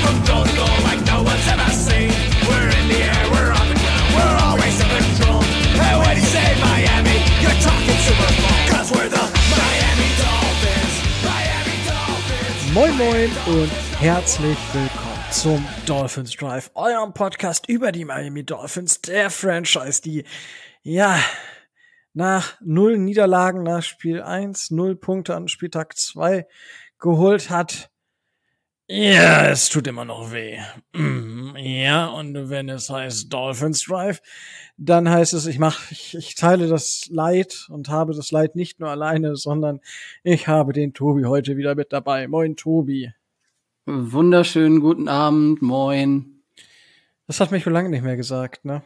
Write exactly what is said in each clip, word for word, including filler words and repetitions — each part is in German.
from door to door like no one's ever seen. We're in the air, we're on the ground, we're always in control. And when you say Miami, you're talking Super Bowl. Cause we're the Miami Dolphins, Miami Dolphins. Moin Moin und herzlich willkommen zum Dolphins Drive, eurem Podcast über die Miami Dolphins, der Franchise, die, ja, nach null Niederlagen nach Spiel eins, null Punkte an Spieltag zwei geholt hat. Ja, es tut immer noch weh. Ja, und wenn es heißt Dolphins Drive, dann heißt es, ich mach, ich, ich teile das Leid und habe das Leid nicht nur alleine, sondern ich habe den Tobi heute wieder mit dabei. Moin, Tobi. Wunderschönen guten Abend, moin. Das hat Micho lange nicht mehr gesagt, ne?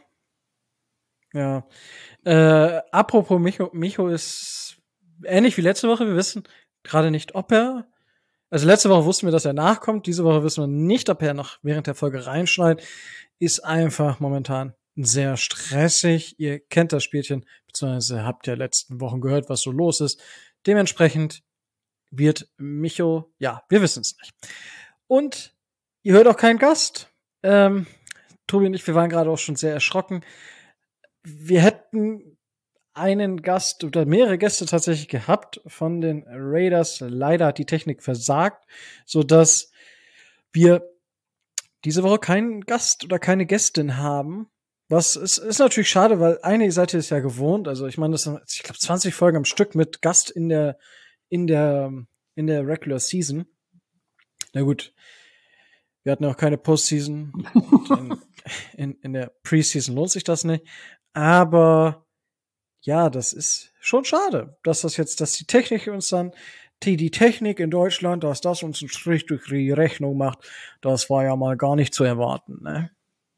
Ja. Äh, apropos Micho, Micho ist ähnlich wie letzte Woche. Wir wissen gerade nicht, ob er, also letzte Woche wussten wir, dass er nachkommt. Diese Woche wissen wir nicht, ob er noch während der Folge reinschneidet. Ist einfach momentan sehr stressig. Ihr kennt das Spielchen, beziehungsweise habt ja letzten Wochen gehört, was so los ist. Dementsprechend wird Micho, ja, wir wissen es nicht. Und ihr hört auch keinen Gast. Ähm, Tobi und ich, wir waren gerade auch schon sehr erschrocken. Wir hätten einen Gast oder mehrere Gäste tatsächlich gehabt von den Raiders. Leider hat die Technik versagt, sodass wir diese Woche keinen Gast oder keine Gästin haben. Was ist, ist natürlich schade, weil eine Seite ist ja gewohnt. Also ich meine, das sind, ich glaube, zwanzig Folgen am Stück mit Gast in der in der in der Regular Season. Na gut, wir hatten auch keine Postseason. in, in, in der Preseason lohnt sich das nicht. Aber ja, das ist schon schade, dass das jetzt, dass die Technik uns dann, die, die Technik in Deutschland, dass das uns einen Strich durch die Rechnung macht, das war ja mal gar nicht zu erwarten, ne?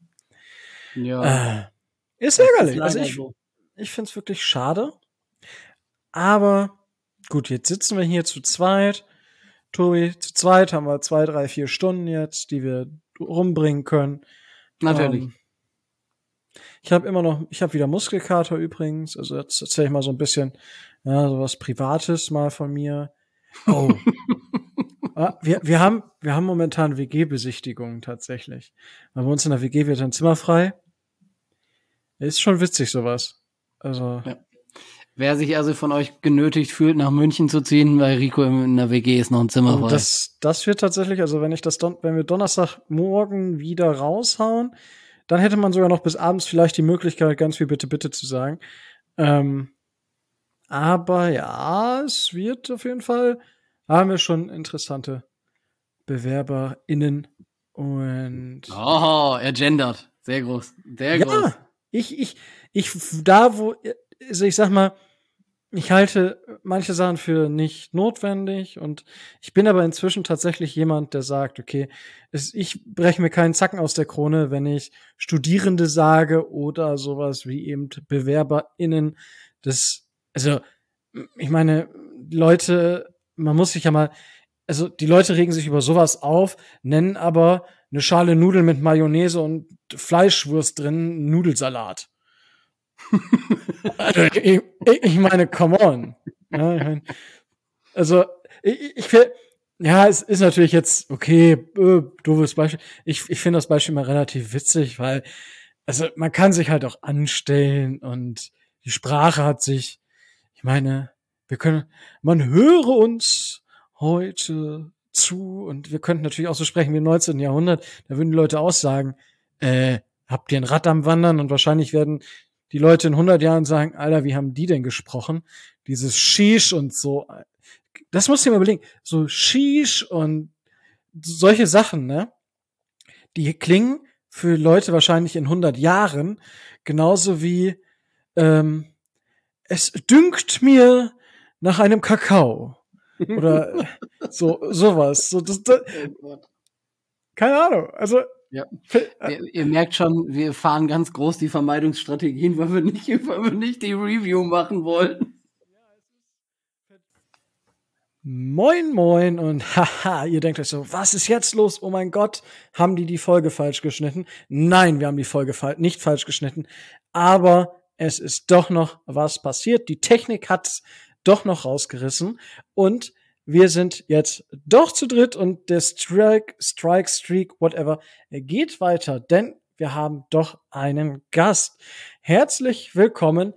Ja. Äh, ist ärgerlich. Ist also ich, so. ich find's wirklich schade. Aber gut, jetzt sitzen wir hier zu zweit. Tobi, zu zweit haben wir zwei, drei, vier Stunden jetzt, die wir rumbringen können. Natürlich. Ähm, ich habe immer noch, ich habe wieder Muskelkater übrigens. Also jetzt erzähle ich mal so ein bisschen, ja, so was Privates mal von mir. Oh. ah, wir, wir haben, wir haben momentan W G-Besichtigungen tatsächlich. Weil bei uns in der W G wird ein Zimmer frei. Ist schon witzig, sowas. Also. Ja. Wer sich also von euch genötigt fühlt, nach München zu ziehen, weil Rico in der W G ist noch ein Zimmer frei. Oh, das, das wird tatsächlich, also wenn ich das, Don- wenn wir Donnerstagmorgen wieder raushauen, dann hätte man sogar noch bis abends vielleicht die Möglichkeit, ganz viel bitte, bitte zu sagen. Ähm, aber ja, es wird auf jeden Fall, haben wir schon interessante BewerberInnen und Oh, er gendert. Sehr groß. Sehr groß. ja, ich, ich, ich, da wo, also ich sag mal, ich halte manche Sachen für nicht notwendig und ich bin aber inzwischen tatsächlich jemand, der sagt, okay, es, ich breche mir keinen Zacken aus der Krone, wenn ich Studierende sage oder sowas wie eben BewerberInnen. Das, also, ich meine, Leute, man muss sich ja mal, also die Leute regen sich über sowas auf, nennen aber eine Schale Nudeln mit Mayonnaise und Fleischwurst drin Nudelsalat. Also, ich, ich meine, come on. Ja, ich mein, also, ich, ich will, ja, es ist natürlich jetzt, okay, äh, doofes Beispiel. Ich, ich finde das Beispiel mal relativ witzig, weil, also, man kann sich halt auch anstellen und die Sprache hat sich, ich meine, wir können, man höre uns heute zu und wir könnten natürlich auch so sprechen wie im neunzehnten Jahrhundert. Da würden die Leute auch sagen, äh, habt ihr ein Rad am Wandern? Und wahrscheinlich werden die Leute in hundert Jahren sagen, Alter, wie haben die denn gesprochen? Dieses Shish und so. Das musst du dir mal überlegen. So Shish und solche Sachen, ne? Die klingen für Leute wahrscheinlich in hundert Jahren genauso wie ähm, es dünkt mir nach einem Kakao. Oder so sowas. So, das, das, keine Ahnung. Also Ja. Ihr, ihr merkt schon, wir fahren ganz groß die Vermeidungsstrategien, weil wir nicht, weil wir nicht die Review machen wollen. Moin, moin und haha, ihr denkt euch so, was ist jetzt los? Oh mein Gott, haben die die Folge falsch geschnitten? Nein, wir haben die Folge fa- nicht falsch geschnitten, aber es ist doch noch was passiert. Die Technik hat's doch noch rausgerissen und wir sind jetzt doch zu dritt und der Strike, Strike, Streak, whatever, geht weiter, denn wir haben doch einen Gast. Herzlich willkommen,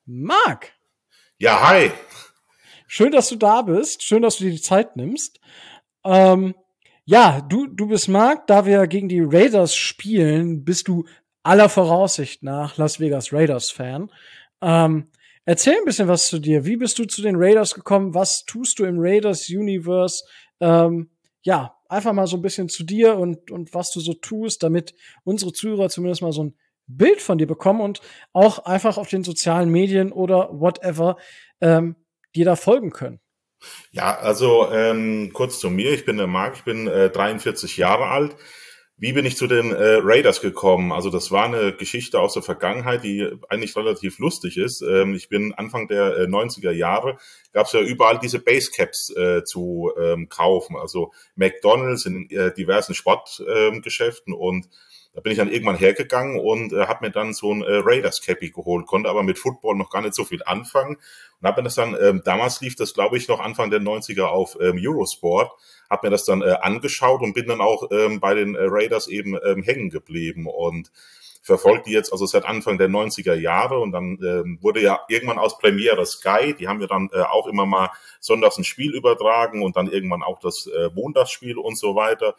Marc. Ja, hi. Schön, dass du da bist. Schön, dass du dir die Zeit nimmst. Ähm, ja, du, du bist Marc. Da wir gegen die Raiders spielen, bist du aller Voraussicht nach Las Vegas Raiders-Fan. Ähm, erzähl ein bisschen was zu dir. Wie bist du zu den Raiders gekommen? Was tust du im Raiders-Universe? Ähm, ja, einfach mal so ein bisschen zu dir und, und was du so tust, damit unsere Zuhörer zumindest mal so ein Bild von dir bekommen und auch einfach auf den sozialen Medien oder whatever ähm, dir da folgen können. Ja, also ähm, kurz zu mir. Ich bin der Marc, ich bin äh, dreiundvierzig Jahre alt. Wie bin ich zu den äh, Raiders gekommen? Also das war eine Geschichte aus der Vergangenheit, die eigentlich relativ lustig ist. Ähm, ich bin Anfang der äh, neunziger Jahre, gab es ja überall diese Basecaps äh, zu ähm, kaufen. Also McDonald's in äh, diversen Sportgeschäften. Ähm, und da bin ich dann irgendwann hergegangen und äh, habe mir dann so ein äh, Raiders-Cappy geholt, konnte aber mit Football noch gar nicht so viel anfangen. Und habe mir das dann, ähm, damals lief das, glaube ich, noch Anfang der neunziger auf ähm, Eurosport, habe mir das dann äh, angeschaut und bin dann auch ähm, bei den äh, Raiders eben ähm, hängen geblieben und verfolgt die jetzt also seit Anfang der neunziger Jahre. Und dann ähm, wurde ja irgendwann aus Premiere Sky, die haben ja dann äh, auch immer mal sonntags ein Spiel übertragen und dann irgendwann auch das äh, Montagsspiel und so weiter.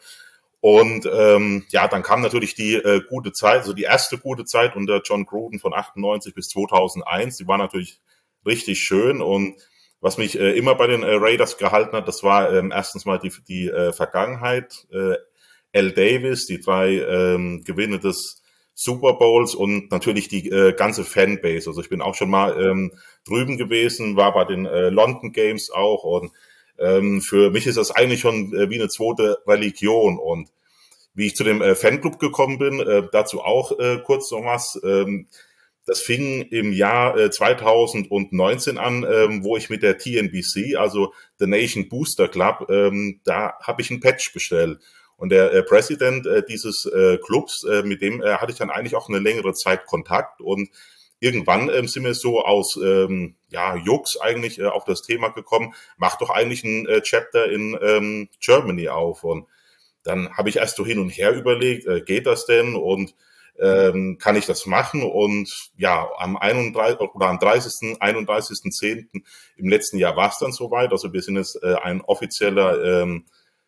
Und ähm, ja, dann kam natürlich die äh, gute Zeit, also die erste gute Zeit unter John Gruden von achtundneunzig bis zweitausendeins. Die war natürlich richtig schön. Und was mich äh, immer bei den äh, Raiders gehalten hat, das war ähm, erstens mal die, die äh, Vergangenheit. Äh, Al Davis, die drei ähm, Gewinne des Super Bowls und natürlich die äh, ganze Fanbase. Also ich bin auch schon mal ähm, drüben gewesen, war bei den äh, London Games auch und Ähm, für mich ist das eigentlich schon äh, wie eine zweite Religion. Und wie ich zu dem äh, Fanclub gekommen bin, äh, dazu auch äh, kurz noch was. Ähm, das fing im Jahr äh, zweitausendneunzehn an, ähm, wo ich mit der T N B C, also The Nation Booster Club, ähm, da habe ich ein Patch bestellt. Und der äh, Präsident äh, dieses äh, Clubs, äh, mit dem äh, hatte ich dann eigentlich auch eine längere Zeit Kontakt. Und irgendwann ähm, sind wir so aus ähm, ja Jux eigentlich äh, auf das Thema gekommen, mach doch eigentlich ein äh, Chapter in ähm, Germany auf. Und dann habe ich erst so hin und her überlegt, äh, geht das denn und ähm, kann ich das machen? Und ja, am einunddreißigsten oder am dreißigsten, einunddreißigsten zehnten im letzten Jahr war es dann soweit. Also wir sind jetzt äh, ein offizieller ähm,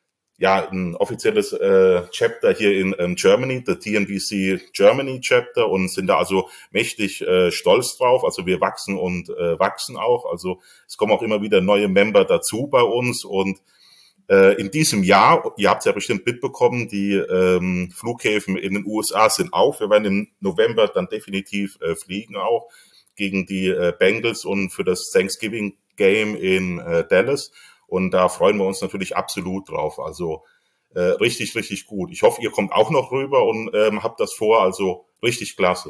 ja, ein offizielles äh, Chapter hier in ähm, Germany, der T N B C Germany Chapter, und sind da also mächtig äh, stolz drauf. Also wir wachsen und äh, wachsen auch. Also es kommen auch immer wieder neue Member dazu bei uns. Und äh, in diesem Jahr, ihr habt es ja bestimmt mitbekommen, die ähm, Flughäfen in den U S A sind auf. Wir werden im November dann definitiv äh, fliegen auch gegen die äh, Bengals und für das Thanksgiving Game in äh, Dallas. Und da freuen wir uns natürlich absolut drauf. Also äh, richtig, richtig gut. Ich hoffe, ihr kommt auch noch rüber und ähm, habt das vor. Also richtig klasse.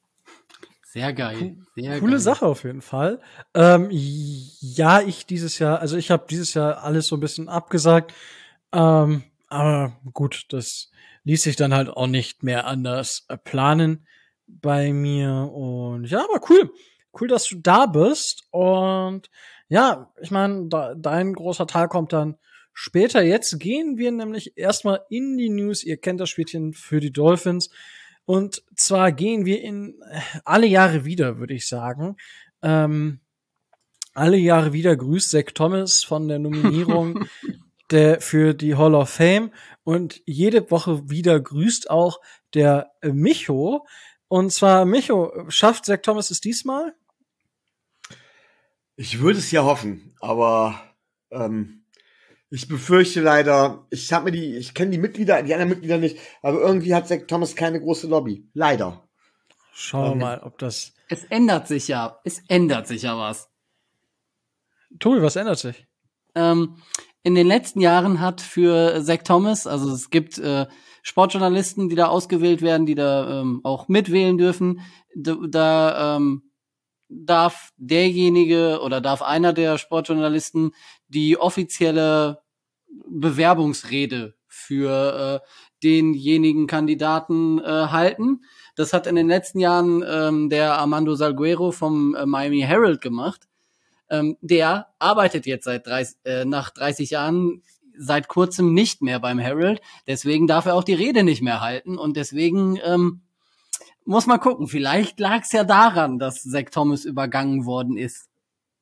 Sehr geil. Sehr Coole geil. Sache auf jeden Fall. Ähm, ja, ich dieses Jahr, also ich habe dieses Jahr alles so ein bisschen abgesagt. Ähm, aber gut, das ließ sich dann halt auch nicht mehr anders äh, planen bei mir. Und ja, aber cool. Cool, dass du da bist. Und ja, ich meine, da, dein großer Tag kommt dann später. Jetzt gehen wir nämlich erstmal in die News. Ihr kennt das Spielchen für die Dolphins. Und zwar gehen wir in alle Jahre wieder, würde ich sagen. Ähm, alle Jahre wieder grüßt Zach Thomas von der Nominierung der, für die Hall of Fame. Und jede Woche wieder grüßt auch der äh, Micho. Und zwar, Micho, schafft Zach Thomas es diesmal? Ich würde es ja hoffen, aber ähm, ich befürchte leider, ich habe mir die, ich kenne die Mitglieder, die anderen Mitglieder nicht, aber irgendwie hat Zach Thomas keine große Lobby. Leider. Schauen wir mal, ob das. Es ändert sich ja, es ändert sich ja was. Tobi, was ändert sich? Ähm, in den letzten Jahren hat für Zach Thomas, also es gibt äh, Sportjournalisten, die da ausgewählt werden, die da ähm, auch mitwählen dürfen, da, da ähm, darf derjenige oder darf einer der Sportjournalisten die offizielle Bewerbungsrede für äh, denjenigen Kandidaten äh, halten. Das hat in den letzten Jahren ähm, der Armando Salguero vom äh, Miami Herald gemacht. ähm, der arbeitet jetzt seit dreißig, äh, nach dreißig Jahren seit kurzem nicht mehr beim Herald. Deswegen darf er auch die Rede nicht mehr halten. Und deswegen ähm, muss man gucken. Vielleicht lag es ja daran, dass Zach Thomas übergangen worden ist.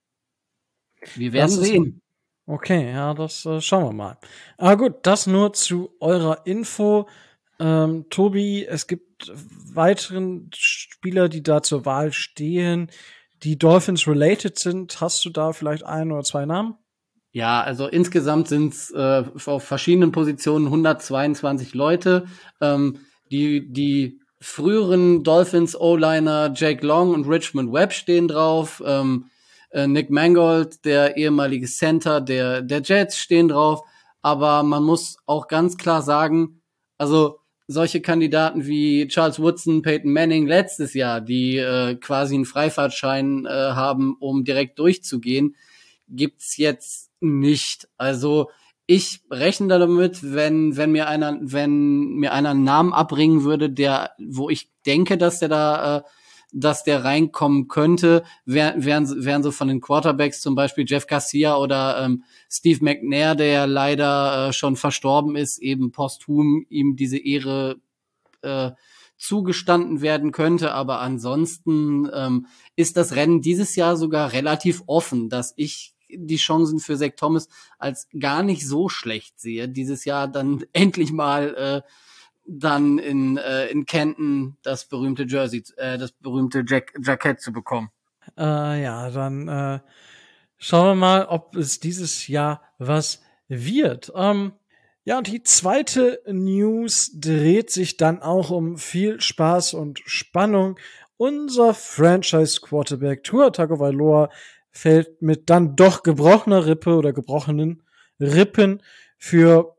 Wir werden Das ist- sehen. Okay, ja, das äh, schauen wir mal. Aber gut, das nur zu eurer Info. Ähm, Tobi, es gibt weiteren Spieler, die da zur Wahl stehen, die Dolphins related sind. Hast du da vielleicht ein oder zwei Namen? Ja, also insgesamt sind es äh, auf verschiedenen Positionen hundertzweiundzwanzig Leute. Ähm, die, die früheren Dolphins O-Liner Jake Long und Richmond Webb stehen drauf. Ähm, äh, Nick Mangold, der ehemalige Center der, der Jets, stehen drauf. Aber man muss auch ganz klar sagen, also solche Kandidaten wie Charles Woodson, Peyton Manning letztes Jahr, die äh, quasi einen Freifahrtschein äh, haben, um direkt durchzugehen, gibt's jetzt nicht. Also ich rechne damit, wenn wenn mir einer wenn mir einer einen Namen abbringen würde, der wo ich denke, dass der da äh, dass der reinkommen könnte, wären wären wären so von den Quarterbacks zum Beispiel Jeff Garcia oder ähm, Steve McNair, der ja leider äh, schon verstorben ist, eben posthum ihm diese Ehre äh, zugestanden werden könnte. Aber ansonsten ähm, ist das Rennen dieses Jahr sogar relativ offen, dass ich die Chancen für Zach Thomas als gar nicht so schlecht sehe, dieses Jahr dann endlich mal äh, dann in äh, in Canton das berühmte Jersey, äh, das berühmte Jack Jackett zu bekommen. Äh, ja, dann äh, schauen wir mal, ob es dieses Jahr was wird. Ähm, ja, und die zweite News dreht sich dann auch um viel Spaß und Spannung. Unser Franchise-Quarterback Tua Tagovailoa fällt mit dann doch gebrochener Rippe oder gebrochenen Rippen für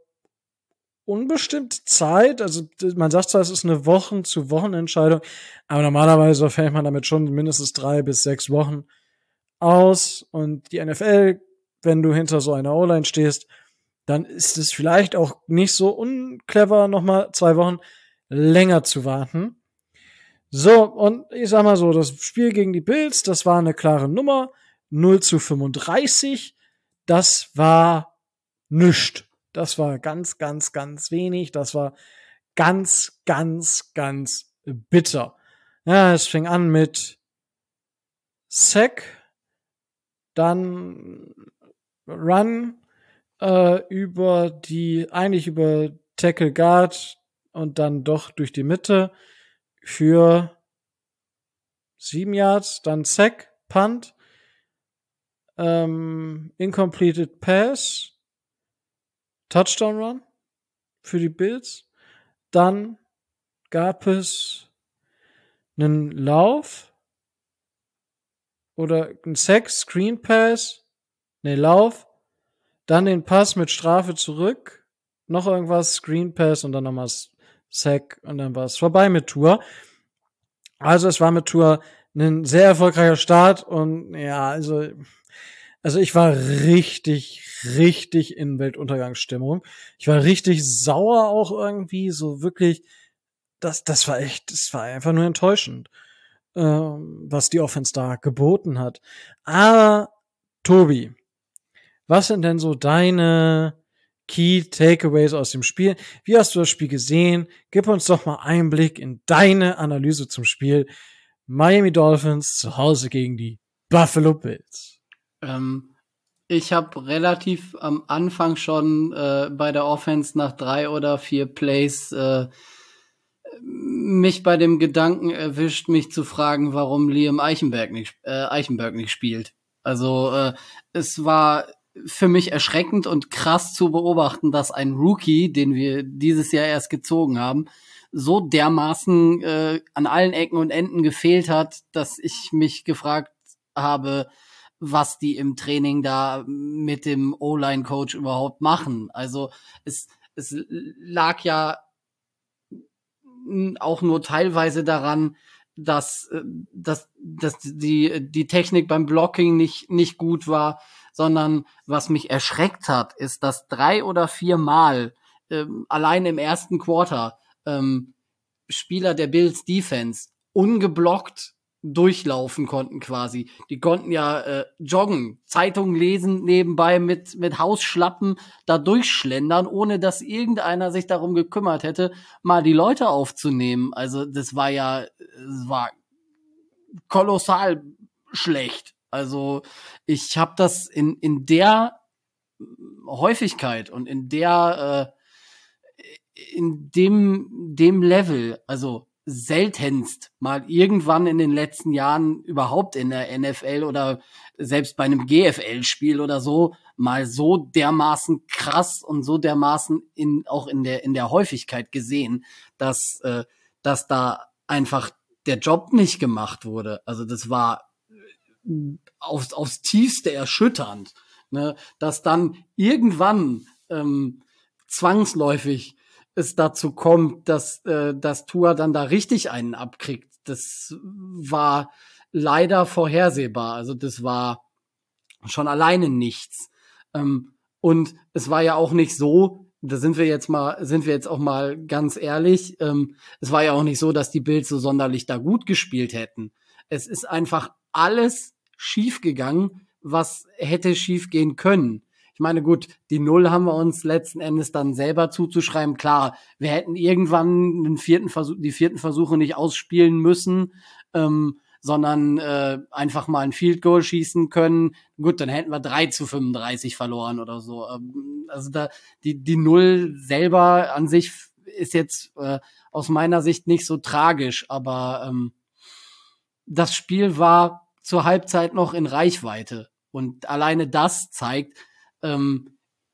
unbestimmte Zeit. Also man sagt zwar, es ist eine Wochen-zu-Wochen-Entscheidung, aber normalerweise fällt man damit schon mindestens drei bis sechs Wochen aus. Und die N F L, wenn du hinter so einer O-Line stehst, dann ist es vielleicht auch nicht so unclever, nochmal zwei Wochen länger zu warten. So, und ich sag mal so, das Spiel gegen die Bills, das war eine klare Nummer. null zu fünfunddreißig. Das war nischt. Das war ganz, ganz, ganz wenig. Das war ganz, ganz, ganz bitter. Ja, es fing an mit Sack, dann Run äh, über die, eigentlich über Tackle Guard und dann doch durch die Mitte für sieben Yards, dann Sack, Punt, ähm, Incompleted Pass, Touchdown Run für die Bills. Dann gab es einen Lauf oder einen Sack, Screen Pass, ne Lauf, dann den Pass mit Strafe zurück, noch irgendwas, Screen Pass und dann nochmal Sack und dann war es vorbei mit Tour. Also es war mit Tour ein sehr erfolgreicher Start und ja, also Also ich war richtig, richtig in Weltuntergangsstimmung. Ich war richtig sauer auch irgendwie, so wirklich, das, das war echt, das war einfach nur enttäuschend, ähm, was die Offense da geboten hat. Aber, Tobi, was sind denn so deine Key Takeaways aus dem Spiel? Wie hast du das Spiel gesehen? Gib uns doch mal Einblick in deine Analyse zum Spiel. Miami Dolphins zu Hause gegen die Buffalo Bills. Ähm, ich habe relativ am Anfang schon äh, bei der Offense nach drei oder vier Plays äh, mich bei dem Gedanken erwischt, mich zu fragen, warum Liam Eichenberg nicht, äh, Eichenberg nicht spielt. Also äh, es war für mich erschreckend und krass zu beobachten, dass ein Rookie, den wir dieses Jahr erst gezogen haben, so dermaßen äh, an allen Ecken und Enden gefehlt hat, dass ich mich gefragt habe, was die im Training da mit dem O-Line-Coach überhaupt machen. Also es, es lag ja auch nur teilweise daran, dass, dass, dass die, die Technik beim Blocking nicht, nicht gut war, sondern was mich erschreckt hat, ist, dass drei oder vier Mal ähm, allein im ersten Quarter ähm, Spieler der Bills Defense ungeblockt durchlaufen konnten quasi. Die konnten ja äh, joggen, Zeitungen lesen nebenbei mit mit Hausschlappen da durchschlendern, ohne dass irgendeiner sich darum gekümmert hätte, mal die Leute aufzunehmen. Also das war ja, es war kolossal schlecht. Also ich habe das in in der Häufigkeit und in der äh, in dem dem Level, also seltenst mal irgendwann in den letzten Jahren überhaupt in der N F L oder selbst bei einem G F L-Spiel oder so mal so dermaßen krass und so dermaßen in auch in der in der Häufigkeit gesehen, dass äh, dass da einfach der Job nicht gemacht wurde. Also das war aufs, aufs Tiefste erschütternd, ne? Dass dann irgendwann ähm, zwangsläufig es dazu kommt, dass äh, dass Tua dann da richtig einen abkriegt. Das war leider vorhersehbar. Also das war schon alleine nichts. Ähm, und es war ja auch nicht so, da sind wir jetzt mal, sind wir jetzt auch mal ganz ehrlich, ähm, es war ja auch nicht so, dass die Bills so sonderlich da gut gespielt hätten. Es ist einfach alles schief gegangen, was hätte schief gehen können. Ich meine, gut, die Null haben wir uns letzten Endes dann selber zuzuschreiben. Klar, wir hätten irgendwann den vierten Versuch, die vierten Versuche nicht ausspielen müssen, ähm, sondern äh, einfach mal ein Field Goal schießen können. Gut, dann hätten wir drei zu fünfunddreißig verloren oder so. Ähm, also da die die Null selber an sich ist jetzt äh, aus meiner Sicht nicht so tragisch, aber ähm, das Spiel war zur Halbzeit noch in Reichweite und alleine das zeigt, ähm,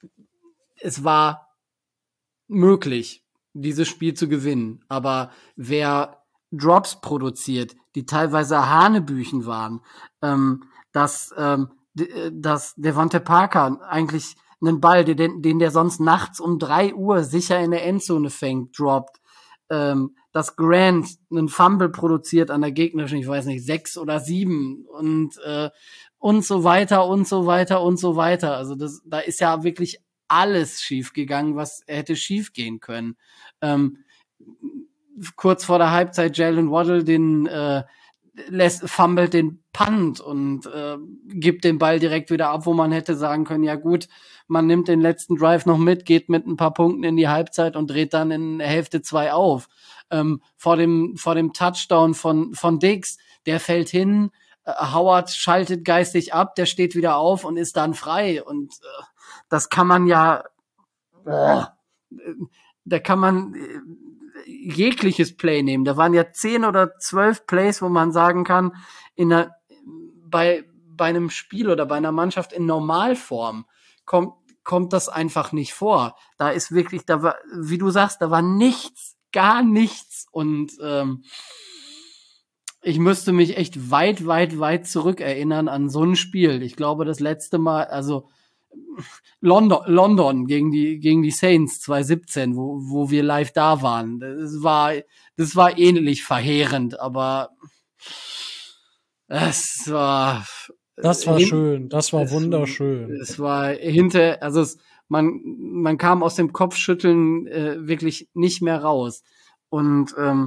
es war möglich, dieses Spiel zu gewinnen. Aber wer Drops produziert, die teilweise Hanebüchen waren, ähm, dass, ähm, d- dass Devonta Parker eigentlich einen Ball, den, den der sonst nachts um drei Uhr sicher in der Endzone fängt, droppt, ähm, dass Grant einen Fumble produziert an der gegnerischen, ich weiß nicht, sechs oder sieben und äh, und so weiter und so weiter und so weiter. Also das, da ist ja wirklich alles schief gegangen, was hätte schief gehen können. Ähm, kurz vor der Halbzeit Jalen Waddle den äh, lässt fummelt den Punt und äh, gibt den Ball direkt wieder ab, wo man hätte sagen können, ja gut, man nimmt den letzten Drive noch mit, geht mit ein paar Punkten in die Halbzeit und dreht dann in Hälfte zwei auf. Ähm, vor dem vor dem Touchdown von von Diggs, der fällt hin, Howard schaltet geistig ab, der steht wieder auf und ist dann frei. Und äh, das kann man ja, boah, da kann man äh, jegliches Play nehmen. Da waren ja zehn oder zwölf Plays, wo man sagen kann, in einer, bei, bei einem Spiel oder bei einer Mannschaft in Normalform kommt, kommt das einfach nicht vor. Da ist wirklich, da war, wie du sagst, da war nichts, gar nichts. Und ähm, ich müsste mich echt weit, weit, weit zurückerinnern an so ein Spiel. Ich glaube, das letzte Mal, also London, London gegen die gegen die Saints zwanzig siebzehn, wo wo wir live da waren. Das war das war ähnlich verheerend, aber es war Das war hin- schön, das war es- wunderschön. Es war hinter, also es, man man kam aus dem Kopfschütteln äh, wirklich nicht mehr raus. Und ähm,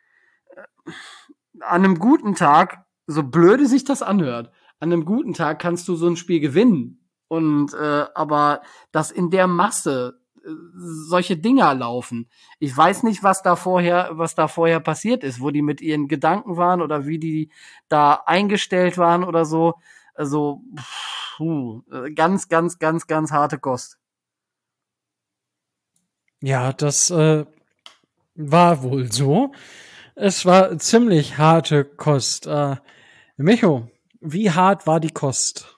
an einem guten Tag, so blöde sich das anhört, an einem guten Tag kannst du so ein Spiel gewinnen. Und äh, aber dass in der Masse äh, solche Dinger laufen. Ich weiß nicht, was da vorher, was da vorher passiert ist, wo die mit ihren Gedanken waren oder wie die da eingestellt waren oder so. Also puh, äh, ganz, ganz, ganz, ganz harte Kost. Ja, das äh, war wohl so. Es war ziemlich harte Kost. Äh, Micho, wie hart war die Kost?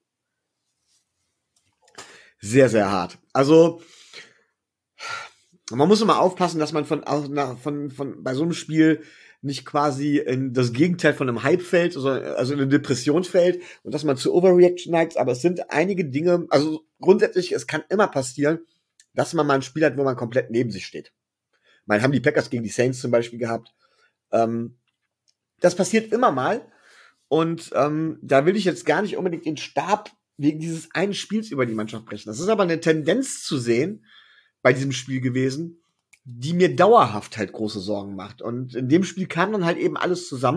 Sehr, sehr hart. Also, man muss immer aufpassen, dass man von, von, von, bei so einem Spiel nicht quasi in das Gegenteil von einem Hype fällt, also in eine Depression fällt und dass man zu Overreaction neigt, aber es sind einige Dinge, also grundsätzlich, es kann immer passieren, dass man mal ein Spiel hat, wo man komplett neben sich steht. Man haben die Packers gegen die Saints zum Beispiel gehabt. Ähm, das passiert immer mal und ähm, da will ich jetzt gar nicht unbedingt den Stab wegen dieses einen Spiels über die Mannschaft brechen. Das ist aber eine Tendenz zu sehen bei diesem Spiel gewesen, die mir dauerhaft halt große Sorgen macht. Und in dem Spiel kam dann halt eben alles zusammen.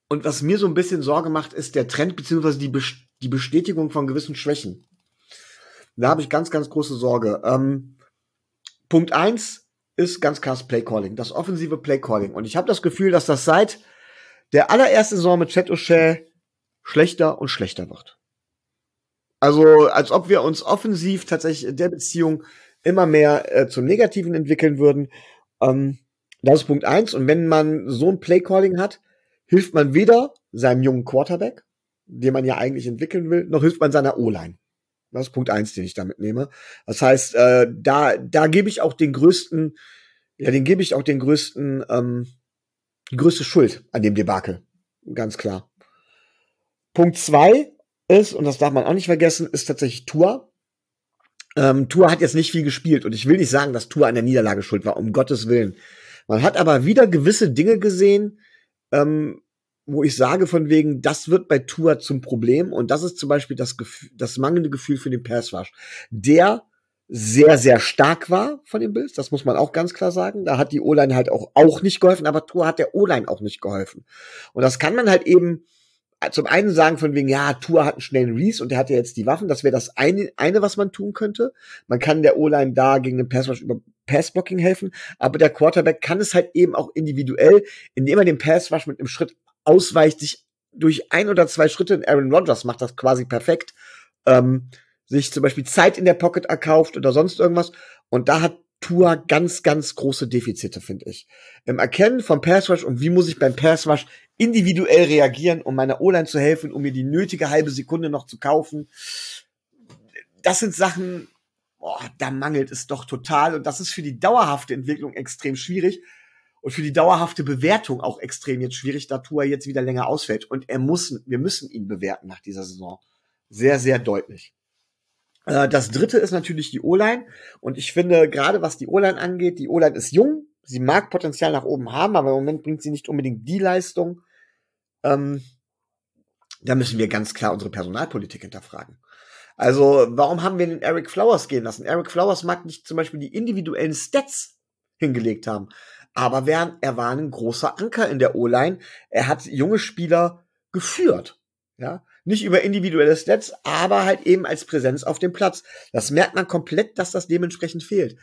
Und was mir so ein bisschen Sorge macht, ist der Trend beziehungsweise die, Best- die Bestätigung von gewissen Schwächen. Da habe ich ganz, ganz große Sorge. Ähm, Punkt eins ist ganz klar das Playcalling, das offensive Playcalling. Und ich habe das Gefühl, dass das seit der allerersten Saison mit Chet O'Shea schlechter und schlechter wird. Also, als ob wir uns offensiv tatsächlich in der Beziehung immer mehr äh, zum Negativen entwickeln würden. Ähm, das ist Punkt eins. Und wenn man so ein Playcalling hat, hilft man weder seinem jungen Quarterback, den man ja eigentlich entwickeln will, noch hilft man seiner O-Line. Das ist Punkt eins, den ich damit nehme. Das heißt, äh, da, da gebe ich auch den größten, ja, den gebe ich auch den größten, ähm, die größte Schuld an dem Debakel. Ganz klar. Punkt zwei ist, und das darf man auch nicht vergessen, ist tatsächlich Tua. Ähm, Tua hat jetzt nicht viel gespielt und ich will nicht sagen, dass Tua an der Niederlage schuld war, um Gottes Willen. Man hat aber wieder gewisse Dinge gesehen, ähm, wo ich sage von wegen, das wird bei Tua zum Problem und das ist zum Beispiel das, Gefühl, das mangelnde Gefühl für den Pass Rush, der sehr, sehr stark war von den Bills, das muss man auch ganz klar sagen. Da hat die O-Line halt auch, auch nicht geholfen, aber Tua hat der O-Line auch nicht geholfen. Und das kann man halt eben zum einen sagen von wegen, ja, Tua hat einen schnellen Reese und der hat ja jetzt die Waffen, das wäre das eine, eine, was man tun könnte. Man kann der O-Line da gegen den Pass Rush über Passblocking helfen, aber der Quarterback kann es halt eben auch individuell, indem er den Pass Rush mit einem Schritt ausweicht, sich durch ein oder zwei Schritte, Aaron Rodgers macht das quasi perfekt, ähm, sich zum Beispiel Zeit in der Pocket erkauft oder sonst irgendwas. Und da hat Tua ganz, ganz große Defizite, finde ich. Im Erkennen vom Pass Rush und wie muss ich beim Pass Rush individuell reagieren, um meiner O-Line zu helfen, um mir die nötige halbe Sekunde noch zu kaufen. Das sind Sachen, boah, da mangelt es doch total. Und das ist für die dauerhafte Entwicklung extrem schwierig. Und für die dauerhafte Bewertung auch extrem jetzt schwierig, da Tua jetzt wieder länger ausfällt. Und er muss, wir müssen ihn bewerten nach dieser Saison. Sehr, sehr deutlich. Das dritte ist natürlich die O-Line. Und ich finde, gerade was die O-Line angeht, die O-Line ist jung. Sie mag Potenzial nach oben haben, aber im Moment bringt sie nicht unbedingt die Leistung. Ähm, da müssen wir ganz klar unsere Personalpolitik hinterfragen. Also, warum haben wir den Eric Flowers gehen lassen? Eric Flowers mag nicht zum Beispiel die individuellen Stats hingelegt haben. Aber er war ein großer Anker in der O-Line. Er hat junge Spieler geführt. Ja, nicht über individuelle Stats, aber halt eben als Präsenz auf dem Platz. Das merkt man komplett, dass das dementsprechend fehlt.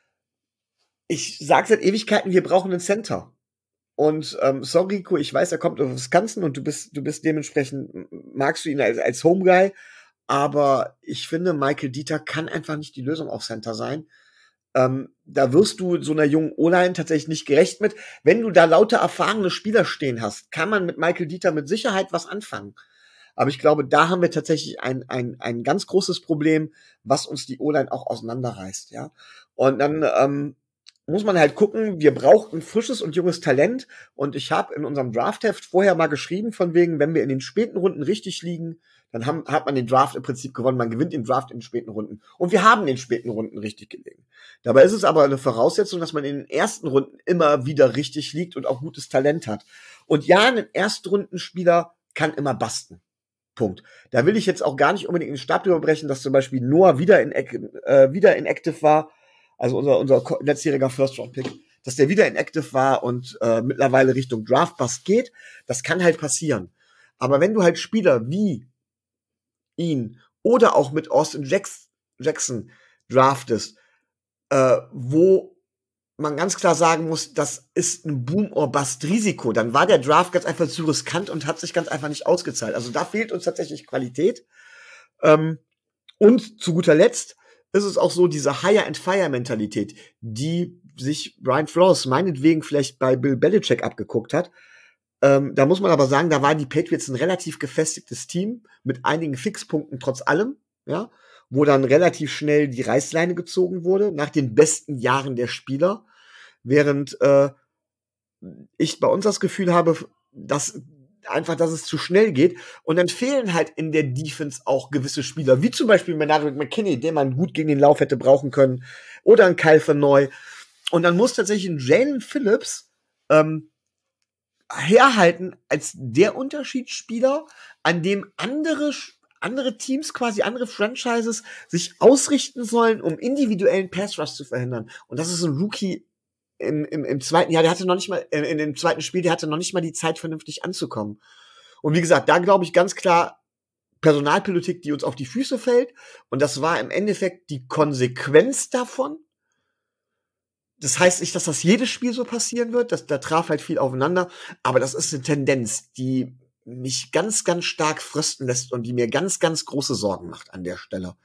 Ich sage seit Ewigkeiten, wir brauchen einen Center. Und ähm, sorry, Rico, ich weiß, er kommt aus Wisconsin und du bist, du bist dementsprechend, magst du ihn als, als Homeguy, aber ich finde, Michael Dieter kann einfach nicht die Lösung auf Center sein. Ähm, da wirst du so einer jungen O-Line tatsächlich nicht gerecht mit. Wenn du da lauter erfahrene Spieler stehen hast, kann man mit Michael Dieter mit Sicherheit was anfangen. Aber ich glaube, da haben wir tatsächlich ein, ein, ein ganz großes Problem, was uns die O-Line auch auseinanderreißt, ja. Und dann ähm, muss man halt gucken, wir brauchen frisches und junges Talent. Und ich habe in unserem Draftheft vorher mal geschrieben, von wegen, wenn wir in den späten Runden richtig liegen, dann haben, hat man den Draft im Prinzip gewonnen. Man gewinnt den Draft in den späten Runden. Und wir haben in den späten Runden richtig gelegen. Dabei ist es aber eine Voraussetzung, dass man in den ersten Runden immer wieder richtig liegt und auch gutes Talent hat. Und ja, ein Erstrundenspieler kann immer basten. Punkt. Da will ich jetzt auch gar nicht unbedingt in den Stab drüber brechen, dass zum Beispiel Noah wieder in, äh, wieder inactive war, also unser, unser letztjähriger First-Round-Pick, dass der wieder inactive war und äh, mittlerweile Richtung Draft-Bust geht. Das kann halt passieren. Aber wenn du halt Spieler wie ihn oder auch mit Austin Jackson draftest, äh, wo man ganz klar sagen muss, das ist ein Boom-or-Bust-Risiko, dann war der Draft ganz einfach zu riskant und hat sich ganz einfach nicht ausgezahlt. Also da fehlt uns tatsächlich Qualität. Ähm, und zu guter Letzt ist es auch so, diese Hire-and-Fire-Mentalität, die sich Brian Flores meinetwegen vielleicht bei Bill Belichick abgeguckt hat. Ähm, da muss man aber sagen, da waren die Patriots ein relativ gefestigtes Team mit einigen Fixpunkten trotz allem, ja, wo dann relativ schnell die Reißleine gezogen wurde, nach den besten Jahren der Spieler, während äh, ich bei uns das Gefühl habe, dass einfach, dass es zu schnell geht und dann fehlen halt in der Defense auch gewisse Spieler, wie zum Beispiel Benardrick McKinney, den man gut gegen den Lauf hätte brauchen können, oder ein Kyle Verneu. Und dann muss tatsächlich ein Jalen Phillips ähm, herhalten als der Unterschiedsspieler, an dem andere andere Teams, quasi andere Franchises, sich ausrichten sollen, um individuellen Pass Rush zu verhindern. Und das ist ein Rookie im, im, im zweiten Jahr, der hatte noch nicht mal, in, in dem zweiten Spiel, der hatte noch nicht mal die Zeit, vernünftig anzukommen. Und wie gesagt, da glaube ich ganz klar, Personalpolitik, die uns auf die Füße fällt. Und das war im Endeffekt die Konsequenz davon. Das heißt nicht, dass das jedes Spiel so passieren wird. Das, da traf halt viel aufeinander. Aber das ist eine Tendenz, die mich ganz, ganz stark frösten lässt und die mir ganz, ganz große Sorgen macht an der Stelle.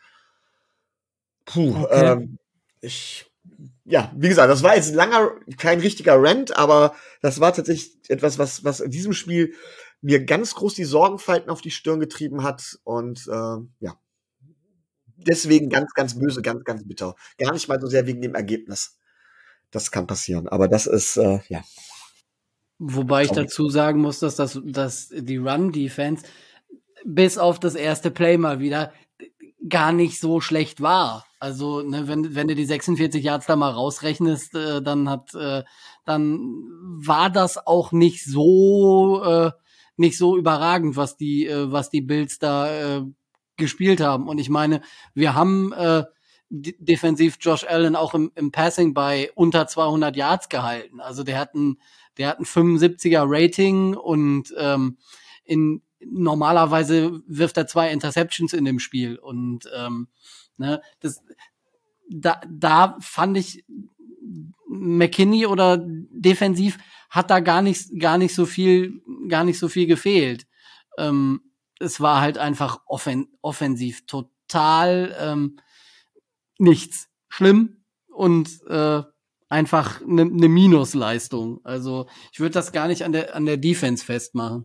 Puh, Okay. ähm, ich, ja, wie gesagt, das war jetzt ein langer, kein richtiger Rant, aber das war tatsächlich etwas, was, was in diesem Spiel mir ganz groß die Sorgenfalten auf die Stirn getrieben hat und äh, ja, deswegen ganz, ganz böse, ganz, ganz bitter. Gar nicht mal so sehr wegen dem Ergebnis. Das kann passieren, aber das ist, äh, ja. Wobei ich dazu sagen muss, dass, das, dass die Run-Defense bis auf das erste Play mal wieder gar nicht so schlecht war. Also, ne, wenn, wenn du die sechsundvierzig Yards da mal rausrechnest, äh, dann hat, äh, dann war das auch nicht so, äh, nicht so überragend, was die, äh, was die Bills da äh, gespielt haben. Und ich meine, wir haben äh, d- defensiv Josh Allen auch im, im Passing bei unter zweihundert Yards gehalten. Also der hat ein, der hat ein fünfundsiebziger Rating und ähm, in normalerweise wirft er zwei Interceptions in dem Spiel und ähm, ne, das da da fand ich McKinney oder defensiv hat da gar nicht gar nicht so viel gar nicht so viel gefehlt. Ähm, es war halt einfach offen, offensiv total ähm, nichts schlimm und äh, einfach eine ne Minusleistung. Also ich würde das gar nicht an der an der Defense festmachen.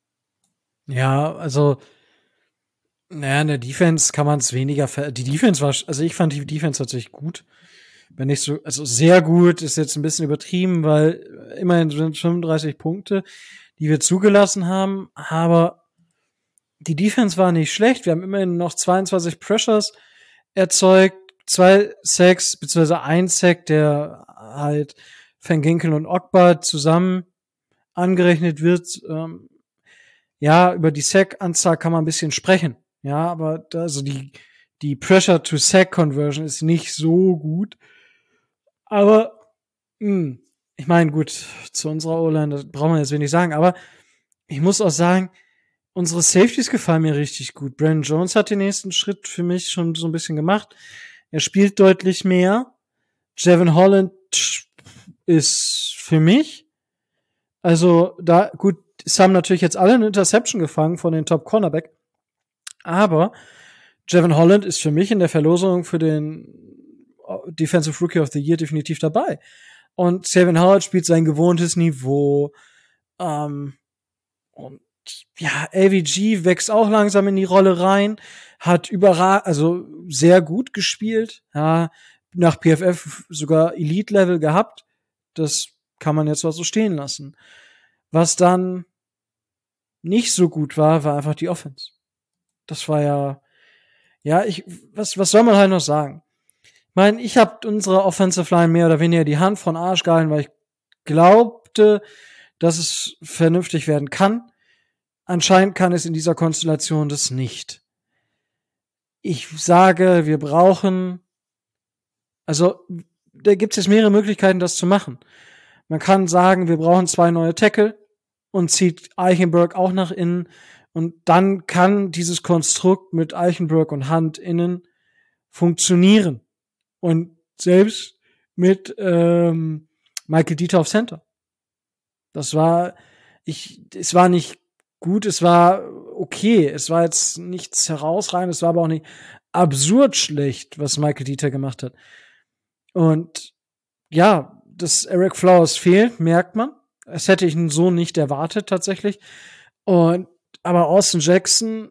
Ja, also, naja, in der Defense kann man es weniger ver die Defense war, also ich fand die Defense tatsächlich gut. Wenn nicht so, also sehr gut ist jetzt ein bisschen übertrieben, weil immerhin sind fünfunddreißig Punkte, die wir zugelassen haben, aber die Defense war nicht schlecht. Wir haben immerhin noch zweiundzwanzig Pressures erzeugt, zwei Sacks, beziehungsweise ein Sack, der halt Van Ginkel und Ogba zusammen angerechnet wird. Ähm, ja, über die Sack-Anzahl kann man ein bisschen sprechen. Ja, aber da, also die, die Pressure-to-Sack-Conversion ist nicht so gut. Aber, mh, ich meine, gut, zu unserer O-Line, das brauchen wir jetzt wenig sagen, aber ich muss auch sagen, unsere Safeties gefallen mir richtig gut. Brandon Jones hat den nächsten Schritt für mich schon so ein bisschen gemacht. Er spielt deutlich mehr. Jevon Holland ist für mich, also da, gut, es haben natürlich jetzt alle eine Interception gefangen von den Top Cornerback, aber Jevon Holland ist für mich in der Verlosung für den Defensive Rookie of the Year definitiv dabei. Und Xavier Howard spielt sein gewohntes Niveau. Ähm, und ja, A V G wächst auch langsam in die Rolle rein, hat überragend, also sehr gut gespielt, ja, nach P F F sogar Elite-Level gehabt. Das kann man jetzt auch so stehen lassen. Was dann nicht so gut war, war einfach die Offense. Das war ja, ja, ich, was, was soll man halt noch sagen? Ich meine, ich habe unsere Offensive Line mehr oder weniger die Hand von Arsch gehalten, weil ich glaubte, dass es vernünftig werden kann. Anscheinend kann es in dieser Konstellation das nicht. Ich sage, wir brauchen, also da gibt es jetzt mehrere Möglichkeiten, das zu machen. Man kann sagen, wir brauchen zwei neue Tackle und zieht Eichenberg auch nach innen und dann kann dieses Konstrukt mit Eichenberg und Hunt innen funktionieren. Und selbst mit ähm, Michael Dieter auf Center. Das war, ich, es war nicht gut, es war okay. Es war jetzt nichts herausragendes, es war aber auch nicht absurd schlecht, was Michael Dieter gemacht hat. Und ja, dass Eric Flowers fehlt, merkt man. Das hätte ich so nicht erwartet, tatsächlich. Und, aber Austin Jackson,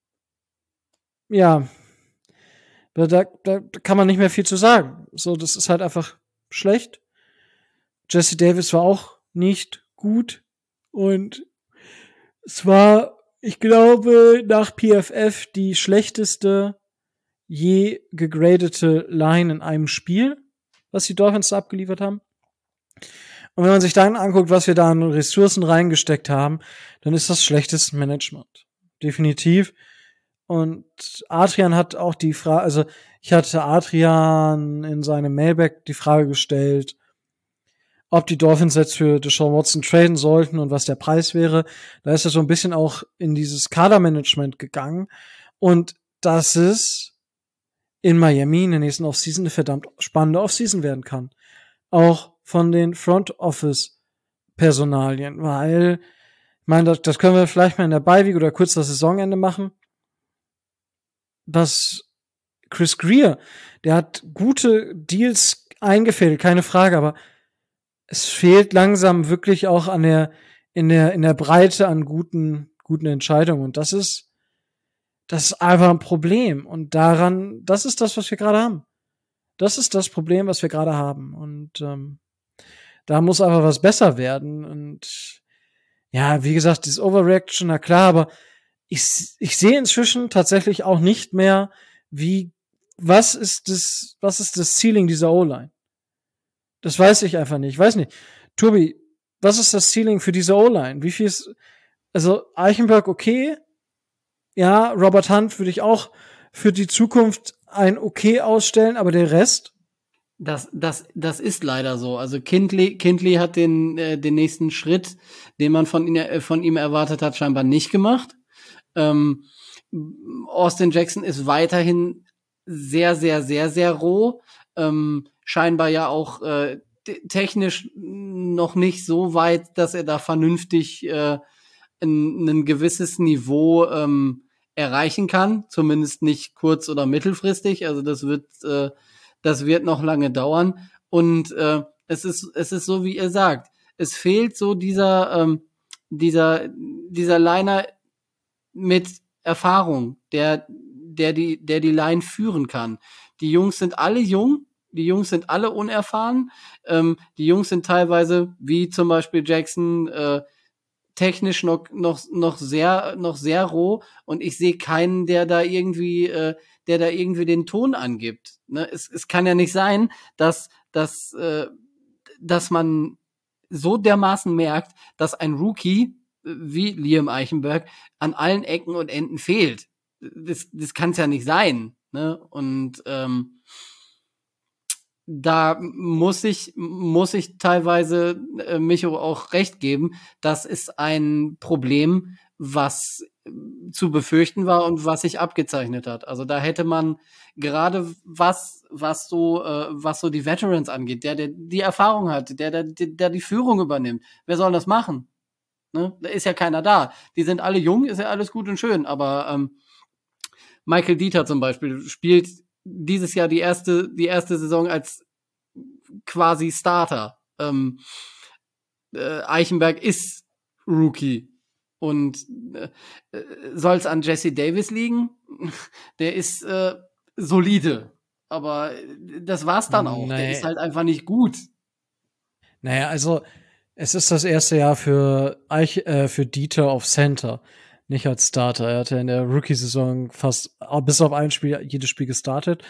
ja, da, da, da kann man nicht mehr viel zu sagen. So, das ist halt einfach schlecht. Jesse Davis war auch nicht gut. Und es war, ich glaube, nach P F F die schlechteste je gegradete Line in einem Spiel, was die Dolphins da abgeliefert haben. Und wenn man sich dann anguckt, was wir da an Ressourcen reingesteckt haben, dann ist das schlechtes Management. Definitiv. Und Adrian hat auch die Frage, also ich hatte Adrian in seinem Mailback die Frage gestellt, ob die Dolphins jetzt für Deshaun Watson traden sollten und was der Preis wäre. Da ist er so ein bisschen auch in dieses Kadermanagement gegangen. Und das ist in Miami in der nächsten Offseason eine verdammt spannende Offseason werden kann. Auch von den Front Office Personalien, weil, ich meine, das, das können wir vielleicht mal in der Bye-Week oder kurz das Saisonende machen. Das Chris Greer, der hat gute Deals eingefädelt, keine Frage, aber es fehlt langsam wirklich auch an der, in der, in der Breite an guten, guten Entscheidungen. Und das ist, das ist einfach ein Problem. Und daran, das ist das, was wir gerade haben. Das ist das Problem, was wir gerade haben. Und ähm, da muss einfach was besser werden. Und ja, wie gesagt, dieses Overreaction, na klar, aber ich, ich sehe inzwischen tatsächlich auch nicht mehr, wie, was ist das, was ist das Ceiling dieser O-Line? Das weiß ich einfach nicht. Ich weiß nicht. Tobi, was ist das Ceiling für diese O-Line? Wie viel ist, also Eichenberg okay. Ja, Robert Hunt würde ich auch für die Zukunft ein okay ausstellen, aber der Rest? Das, das, das ist leider so. Also Kindley, Kindley hat den, äh, den nächsten Schritt, den man von, ihn, äh, von ihm erwartet hat, scheinbar nicht gemacht. Ähm, Austin Jackson ist weiterhin sehr, sehr, sehr, sehr roh. Ähm, scheinbar ja auch äh, technisch noch nicht so weit, dass er da vernünftig äh, ein, ein gewisses Niveau ähm, erreichen kann. Zumindest nicht kurz- oder mittelfristig. Also das wird äh, das wird noch lange dauern. Und äh, es ist es ist so, wie ihr sagt. Es fehlt so dieser ähm, dieser dieser Liner mit Erfahrung, der der die der die Line führen kann. Die Jungs sind alle jung. Die Jungs sind alle unerfahren. Ähm, die Jungs sind teilweise, wie zum Beispiel Jackson, äh, technisch noch noch noch sehr noch sehr roh. Und ich sehe keinen, der da irgendwie äh, der da irgendwie den Ton angibt. Ne? Es, es kann ja nicht sein, dass dass äh, dass man so dermaßen merkt, dass ein Rookie äh, wie Liam Eichenberg an allen Ecken und Enden fehlt. Das das kann es ja nicht sein. Ne? Und ähm, da muss ich, muss ich teilweise äh, Micho auch recht geben. Das ist ein Problem, was äh, zu befürchten war und was sich abgezeichnet hat. Also da hätte man gerade was, was so, äh, was so die Veterans angeht, der, der die Erfahrung hat, der, der, der die Führung übernimmt. Wer soll das machen? Ne? Da ist ja keiner da. Die sind alle jung, ist ja alles gut und schön, aber ähm, Michael Dieter zum Beispiel spielt dieses Jahr die erste, die erste Saison als quasi Starter. Ähm, äh, Eichenberg ist Rookie. Und äh, soll es an Jesse Davis liegen? Der ist äh, solide. Aber das war's dann auch. Nee. Der ist halt einfach nicht gut. Naja, also es ist das erste Jahr für Eich, äh, für Dieter auf Center, nicht als Starter. Er hatte in der Rookie-Saison fast bis auf ein Spiel jedes Spiel gestartet.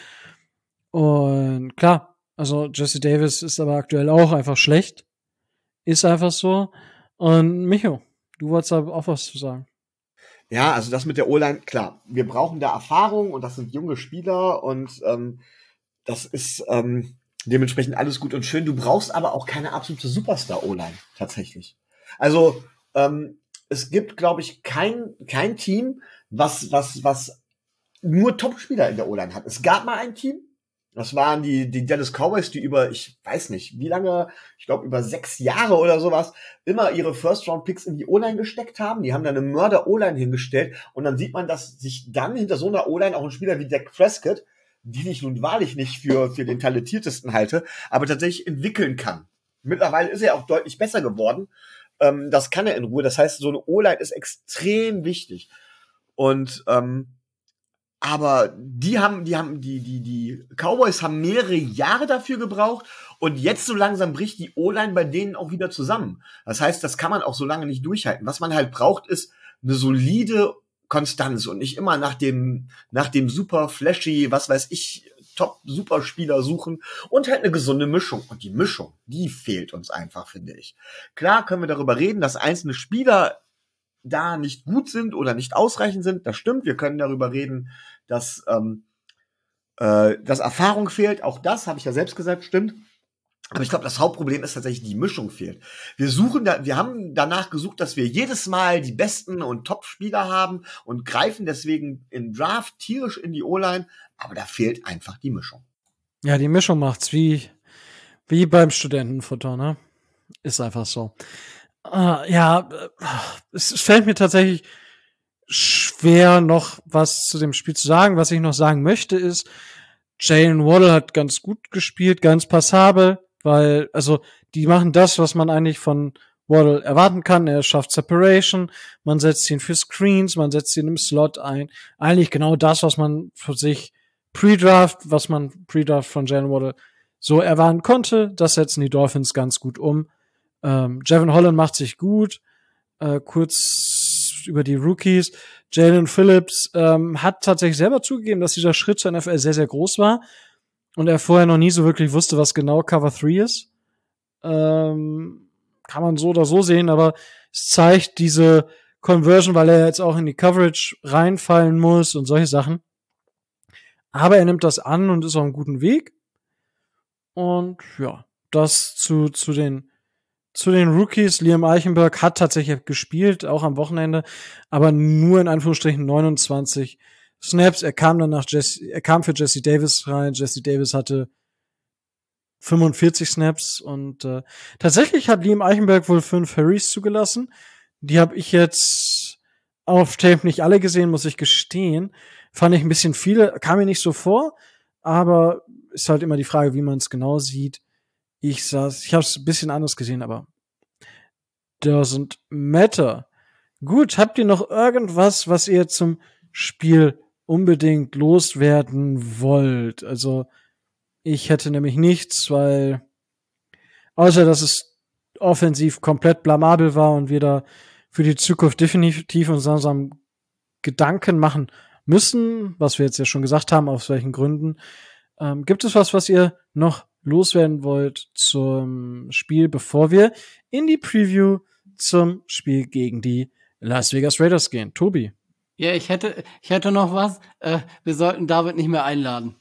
Und klar, also Jesse Davis ist aber aktuell auch einfach schlecht. Ist einfach so. Und Micho, du wolltest aber auch was zu sagen. Ja, also das mit der O-Line, klar, wir brauchen da Erfahrung und das sind junge Spieler und ähm, das ist ähm, dementsprechend alles gut und schön. Du brauchst aber auch keine absolute Superstar-O-Line, tatsächlich. Also ähm, es gibt, glaube ich, kein kein Team, was was was nur Top-Spieler in der O-Line hat. Es gab mal ein Team, das waren die die Dallas Cowboys, die über, ich weiß nicht, wie lange, ich glaube über sechs Jahre oder sowas, immer ihre First-Round-Picks in die O-Line gesteckt haben. Die haben dann eine Mörder-O-Line hingestellt und dann sieht man, dass sich dann hinter so einer O-Line auch ein Spieler wie Dak Prescott, den ich nun wahrlich nicht für für den talentiertesten halte, aber tatsächlich entwickeln kann. Mittlerweile ist er auch deutlich besser geworden. Ähm, das kann er in Ruhe. Das heißt, so eine O-Line ist extrem wichtig. Und ähm, aber die haben, die haben, die, die, die Cowboys haben mehrere Jahre dafür gebraucht und jetzt so langsam bricht die O-Line bei denen auch wieder zusammen. Das heißt, das kann man auch so lange nicht durchhalten. Was man halt braucht, ist eine solide Konstanz und nicht immer nach dem, nach dem super flashy, was weiß ich, Top-Superspieler suchen und halt eine gesunde Mischung. Und die Mischung, die fehlt uns einfach, finde ich. Klar können wir darüber reden, dass einzelne Spieler da nicht gut sind oder nicht ausreichend sind. Das stimmt. Wir können darüber reden, dass, ähm, äh, dass Erfahrung fehlt. Auch das habe ich ja selbst gesagt, stimmt. Aber ich glaube, das Hauptproblem ist tatsächlich, die Mischung fehlt. Wir suchen da, wir haben danach gesucht, dass wir jedes Mal die besten und Top-Spieler haben und greifen deswegen im Draft tierisch in die O-Line, aber da fehlt einfach die Mischung. Ja, die Mischung macht's wie, wie beim Studentenfutter, ne? Ist einfach so. Äh, ja, es fällt mir tatsächlich schwer, noch was zu dem Spiel zu sagen. Was ich noch sagen möchte, ist, Jalen Waddle hat ganz gut gespielt, ganz passabel, weil, also, die machen das, was man eigentlich von Waddle erwarten kann. Er schafft Separation, man setzt ihn für Screens, man setzt ihn im Slot ein. Eigentlich genau das, was man für sich Pre-Draft, was man Pre-Draft von Jalen Waddle so erwarten konnte. Das setzen die Dolphins ganz gut um. Ähm, Javon Holland macht sich gut. Äh, kurz über die Rookies. Jalen Phillips ähm, hat tatsächlich selber zugegeben, dass dieser Schritt zur N F L sehr, sehr groß war und er vorher noch nie so wirklich wusste, was genau Cover drei ist. Ähm, kann man so oder so sehen, aber es zeigt diese Conversion, weil er jetzt auch in die Coverage reinfallen muss und solche Sachen. Aber er nimmt das an und ist auf einem guten Weg. Und ja, das zu, zu den Zu den Rookies. Liam Eichenberg hat tatsächlich gespielt, auch am Wochenende, aber nur in Anführungsstrichen neunundzwanzig Snaps. Er kam dann nach Jesse, er kam für Jesse Davis rein. Jesse Davis hatte fünfundvierzig Snaps und äh, tatsächlich hat Liam Eichenberg wohl fünf Hurries zugelassen. Die habe ich jetzt auf Tape nicht alle gesehen, muss ich gestehen. Fand ich ein bisschen viele, kam mir nicht so vor, aber ist halt immer die Frage, wie man es genau sieht. Ich saß, ich habe es ein bisschen anders gesehen, aber doesn't matter. Gut, habt ihr noch irgendwas, was ihr zum Spiel unbedingt loswerden wollt? Also ich hätte nämlich nichts, weil außer dass es offensiv komplett blamabel war und wir da für die Zukunft definitiv uns langsam Gedanken machen müssen, was wir jetzt ja schon gesagt haben, aus welchen Gründen. Ähm, gibt es was, was ihr noch loswerden wollt zum Spiel, bevor wir in die Preview zum Spiel gegen die Las Vegas Raiders gehen? Tobi. Ja, ich hätte, ich hätte noch was. Äh, wir sollten David nicht mehr einladen.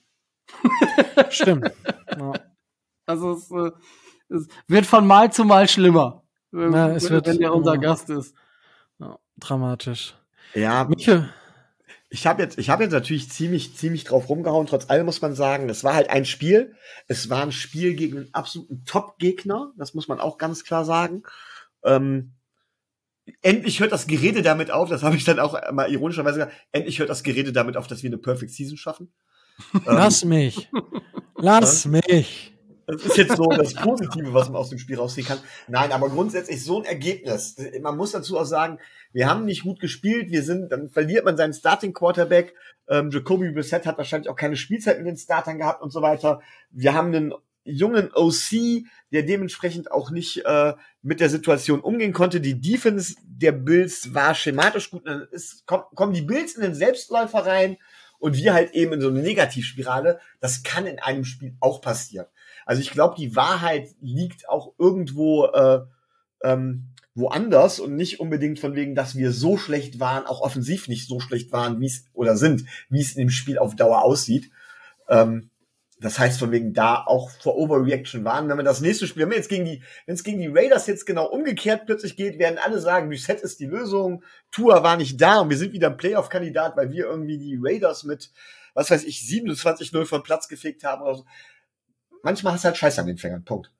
Stimmt. Ja. Also es, äh, es wird von Mal zu Mal schlimmer, äh, Ja, es wenn, wird, wenn der unser ja. Gast ist. Ja, dramatisch. Ja, Michael. Ich habe jetzt, ich habe jetzt natürlich ziemlich, ziemlich drauf rumgehauen. Trotz allem muss man sagen, es war halt ein Spiel. Es war ein Spiel gegen einen absoluten Top-Gegner. Das muss man auch ganz klar sagen. Ähm, endlich hört das Gerede damit auf. Das habe ich dann auch mal ironischerweise gesagt. Endlich hört das Gerede damit auf, dass wir eine Perfect Season schaffen. Lass ähm, mich. Lass ja? mich. Das ist jetzt so das Positive, was man aus dem Spiel rausziehen kann. Nein, aber grundsätzlich so ein Ergebnis. Man muss dazu auch sagen, wir haben nicht gut gespielt. Wir sind, dann verliert man seinen Starting Quarterback. Ähm, Jacoby Brissett hat wahrscheinlich auch keine Spielzeit mit den Startern gehabt und so weiter. Wir haben einen jungen O C, der dementsprechend auch nicht äh, mit der Situation umgehen konnte. Die Defense der Bills war schematisch gut. Dann ist, komm, kommen die Bills in den Selbstläufer rein und wir halt eben in so eine Negativspirale. Das kann in einem Spiel auch passieren. Also ich glaube, die Wahrheit liegt auch irgendwo äh, ähm, woanders und nicht unbedingt von wegen, dass wir so schlecht waren, auch offensiv nicht so schlecht waren, wie es oder sind, wie es in dem Spiel auf Dauer aussieht. Ähm, das heißt von wegen da auch vor Overreaction waren. Wenn wir das nächste Spiel, wenn wir jetzt gegen die, wenn es gegen die Raiders jetzt genau umgekehrt plötzlich geht, werden alle sagen, Brissett ist die Lösung, Tua war nicht da und wir sind wieder ein Playoff-Kandidat, weil wir irgendwie die Raiders mit, was weiß ich, siebenundzwanzig null von Platz gefegt haben oder so. Manchmal hast du halt Scheiße an den Fingern. Punkt.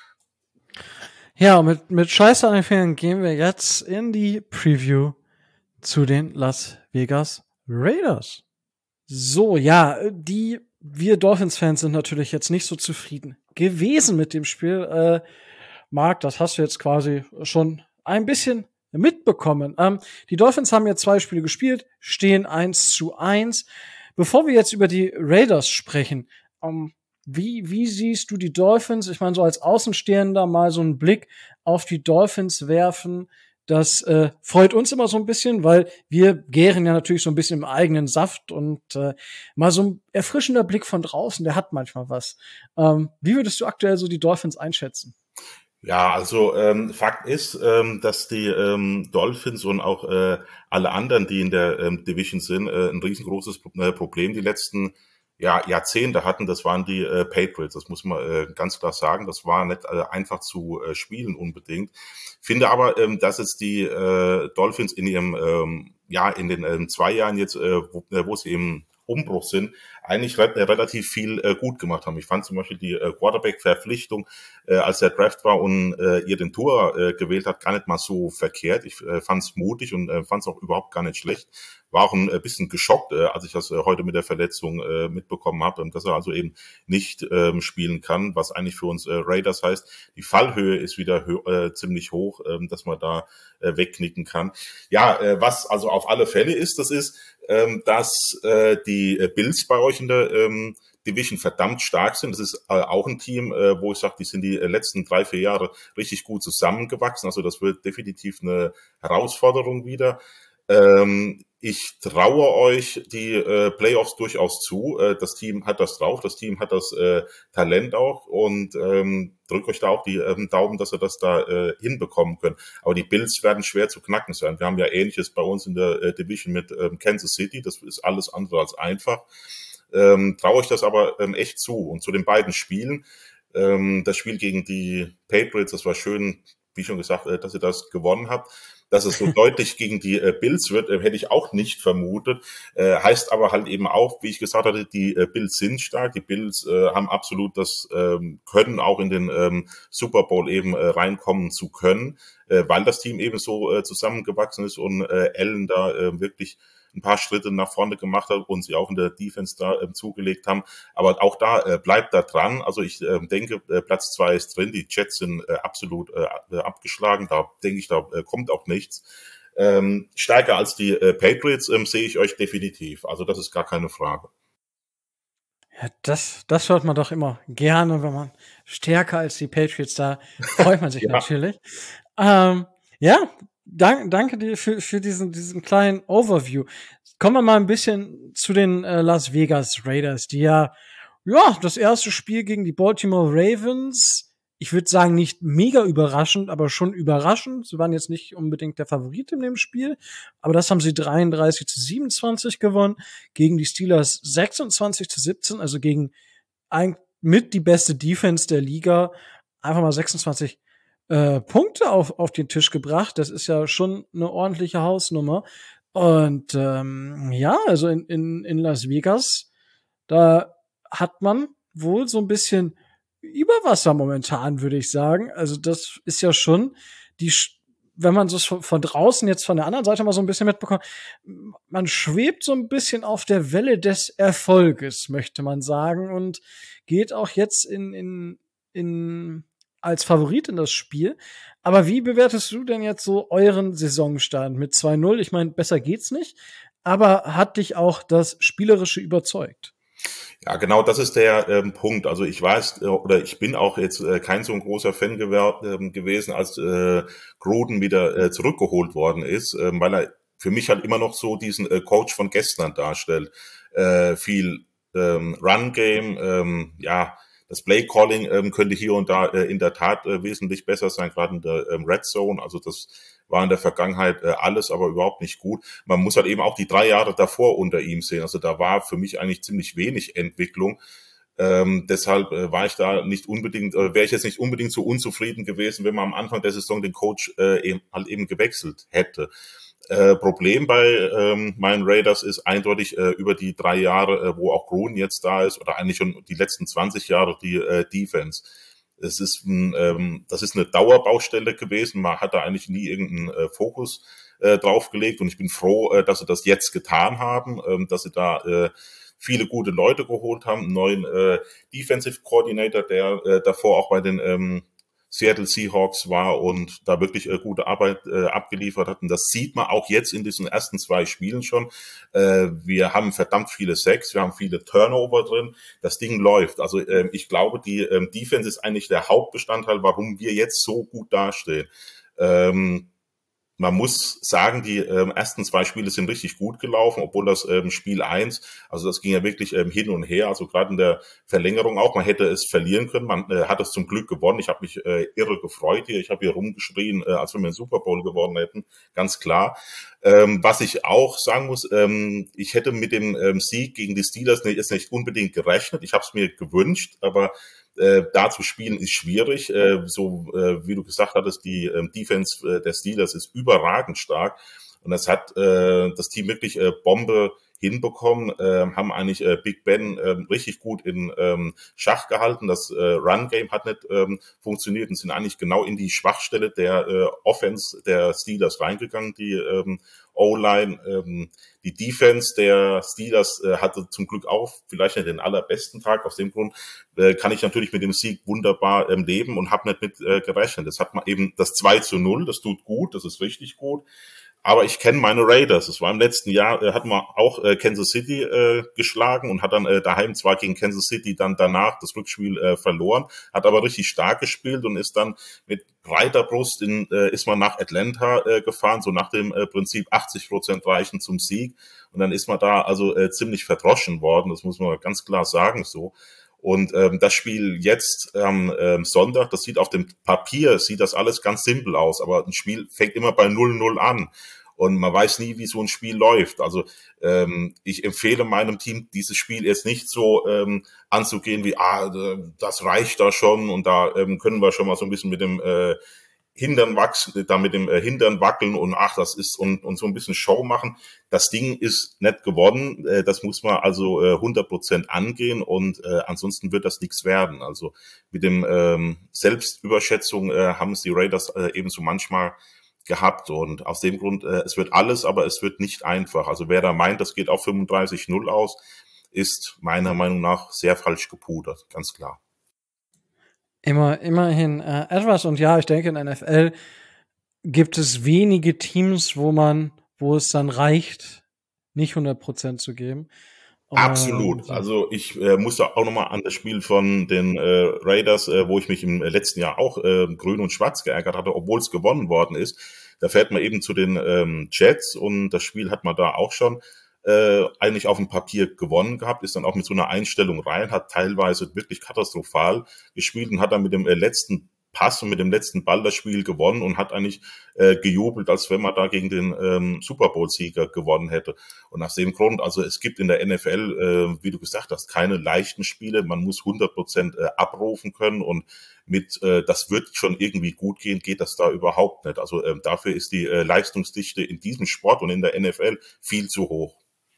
Ja, und mit, mit Scheiße an den Fingern gehen wir jetzt in die Preview zu den Las Vegas Raiders. So, ja, die, wir Dolphins-Fans sind natürlich jetzt nicht so zufrieden gewesen mit dem Spiel. Äh, Marc, das hast du jetzt quasi schon ein bisschen mitbekommen. Ähm, die Dolphins haben jetzt zwei Spiele gespielt, stehen eins zu eins. Bevor wir jetzt über die Raiders sprechen, ähm, Wie, wie siehst du die Dolphins? Ich meine, so als Außenstehender mal so einen Blick auf die Dolphins werfen, das äh, freut uns immer so ein bisschen, weil wir gären ja natürlich so ein bisschen im eigenen Saft und äh, mal so ein erfrischender Blick von draußen, der hat manchmal was. Ähm, wie würdest du aktuell so die Dolphins einschätzen? Ja, also ähm, Fakt ist, ähm, dass die ähm, Dolphins und auch äh, alle anderen, die in der ähm, Division sind, äh, ein riesengroßes äh, Problem die letzten ja, Jahrzehnte hatten, das waren die äh, Patriots. Das muss man äh, ganz klar sagen. Das war nicht äh, einfach zu äh, spielen unbedingt. Finde aber, ähm, dass jetzt die äh, Dolphins in ihrem, ähm, ja, in den ähm, zwei Jahren jetzt, äh, wo, äh, wo sie im Umbruch sind, eigentlich re- relativ viel äh, gut gemacht haben. Ich fand zum Beispiel die äh, Quarterback-Verpflichtung, äh, als der Draft war und äh, ihr den Tour äh, gewählt hat, gar nicht mal so verkehrt. Ich äh, fand es mutig und äh, fand es auch überhaupt gar nicht schlecht. War auch ein äh, bisschen geschockt, äh, als ich das äh, heute mit der Verletzung äh, mitbekommen habe, dass er also eben nicht ähm, spielen kann, was eigentlich für uns äh, Raiders heißt. Die Fallhöhe ist wieder hö- äh, ziemlich hoch, äh, dass man da äh, wegknicken kann. Ja, äh, was also auf alle Fälle ist, das ist, ähm, dass äh, die äh, Bills bei euch in der ähm, Division verdammt stark sind. Das ist äh, auch ein Team, äh, wo ich sage, die sind die äh, letzten drei, vier Jahre richtig gut zusammengewachsen. Also das wird definitiv eine Herausforderung wieder. Ähm, ich traue euch die äh, Playoffs durchaus zu. Äh, das Team hat das drauf, das Team hat das äh, Talent auch und ähm, drückt euch da auch die ähm, Daumen, dass ihr das da äh, hinbekommen könnt. Aber die Bills werden schwer zu knacken sein. Wir haben ja Ähnliches bei uns in der äh, Division mit ähm, Kansas City. Das ist alles andere als einfach. Ähm, traue ich das aber ähm, echt zu. Und zu den beiden Spielen, ähm, das Spiel gegen die Patriots, das war schön, wie schon gesagt, äh, dass ihr das gewonnen habt. Dass es so deutlich gegen die äh, Bills wird, äh, hätte ich auch nicht vermutet. Äh, heißt aber halt eben auch, wie ich gesagt hatte, die äh, Bills sind stark. Die Bills äh, haben absolut das ähm, Können, auch in den ähm, Super Bowl eben äh, reinkommen zu können, äh, weil das Team eben so äh, zusammengewachsen ist und äh, Allen da äh, wirklich ein paar Schritte nach vorne gemacht hat und sie auch in der Defense da äh, zugelegt haben. Aber auch da äh, bleibt da dran. Also ich äh, denke, äh, Platz zwei ist drin. Die Jets sind äh, absolut äh, abgeschlagen. Da denke ich, da äh, kommt auch nichts. Ähm, stärker als die äh, Patriots ähm, sehe ich euch definitiv. Also das ist gar keine Frage. Ja, das, das hört man doch immer gerne, wenn man stärker als die Patriots, da freut man sich Ja. natürlich. Ähm, ja, dank, danke dir für, für diesen, diesen kleinen Overview. Kommen wir mal ein bisschen zu den äh, Las Vegas Raiders, die ja, ja, das erste Spiel gegen die Baltimore Ravens, ich würde sagen, nicht mega überraschend, aber schon überraschend. Sie waren jetzt nicht unbedingt der Favorit in dem Spiel, aber das haben sie dreiunddreißig zu siebenundzwanzig gewonnen, gegen die Steelers sechsundzwanzig zu siebzehn, also gegen ein, mit die beste Defense der Liga, einfach mal sechsundzwanzig äh, Punkte auf, auf den Tisch gebracht. Das ist ja schon eine ordentliche Hausnummer. Und ähm, ja, also in, in, in Las Vegas, da hat man wohl so ein bisschen Überwasser momentan, würde ich sagen. Also das ist ja schon die, wenn man das von draußen jetzt von der anderen Seite mal so ein bisschen mitbekommt, man schwebt so ein bisschen auf der Welle des Erfolges, möchte man sagen, und geht auch jetzt in, in, in, als Favorit in das Spiel. Aber wie bewertest du denn jetzt so euren Saisonstand mit zwei null? Ich meine, besser geht's nicht. Aber hat dich auch das Spielerische überzeugt? Ja, genau, das ist der ähm, Punkt. Also ich weiß, äh, oder ich bin auch jetzt äh, kein so ein großer Fan gewer- äh, gewesen, als äh, Gruden wieder äh, zurückgeholt worden ist, äh, weil er für mich halt immer noch so diesen äh, Coach von gestern darstellt. Äh, viel ähm, Run-Game, ähm, ja, das Play-Calling ähm, könnte hier und da äh, in der Tat äh, wesentlich besser sein, gerade in der ähm, Red Zone. Also das war in der Vergangenheit äh, alles, aber überhaupt nicht gut. Man muss halt eben auch die drei Jahre davor unter ihm sehen. Also da war für mich eigentlich ziemlich wenig Entwicklung. Ähm, deshalb äh, war ich da nicht unbedingt, äh, wäre ich jetzt nicht unbedingt so unzufrieden gewesen, wenn man am Anfang der Saison den Coach äh, eben, halt eben gewechselt hätte. Äh, Problem bei ähm, meinen Raiders ist eindeutig äh, über die drei Jahre, äh, wo auch Gruden jetzt da ist, oder eigentlich schon die letzten zwanzig Jahre die äh, Defense. Es ist ein, ähm, das ist eine Dauerbaustelle gewesen. Man hat da eigentlich nie irgendeinen äh, Fokus äh, draufgelegt und ich bin froh, äh, dass sie das jetzt getan haben, ähm, dass sie da äh, viele gute Leute geholt haben, einen neuen äh, Defensive Coordinator, der äh, davor auch bei den ähm, Seattle Seahawks war und da wirklich äh, gute Arbeit äh, abgeliefert hat. Und das sieht man auch jetzt in diesen ersten zwei Spielen schon. Äh, wir haben verdammt viele Sacks, wir haben viele Turnover drin. Das Ding läuft. Also äh, ich glaube, die ähm, Defense ist eigentlich der Hauptbestandteil, warum wir jetzt so gut dastehen. Ähm, man muss sagen, die ähm, ersten zwei Spiele sind richtig gut gelaufen, obwohl das ähm, Spiel eins, also das ging ja wirklich ähm, hin und her, also gerade in der Verlängerung auch, man hätte es verlieren können, man äh, hat es zum Glück gewonnen. Ich habe mich äh, irre gefreut hier, ich habe hier rumgeschrien, äh, als wenn wir den Super Bowl gewonnen hätten, ganz klar. Ähm, was ich auch sagen muss, ähm, ich hätte mit dem ähm, Sieg gegen die Steelers nicht, jetzt nicht unbedingt gerechnet, ich habe es mir gewünscht, aber Äh, da zu spielen ist schwierig. Äh, so äh, wie du gesagt hattest, die äh, Defense äh, der Steelers ist überragend stark und das hat äh, das Team wirklich äh, Bombe hinbekommen, äh, haben eigentlich äh, Big Ben äh, richtig gut in ähm, Schach gehalten. Das äh, Run-Game hat nicht ähm, funktioniert und sind eigentlich genau in die Schwachstelle der äh, Offense der Steelers reingegangen, die ähm, O-Line. Ähm, die Defense der Steelers äh, hatte zum Glück auch vielleicht nicht den allerbesten Tag. Aus dem Grund äh, kann ich natürlich mit dem Sieg wunderbar ähm, leben und habe nicht mit äh, gerechnet. Das hat man eben das zwei zu null, das tut gut, das ist richtig gut. Aber ich kenne meine Raiders. Es war im letzten Jahr, äh, hat man auch äh, Kansas City äh, geschlagen und hat dann äh, daheim zwar gegen Kansas City dann danach das Rückspiel äh, verloren, hat aber richtig stark gespielt und ist dann mit breiter Brust in, äh, ist man nach Atlanta äh, gefahren, so nach dem äh, Prinzip achtzig Prozent reichen zum Sieg. Und dann ist man da also äh, ziemlich verdroschen worden, das muss man ganz klar sagen so. Und ähm, das Spiel jetzt am ähm, Sonntag, das sieht auf dem Papier, sieht das alles ganz simpel aus, aber ein Spiel fängt immer bei null null an und man weiß nie, wie so ein Spiel läuft. Also ähm, ich empfehle meinem Team, dieses Spiel jetzt nicht so ähm, anzugehen wie, ah, das reicht da schon und da ähm, können wir schon mal so ein bisschen mit dem äh, Hintern wachsen, da mit dem äh, Hintern wackeln und ach, das ist und, und so ein bisschen Show machen. Das Ding ist nicht gewonnen, äh, das muss man also äh, hundert Prozent angehen und äh, ansonsten wird das nichts werden. Also mit dem ähm, Selbstüberschätzung äh, haben es die Raiders äh, ebenso manchmal gehabt und aus dem Grund, äh, es wird alles, aber es wird nicht einfach. Also wer da meint, das geht auf fünfunddreißig null aus, ist meiner Meinung nach sehr falsch gepudert, ganz klar. Immer, immerhin äh, etwas. Und ja, ich denke, in N F L gibt es wenige Teams, wo man, wo es dann reicht, nicht hundert Prozent zu geben. Absolut. Ähm, Also ich äh, musste auch nochmal an das Spiel von den äh, Raiders, äh, wo ich mich im letzten Jahr auch äh, grün und schwarz geärgert hatte, obwohl es gewonnen worden ist. Da fährt man eben zu den ähm, Jets und das Spiel hat man da auch schon äh, eigentlich auf dem Papier gewonnen gehabt, ist dann auch mit so einer Einstellung rein, hat teilweise wirklich katastrophal gespielt und hat dann mit dem äh, letzten Pass und mit dem letzten Ball das Spiel gewonnen und hat eigentlich äh, gejubelt, als wenn man da gegen den ähm, Super Bowl-Sieger gewonnen hätte. Und aus dem Grund, also es gibt in der N F L, äh, wie du gesagt hast, keine leichten Spiele. Man muss hundert Prozent äh, abrufen können und mit, äh, das wird schon irgendwie gut gehen, geht das da überhaupt nicht. Also äh, dafür ist die äh, Leistungsdichte in diesem Sport und in der N F L viel zu hoch.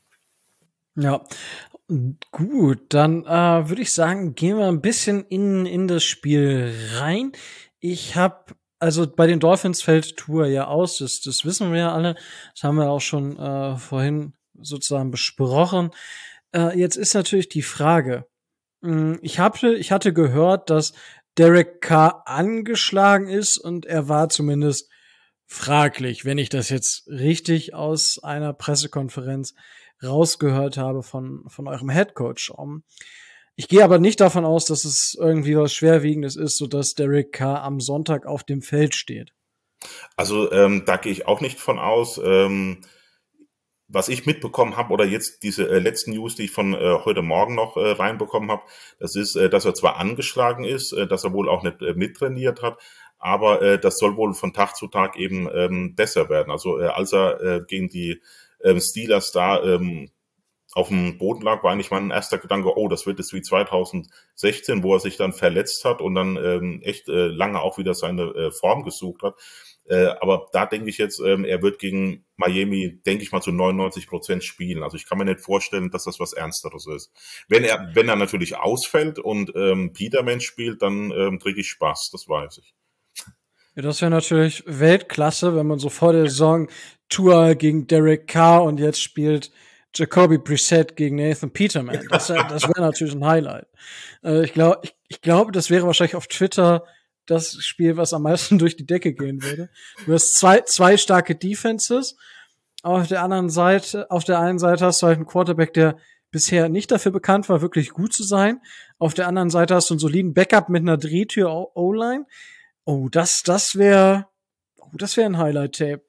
Ja, gut, dann äh, würde ich sagen, gehen wir ein bisschen in, in das Spiel rein. Ich habe, also bei den Dolphins fällt Tua ja aus, das, das wissen wir ja alle. Das haben wir auch schon äh, vorhin sozusagen besprochen. Äh, jetzt ist natürlich die Frage, mh, ich, hab, ich hatte gehört, dass Derek Carr angeschlagen ist und er war zumindest fraglich, wenn ich das jetzt richtig aus einer Pressekonferenz rausgehört habe von, von eurem Headcoach. Um, ich gehe aber nicht davon aus, dass es irgendwie was Schwerwiegendes ist, sodass Derek Carr am Sonntag auf dem Feld steht. Also ähm, da gehe ich auch nicht von aus. Ähm, was ich mitbekommen habe, oder jetzt diese äh, letzten News, die ich von äh, heute Morgen noch äh, reinbekommen habe, das ist, äh, dass er zwar angeschlagen ist, äh, dass er wohl auch nicht äh, mittrainiert hat, aber äh, das soll wohl von Tag zu Tag eben ähm, besser werden. Also äh, als er äh, gegen die ähm, Steelers da ähm, auf dem Boden lag, war eigentlich mein erster Gedanke, oh, das wird jetzt wie zweitausendsechzehn, wo er sich dann verletzt hat und dann ähm, echt äh, lange auch wieder seine äh, Form gesucht hat. Äh, aber da denke ich jetzt, ähm, er wird gegen Miami, denke ich mal, zu neunundneunzig Prozent spielen. Also ich kann mir nicht vorstellen, dass das was Ernsteres ist. Wenn er, wenn er natürlich ausfällt und ähm, Peterman spielt, dann ähm, kriege ich Spaß, das weiß ich. Ja, das wäre natürlich Weltklasse, wenn man so vor der Saison Tua gegen Derek Carr und jetzt spielt Jacoby Brissett gegen Nathan Peterman. Das, das wäre natürlich ein Highlight. Äh, ich glaube, ich, ich glaube, das wäre wahrscheinlich auf Twitter das Spiel, was am meisten durch die Decke gehen würde. Du hast zwei, zwei starke Defenses. Auf der anderen Seite, auf der einen Seite hast du halt einen Quarterback, der bisher nicht dafür bekannt war, wirklich gut zu sein. Auf der anderen Seite hast du einen soliden Backup mit einer Drehtür O-Line. Oh, das, das wäre, oh, das wäre ein Highlight-Tape.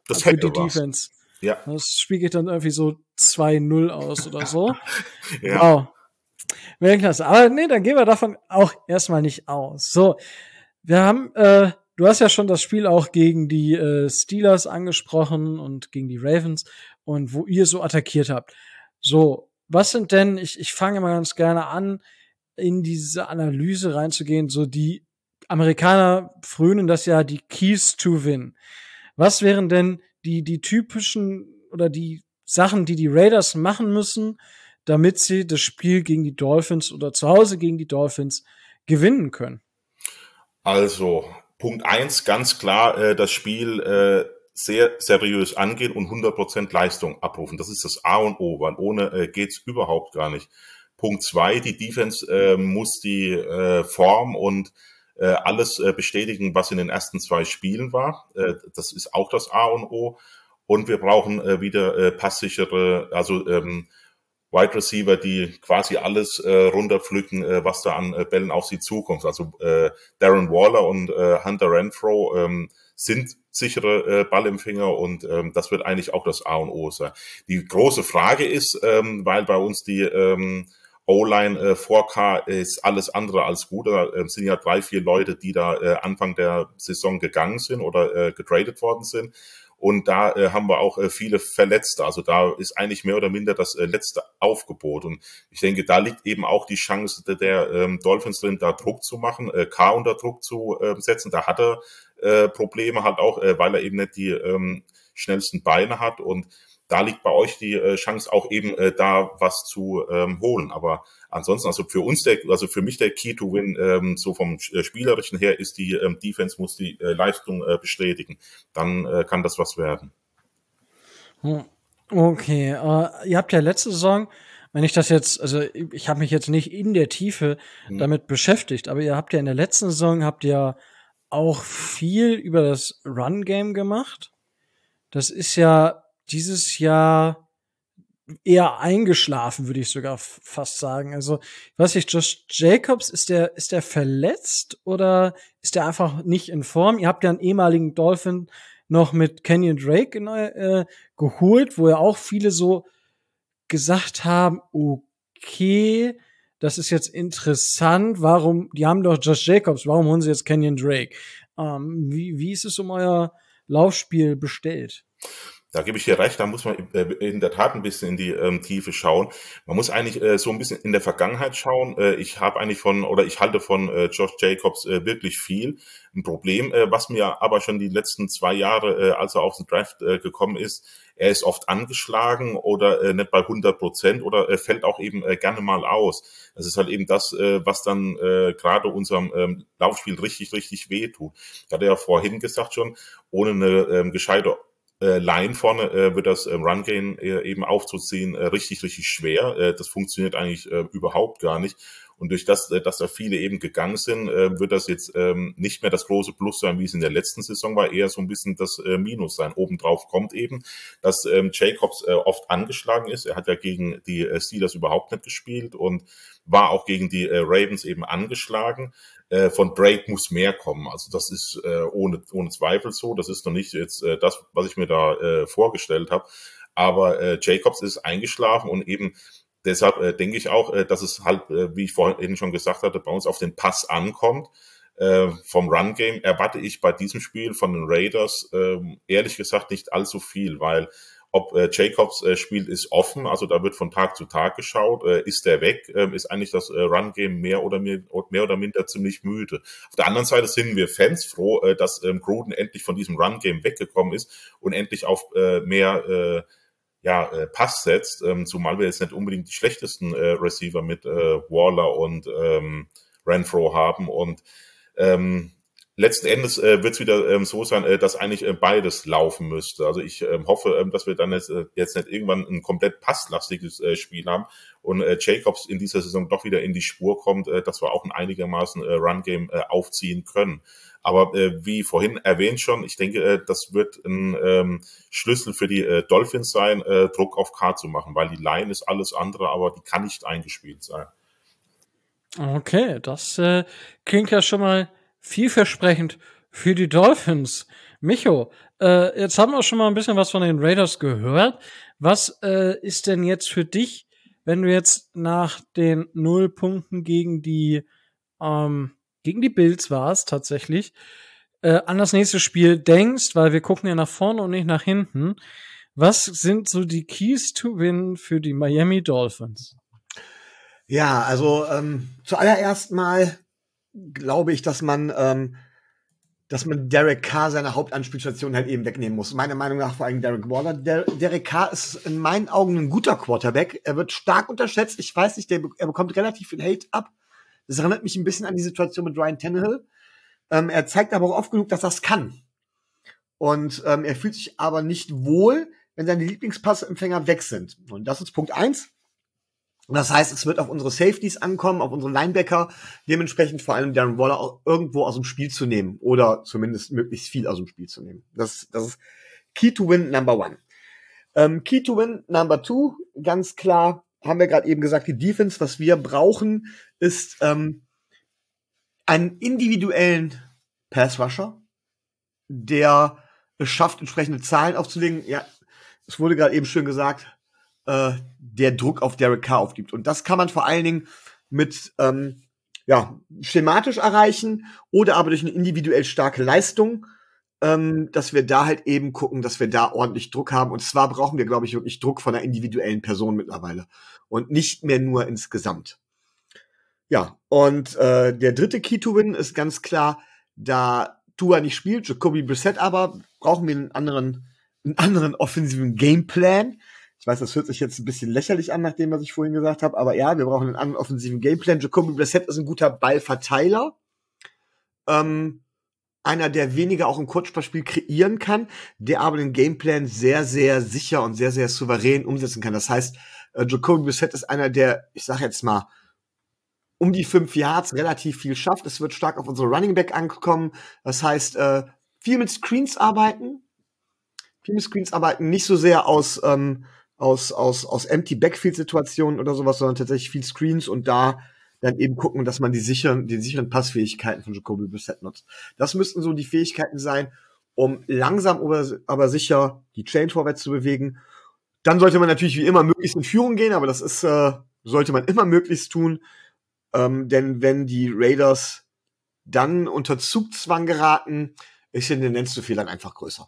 Das für hätte die was. Defense. Ja. Das Spiel geht dann irgendwie so zwei null aus oder so. Ja. Wow. Weltklasse. Aber nee, dann gehen wir davon auch erstmal nicht aus. So, wir haben, äh, du hast ja schon das Spiel auch gegen die äh, Steelers angesprochen und gegen die Ravens und wo ihr so attackiert habt. So, was sind denn, ich, ich fange mal ganz gerne an, in diese Analyse reinzugehen, so die Amerikaner frönen das ja die Keys to Win. Was wären denn die, die typischen oder die Sachen, die die Raiders machen müssen, damit sie das Spiel gegen die Dolphins oder zu Hause gegen die Dolphins gewinnen können? Also, Punkt eins, ganz klar, äh, das Spiel äh, sehr seriös angehen und hundert Prozent Leistung abrufen. Das ist das A und O, weil ohne äh, geht's überhaupt gar nicht. Punkt zwei, die Defense äh, muss die äh, Form und äh, alles äh, bestätigen, was in den ersten zwei Spielen war. Äh, das ist auch das A und O. Und wir brauchen äh, wieder äh, passsichere, also ähm, Wide Receiver, die quasi alles äh, runterpflücken, äh, was da an äh, Bällen auf sie zukommt. Also äh, Darren Waller und äh, Hunter Renfrow ähm, sind sichere äh, Ballempfänger und ähm, das wird eigentlich auch das A und O sein. Die große Frage ist, ähm, weil bei uns die ähm, O-Line äh, vier K ist alles andere als gut. Da äh, sind ja drei, vier Leute, die da äh, Anfang der Saison gegangen sind oder äh, getradet worden sind. Und da äh, haben wir auch äh, viele Verletzte. Also da ist eigentlich mehr oder minder das äh, letzte Aufgebot. Und ich denke, da liegt eben auch die Chance der, der ähm, Dolphins drin, da Druck zu machen, äh, K unter Druck zu äh, setzen. Da hat er äh, Probleme halt auch, äh, weil er eben nicht die ähm, schnellsten Beine hat. Und da liegt bei euch die äh, Chance auch eben äh, da was zu ähm, holen. Aber ansonsten, also für uns, der, also für mich der Key to Win, ähm, so vom äh, Spielerischen her, ist die ähm, Defense muss die äh, Leistung äh, bestätigen. Dann äh, kann das was werden. Okay, äh, ihr habt ja letzte Saison, wenn ich das jetzt, also ich habe mich jetzt nicht in der Tiefe Hm. damit beschäftigt, aber ihr habt ja in der letzten Saison habt ihr auch viel über das Run-Game gemacht. Das ist ja dieses Jahr eher eingeschlafen, würde ich sogar f- fast sagen. Also, ich weiß nicht, Josh Jacobs, ist der, ist der verletzt oder ist der einfach nicht in Form? Ihr habt ja einen ehemaligen Dolphin noch mit Kenyon Drake neu, äh, geholt, wo ja auch viele so gesagt haben, okay, das ist jetzt interessant, warum, die haben doch Josh Jacobs, warum holen sie jetzt Kenyon Drake? Ähm, wie, wie ist es um euer Laufspiel bestellt? Da gebe ich dir recht, da muss man äh, in der Tat ein bisschen in die ähm, Tiefe schauen. Man muss eigentlich äh, so ein bisschen in der Vergangenheit schauen. Äh, ich habe eigentlich von, oder ich halte von äh, Josh Jacobs äh, wirklich viel. Ein Problem, äh, was mir aber schon die letzten zwei Jahre, äh, als er auf den Draft äh, gekommen ist, er ist oft angeschlagen oder äh, nicht bei hundert Prozent oder äh, fällt auch eben äh, gerne mal aus. Das ist halt eben das, äh, was dann äh, gerade unserem ähm, Laufspiel richtig, richtig wehtut. Ich hatte ja vorhin gesagt schon, ohne eine ähm, gescheite äh, Line vorne äh, wird das ähm, Run-Game äh, eben aufzuziehen äh, richtig, richtig schwer. Äh, das funktioniert eigentlich äh, überhaupt gar nicht. Und durch das, äh, dass da viele eben gegangen sind, äh, wird das jetzt ähm, nicht mehr das große Plus sein, wie es in der letzten Saison war, eher so ein bisschen das äh, Minus sein. Obendrauf kommt eben, dass ähm, Jacobs äh, oft angeschlagen ist. Er hat ja gegen die äh, Steelers überhaupt nicht gespielt und war auch gegen die äh, Ravens eben angeschlagen. Äh, von Drake muss mehr kommen. Also das ist äh, ohne ohne Zweifel so. Das ist noch nicht jetzt äh, das, was ich mir da äh, vorgestellt habe. Aber äh, Jacobs ist eingeschlafen und eben deshalb äh, denke ich auch, äh, dass es halt, äh, wie ich vorhin schon gesagt hatte, bei uns auf den Pass ankommt. Äh, vom Run-Game erwarte ich bei diesem Spiel von den Raiders äh, ehrlich gesagt nicht allzu viel, weil ob äh, Jacobs äh, spielt, ist offen, also da wird von Tag zu Tag geschaut. Äh, ist der weg, äh, ist eigentlich das äh, Run-Game mehr oder mehr, mehr oder minder ziemlich müde. Auf der anderen Seite sind wir Fans froh, äh, dass ähm, Gruden endlich von diesem Run-Game weggekommen ist und endlich auf äh, mehr äh, ja, äh, Pass setzt, ähm, zumal wir jetzt nicht unbedingt die schlechtesten äh, Receiver mit äh, Waller und ähm, Renfrow haben und ähm, letzten Endes äh, wird es wieder ähm, so sein, äh, dass eigentlich äh, beides laufen müsste. Also ich ähm, hoffe, ähm, dass wir dann jetzt, äh, jetzt nicht irgendwann ein komplett passlastiges äh, Spiel haben und äh, Jacobs in dieser Saison doch wieder in die Spur kommt, äh, dass wir auch ein einigermaßen äh, Run-Game äh, aufziehen können. Aber äh, wie vorhin erwähnt schon, ich denke, äh, das wird ein ähm, Schlüssel für die äh, Dolphins sein, äh, Druck auf K zu machen, weil die Line ist alles andere, aber die kann nicht eingespielt sein. Okay, das äh, klingt ja schon mal vielversprechend für die Dolphins. Micho, äh, jetzt haben wir schon mal ein bisschen was von den Raiders gehört. Was äh, ist denn jetzt für dich, wenn du jetzt nach den null Punkten gegen die ähm, gegen die Bills warst tatsächlich, äh, an das nächste Spiel denkst, weil wir gucken ja nach vorne und nicht nach hinten. Was sind so die Keys to Win für die Miami Dolphins? Ja, also ähm, zuallererst mal glaube ich, dass man ähm, dass man Derek Carr seine Hauptanspielstation halt eben wegnehmen muss. Meiner Meinung nach vor allem Derek Waller. Der, Derek Carr ist in meinen Augen ein guter Quarterback. Er wird stark unterschätzt. Ich weiß nicht, der, er bekommt relativ viel Hate ab. Das erinnert mich ein bisschen an die Situation mit Ryan Tannehill. Ähm, er zeigt aber auch oft genug, dass er es kann. Und ähm, er fühlt sich aber nicht wohl, wenn seine Lieblingspassempfänger weg sind. Und das ist Punkt eins. Und das heißt, es wird auf unsere Safeties ankommen, auf unsere Linebacker, dementsprechend vor allem Darren Waller auch irgendwo aus dem Spiel zu nehmen oder zumindest möglichst viel aus dem Spiel zu nehmen. Das, das ist Key to Win Number One. Ähm, Key to Win Number Two, ganz klar, haben wir gerade eben gesagt, die Defense, was wir brauchen, ist ähm, einen individuellen Pass-Rusher, der es schafft, entsprechende Zahlen aufzulegen. Ja, es wurde gerade eben schön gesagt, äh, der Druck auf Derek Carr aufgibt. Und das kann man vor allen Dingen mit ähm, ja, schematisch erreichen oder aber durch eine individuell starke Leistung, ähm, dass wir da halt eben gucken, dass wir da ordentlich Druck haben. Und zwar brauchen wir, glaube ich, wirklich Druck von einer individuellen Person mittlerweile und nicht mehr nur insgesamt. Ja, und äh, der dritte Key to Win ist ganz klar, da Tua nicht spielt, Jacoby Brissett aber, brauchen wir einen anderen, einen anderen offensiven Gameplan. Ich weiß, das hört sich jetzt ein bisschen lächerlich an, nach dem, was ich vorhin gesagt habe, aber ja, wir brauchen einen anderen offensiven Gameplan. Jacoby Brissett ist ein guter Ballverteiler. Ähm, einer, der weniger auch im Kurzspielspiel kreieren kann, der aber den Gameplan sehr, sehr sicher und sehr, sehr souverän umsetzen kann. Das heißt, äh, Jacoby Brissett ist einer, der, ich sag jetzt mal, um die fünf Yards relativ viel schafft. Es wird stark auf unsere Running Back ankommen. Das heißt, äh, viel mit Screens arbeiten. Viel mit Screens arbeiten, nicht so sehr aus, ähm, aus, aus, aus Empty Backfield Situationen oder sowas, sondern tatsächlich viel Screens und da dann eben gucken, dass man die sicheren, die sicheren Passfähigkeiten von Jacoby Brissett nutzt. Das müssten so die Fähigkeiten sein, um langsam aber, aber sicher die Chain vorwärts zu bewegen. Dann sollte man natürlich wie immer möglichst in Führung gehen, aber das ist, äh, sollte man immer möglichst tun. Ähm, denn wenn die Raiders dann unter Zugzwang geraten, ist die Tendenz zu Fehlern einfach größer.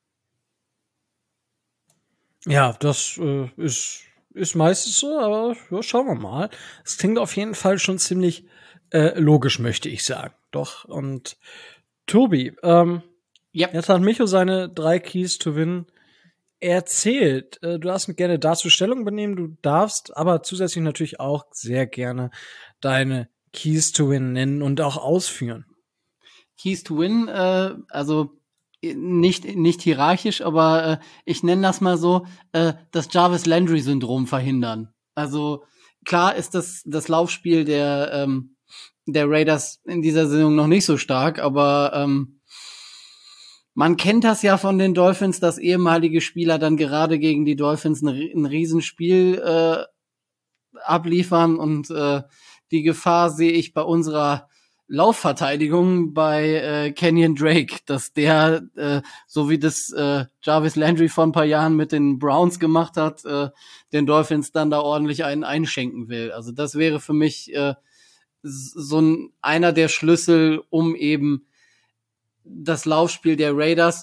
Ja, das äh, ist, ist meistens so, aber ja, schauen wir mal. Es klingt auf jeden Fall schon ziemlich äh, logisch, möchte ich sagen. Doch, und Tobi, ähm, Ja. jetzt hat Micho seine drei Keys to Win erzählt. Äh, du darfst gerne dazu Stellung benehmen, du darfst aber zusätzlich natürlich auch sehr gerne deine Keys to Win nennen und auch ausführen. Keys to Win, äh, also nicht nicht hierarchisch, aber äh, ich nenne das mal so, äh, das Jarvis Landry-Syndrom verhindern. Also klar ist das das Laufspiel der ähm, der Raiders in dieser Saison noch nicht so stark, aber ähm, man kennt das ja von den Dolphins, dass ehemalige Spieler dann gerade gegen die Dolphins ein, ein Riesenspiel äh, abliefern und äh, die Gefahr sehe ich bei unserer Laufverteidigung bei äh, Kenyon Drake, dass der, äh, so wie das äh, Jarvis Landry vor ein paar Jahren mit den Browns gemacht hat, äh, den Dolphins dann da ordentlich einen einschenken will. Also das wäre für mich äh, so ein einer der Schlüssel, um eben das Laufspiel der Raiders,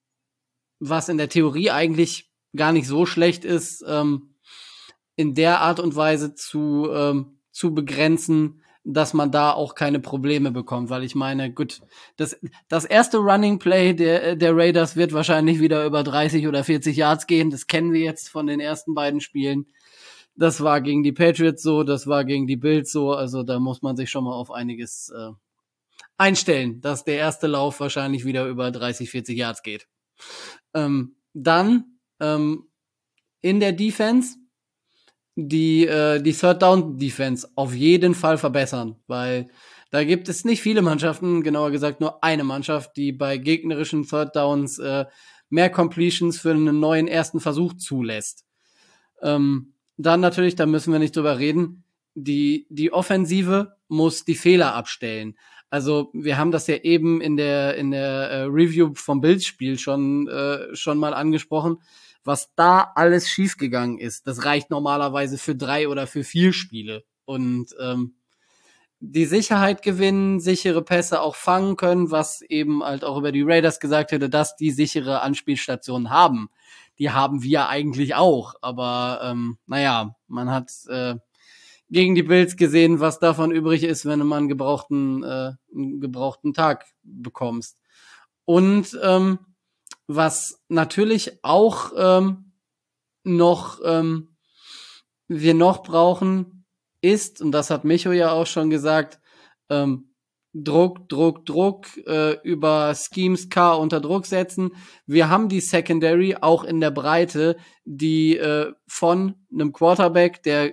was in der Theorie eigentlich gar nicht so schlecht ist, ähm, in der Art und Weise zu ähm, zu begrenzen, dass man da auch keine Probleme bekommt, weil ich meine, gut, das das erste Running Play der der Raiders wird wahrscheinlich wieder über dreißig oder vierzig Yards gehen, das kennen wir jetzt von den ersten beiden Spielen. Das war gegen die Patriots so, das war gegen die Bills so, also da muss man sich schon mal auf einiges äh, einstellen, dass der erste Lauf wahrscheinlich wieder über dreißig, vierzig Yards geht. Ähm, dann ähm, in der Defense die äh, die Third Down Defense auf jeden Fall verbessern, weil da gibt es nicht viele Mannschaften, genauer gesagt nur eine Mannschaft, die bei gegnerischen Third Downs äh, mehr Completions für einen neuen ersten Versuch zulässt. Ähm, dann natürlich, da müssen wir nicht drüber reden, die die Offensive muss die Fehler abstellen. Also wir haben das ja eben in der in der äh, Review vom Bills-Spiel schon äh, schon mal angesprochen, was da alles schiefgegangen ist. Das reicht normalerweise für drei oder für vier Spiele. Und ähm, die Sicherheit gewinnen, sichere Pässe auch fangen können, was eben halt auch über die Raiders gesagt hätte, dass die sichere Anspielstationen haben. Die haben wir eigentlich auch, aber ähm, naja, man hat äh, gegen die Bills gesehen, was davon übrig ist, wenn du mal einen gebrauchten, äh, einen gebrauchten Tag bekommst. Und ähm, was natürlich auch ähm, noch ähm, wir noch brauchen, ist, und das hat Micho ja auch schon gesagt, ähm, Druck, Druck, Druck, äh, über Schemes K unter Druck setzen. Wir haben die Secondary auch in der Breite, die äh, von einem Quarterback, der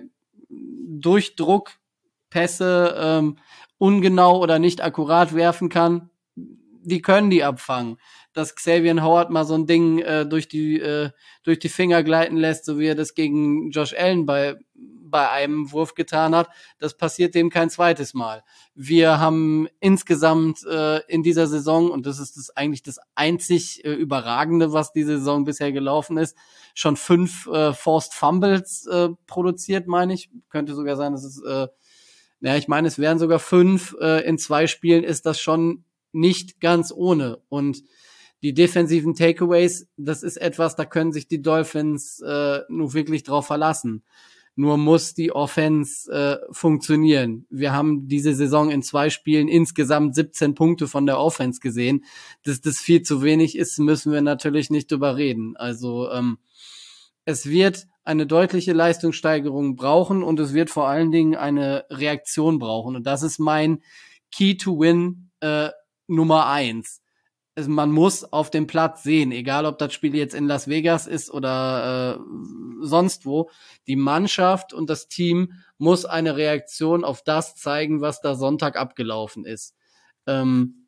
durch Druck Pässe ähm, ungenau oder nicht akkurat werfen kann, die können die abfangen. Dass Xavier Howard mal so ein Ding äh, durch die äh, durch die Finger gleiten lässt, so wie er das gegen Josh Allen bei bei einem Wurf getan hat, das passiert dem kein zweites Mal. Wir haben insgesamt äh, in dieser Saison, und das ist das eigentlich das einzig äh, Überragende, was diese Saison bisher gelaufen ist, schon fünf äh, Forced Fumbles äh, produziert, meine ich. Könnte sogar sein, dass es, äh, naja, ich meine, es wären sogar fünf. Äh, in zwei Spielen ist das schon nicht ganz ohne. Und die defensiven Takeaways, das ist etwas, da können sich die Dolphins äh, nur wirklich drauf verlassen. Nur muss die Offense äh, funktionieren. Wir haben diese Saison in zwei Spielen insgesamt siebzehn Punkte von der Offense gesehen. Dass das viel zu wenig ist, müssen wir natürlich nicht drüber reden. Also ähm, es wird eine deutliche Leistungssteigerung brauchen und es wird vor allen Dingen eine Reaktion brauchen. Und das ist mein Key to Win äh, Nummer eins. Also man muss auf dem Platz sehen, egal ob das Spiel jetzt in Las Vegas ist oder äh, sonst wo, die Mannschaft und das Team muss eine Reaktion auf das zeigen, was da Sonntag abgelaufen ist. Ähm,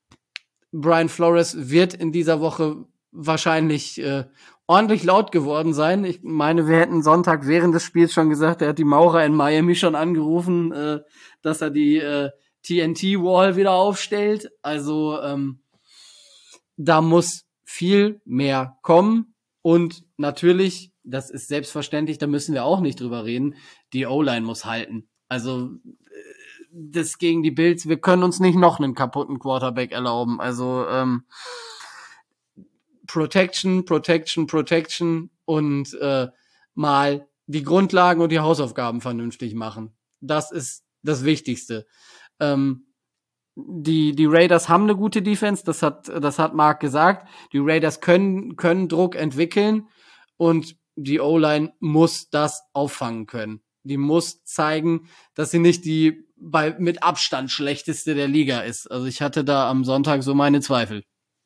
Brian Flores wird in dieser Woche wahrscheinlich äh, ordentlich laut geworden sein. Ich meine, wir hätten Sonntag während des Spiels schon gesagt, er hat die Maurer in Miami schon angerufen, äh, dass er die äh, T N T-Wall wieder aufstellt. Also ähm, da muss viel mehr kommen und natürlich, das ist selbstverständlich, da müssen wir auch nicht drüber reden, die O-Line muss halten. Also das gegen die Bills, wir können uns nicht noch einen kaputten Quarterback erlauben. Also ähm, Protection, Protection, Protection und äh, mal die Grundlagen und die Hausaufgaben vernünftig machen. Das ist das Wichtigste. Ähm, Die, die Raiders haben eine gute Defense, das hat, das hat Mark gesagt. Die Raiders können, können Druck entwickeln und die O-Line muss das auffangen können. Die muss zeigen, dass sie nicht die bei, mit Abstand schlechteste der Liga ist. Also ich hatte da am Sonntag so meine Zweifel.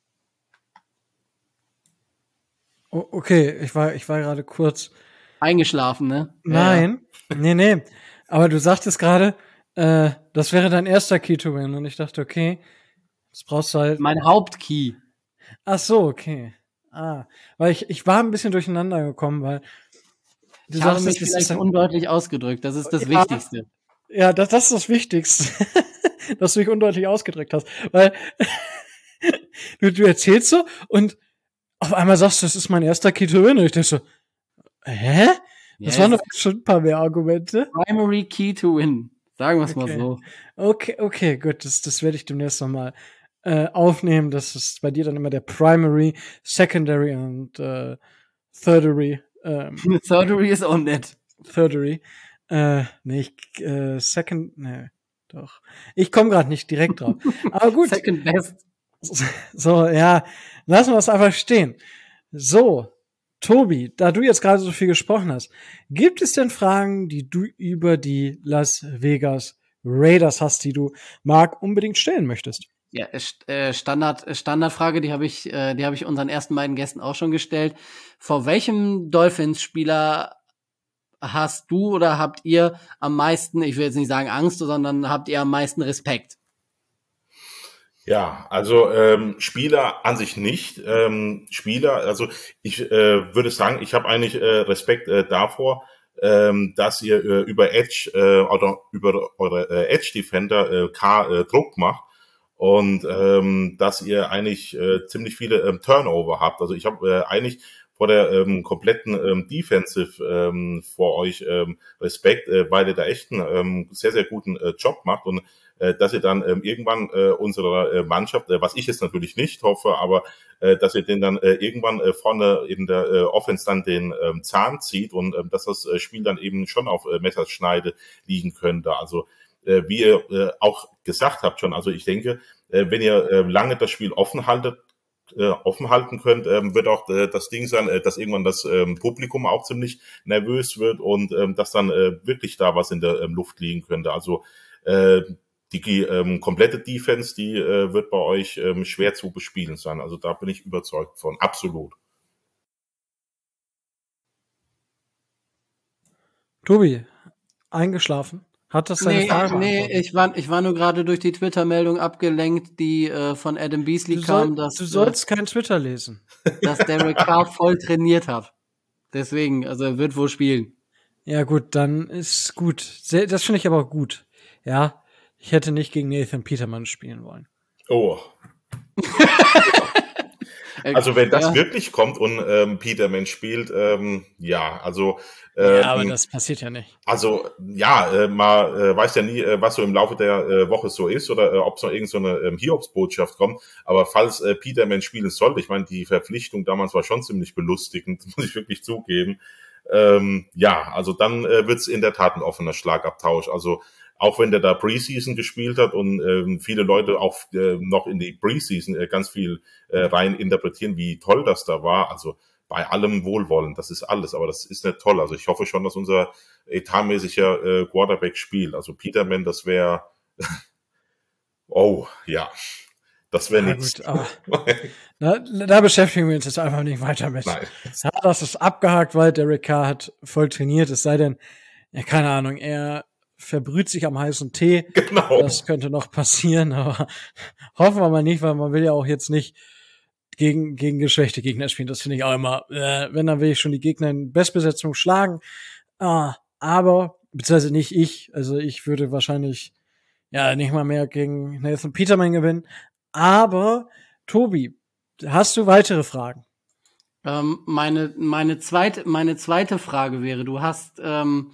Oh, okay, ich war, ich war gerade kurz. Eingeschlafen, ne? Nein, ja. nee, nee. Aber du sagtest gerade, Äh, das wäre dein erster Key to Win. Und ich dachte, okay, das brauchst du halt. Mein Hauptkey. Ach so, okay. Ah, weil ich, ich war ein bisschen durcheinander gekommen, weil du ich habe mich vielleicht ein, undeutlich ausgedrückt. Das ist das ja, Wichtigste. Ja, das, das ist das Wichtigste, dass du dich undeutlich ausgedrückt hast. Weil du, du erzählst so und auf einmal sagst du, das ist mein erster Key to Win. Und ich dachte so, hä? Das yes. waren doch schon ein paar mehr Argumente. Primary Key to Win. Sagen wir es okay. mal so. Okay, okay, gut. Das, das werde ich demnächst nochmal äh, aufnehmen. Das ist bei dir dann immer der Primary, Secondary und äh, Thirdery. Ähm, Thirdery ist auch nett. Thirdery. Äh, nee, ich, äh, Second, nee, doch. Ich komme gerade nicht direkt drauf. Aber gut. Second best. So, ja, lassen wir es einfach stehen. So, Tobi, da du jetzt gerade so viel gesprochen hast, gibt es denn Fragen, die du über die Las Vegas Raiders hast, die du Marc unbedingt stellen möchtest? Ja, Standard, Standardfrage, die habe ich, die habe ich unseren ersten beiden Gästen auch schon gestellt. Vor welchem Dolphins-Spieler hast du oder habt ihr am meisten, ich will jetzt nicht sagen Angst, sondern habt ihr am meisten Respekt? Ja, also ähm, Spieler an sich nicht. Ähm, Spieler, also ich äh, würde sagen, ich habe eigentlich äh, Respekt äh, davor, ähm, dass ihr äh, über Edge äh, oder über eure äh, Edge Defender äh, K äh, Druck macht und ähm, dass ihr eigentlich äh, ziemlich viele ähm, Turnover habt. Also ich habe äh, eigentlich vor der ähm, kompletten ähm, Defensive ähm, vor euch ähm, Respekt, äh, weil ihr da echt einen ähm, sehr, sehr guten äh, Job macht und äh, dass ihr dann ähm, irgendwann äh, unserer äh, Mannschaft, äh, was ich jetzt natürlich nicht hoffe, aber äh, dass ihr den dann äh, irgendwann äh, vorne in der äh, Offense dann den ähm, Zahn zieht und äh, dass das äh, Spiel dann eben schon auf äh, Messerschneide liegen könnte. Also äh, wie ihr äh, auch gesagt habt schon, also ich denke, äh, wenn ihr äh, lange das Spiel offen haltet, äh, offen halten könnt, ähm, wird auch äh, das Ding sein, äh, dass irgendwann das ähm, Publikum auch ziemlich nervös wird und ähm, dass dann äh, wirklich da was in der ähm, Luft liegen könnte. Also äh, die ähm, komplette Defense, die äh, wird bei euch ähm, schwer zu bespielen sein. Also da bin ich überzeugt von, absolut. Tobi, eingeschlafen? Hat das deine Nee, Frage nee, beantwortet? ich war, ich war nur gerade durch die Twitter-Meldung abgelenkt, die äh, von Adam Beasley Du, soll, kam, dass, du sollst kein Twitter lesen. äh, dass Derek Carr voll trainiert hat. Deswegen, also er wird wohl spielen. Ja gut, dann ist gut. Sehr, das finde ich aber gut. Ja, ich hätte nicht gegen Nathan Peterman spielen wollen. Oh. Also wenn das ja. wirklich kommt und ähm, Peterman spielt, ähm, ja, also ähm, ja, aber das passiert ja nicht. Also ja, äh, man äh, weiß ja nie, äh, was so im Laufe der äh, Woche so ist oder äh, ob so irgend so eine ähm, Hiobsbotschaft kommt. Aber falls äh, Peterman spielen sollte, ich meine, die Verpflichtung damals war schon ziemlich belustigend, muss ich wirklich zugeben. Ähm, ja, also dann äh, wird's in der Tat ein offener Schlagabtausch. Also auch wenn der da Preseason gespielt hat und ähm, viele Leute auch äh, noch in die Preseason äh, ganz viel äh, rein interpretieren, wie toll das da war. Also bei allem Wohlwollen, das ist alles, aber das ist nicht toll. Also ich hoffe schon, dass unser etatmäßiger äh, Quarterback spielt. Also Peterman, das wäre, oh ja, das wäre ja, nichts. Gut, aber da, da beschäftigen wir uns jetzt einfach nicht weiter mit. Nein. Ja, das ist abgehakt, weil Derek Carr hat voll trainiert. Es sei denn, ja, keine Ahnung, er verbrüht sich am heißen Tee. Genau. Das könnte noch passieren, aber hoffen wir mal nicht, weil man will ja auch jetzt nicht gegen, gegen geschwächte Gegner spielen. Das finde ich auch immer, äh, wenn, dann will ich schon die Gegner in Bestbesetzung schlagen. Ah, aber, beziehungsweise nicht ich, also ich würde wahrscheinlich, ja, nicht mal mehr gegen Nathan Peterman gewinnen. Aber, Tobi, hast du weitere Fragen? Ähm, meine, meine zweite, meine zweite Frage wäre, du hast, ähm,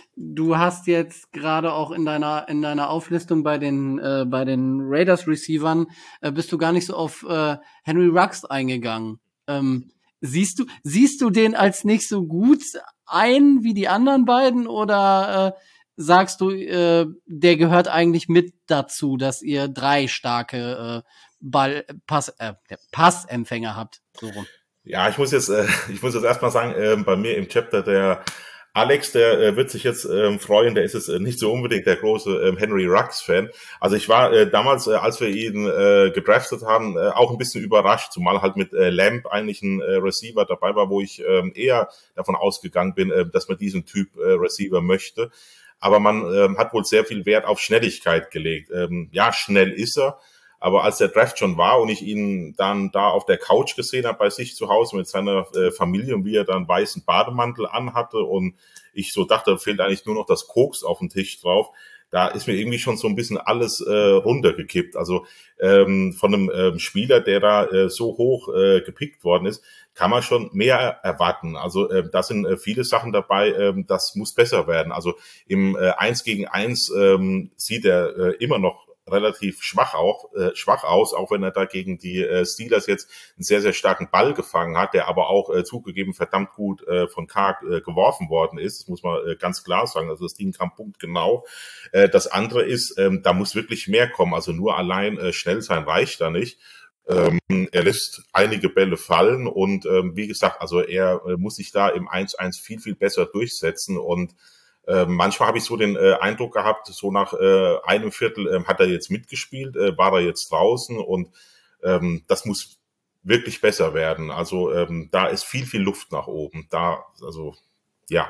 du hast jetzt gerade auch in deiner, in deiner Auflistung bei den, äh, bei den Raiders Receivern, äh, bist du gar nicht so auf, äh, Henry Ruggs eingegangen. Ähm, siehst du, siehst du den als nicht so gut ein wie die anderen beiden oder, äh, sagst du, äh, der gehört eigentlich mit dazu, dass ihr drei starke, äh, Ball, Pass, äh, Passempfänger habt? So rum. Ja, ich muss jetzt, äh, ich muss jetzt erstmal sagen, äh, bei mir im Chapter der Alex, der äh, wird sich jetzt ähm, freuen, der ist jetzt äh, nicht so unbedingt der große ähm, Henry Ruggs-Fan. Also ich war äh, damals, äh, als wir ihn äh, gedraftet haben, äh, auch ein bisschen überrascht, zumal halt mit äh, Lamb eigentlich ein äh, Receiver dabei war, wo ich ähm, eher davon ausgegangen bin, äh, dass man diesen Typ äh, Receiver möchte. Aber man ähm, hat wohl sehr viel Wert auf Schnelligkeit gelegt. Ähm, ja, schnell ist er. Aber als der Draft schon war und ich ihn dann da auf der Couch gesehen habe bei sich zu Hause mit seiner äh, Familie und wie er dann weißen Bademantel anhatte und ich so dachte, da fehlt eigentlich nur noch das Koks auf dem Tisch drauf, da ist mir irgendwie schon so ein bisschen alles äh, runtergekippt. Also ähm, von einem ähm, Spieler, der da äh, so hoch äh, gepickt worden ist, kann man schon mehr erwarten. Also äh, da sind äh, viele Sachen dabei, äh, das muss besser werden. Also im äh, eins gegen eins ähm, sieht er äh, immer noch relativ schwach auch äh, schwach aus, auch wenn er da gegen die äh, Steelers jetzt einen sehr, sehr starken Ball gefangen hat, der aber auch äh, zugegeben verdammt gut äh, von Carr äh, geworfen worden ist. Das muss man äh, ganz klar sagen. Also das Ding kam punktgenau. Äh, das andere ist, ähm, da muss wirklich mehr kommen. Also nur allein äh, schnell sein reicht da nicht. Ähm, er lässt einige Bälle fallen und ähm, wie gesagt, also er äh, muss sich da im eins eins viel, viel besser durchsetzen und Äh, manchmal habe ich so den äh, Eindruck gehabt, so nach äh, einem Viertel äh, hat er jetzt mitgespielt, äh, war er jetzt draußen und ähm, das muss wirklich besser werden. Also ähm, da ist viel, viel Luft nach oben. Da, also ja.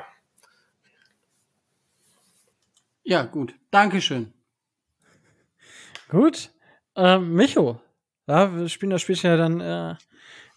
Ja, gut. Dankeschön. Gut. Ähm, Micho, ja, wir spielen das Spiel ja dann äh,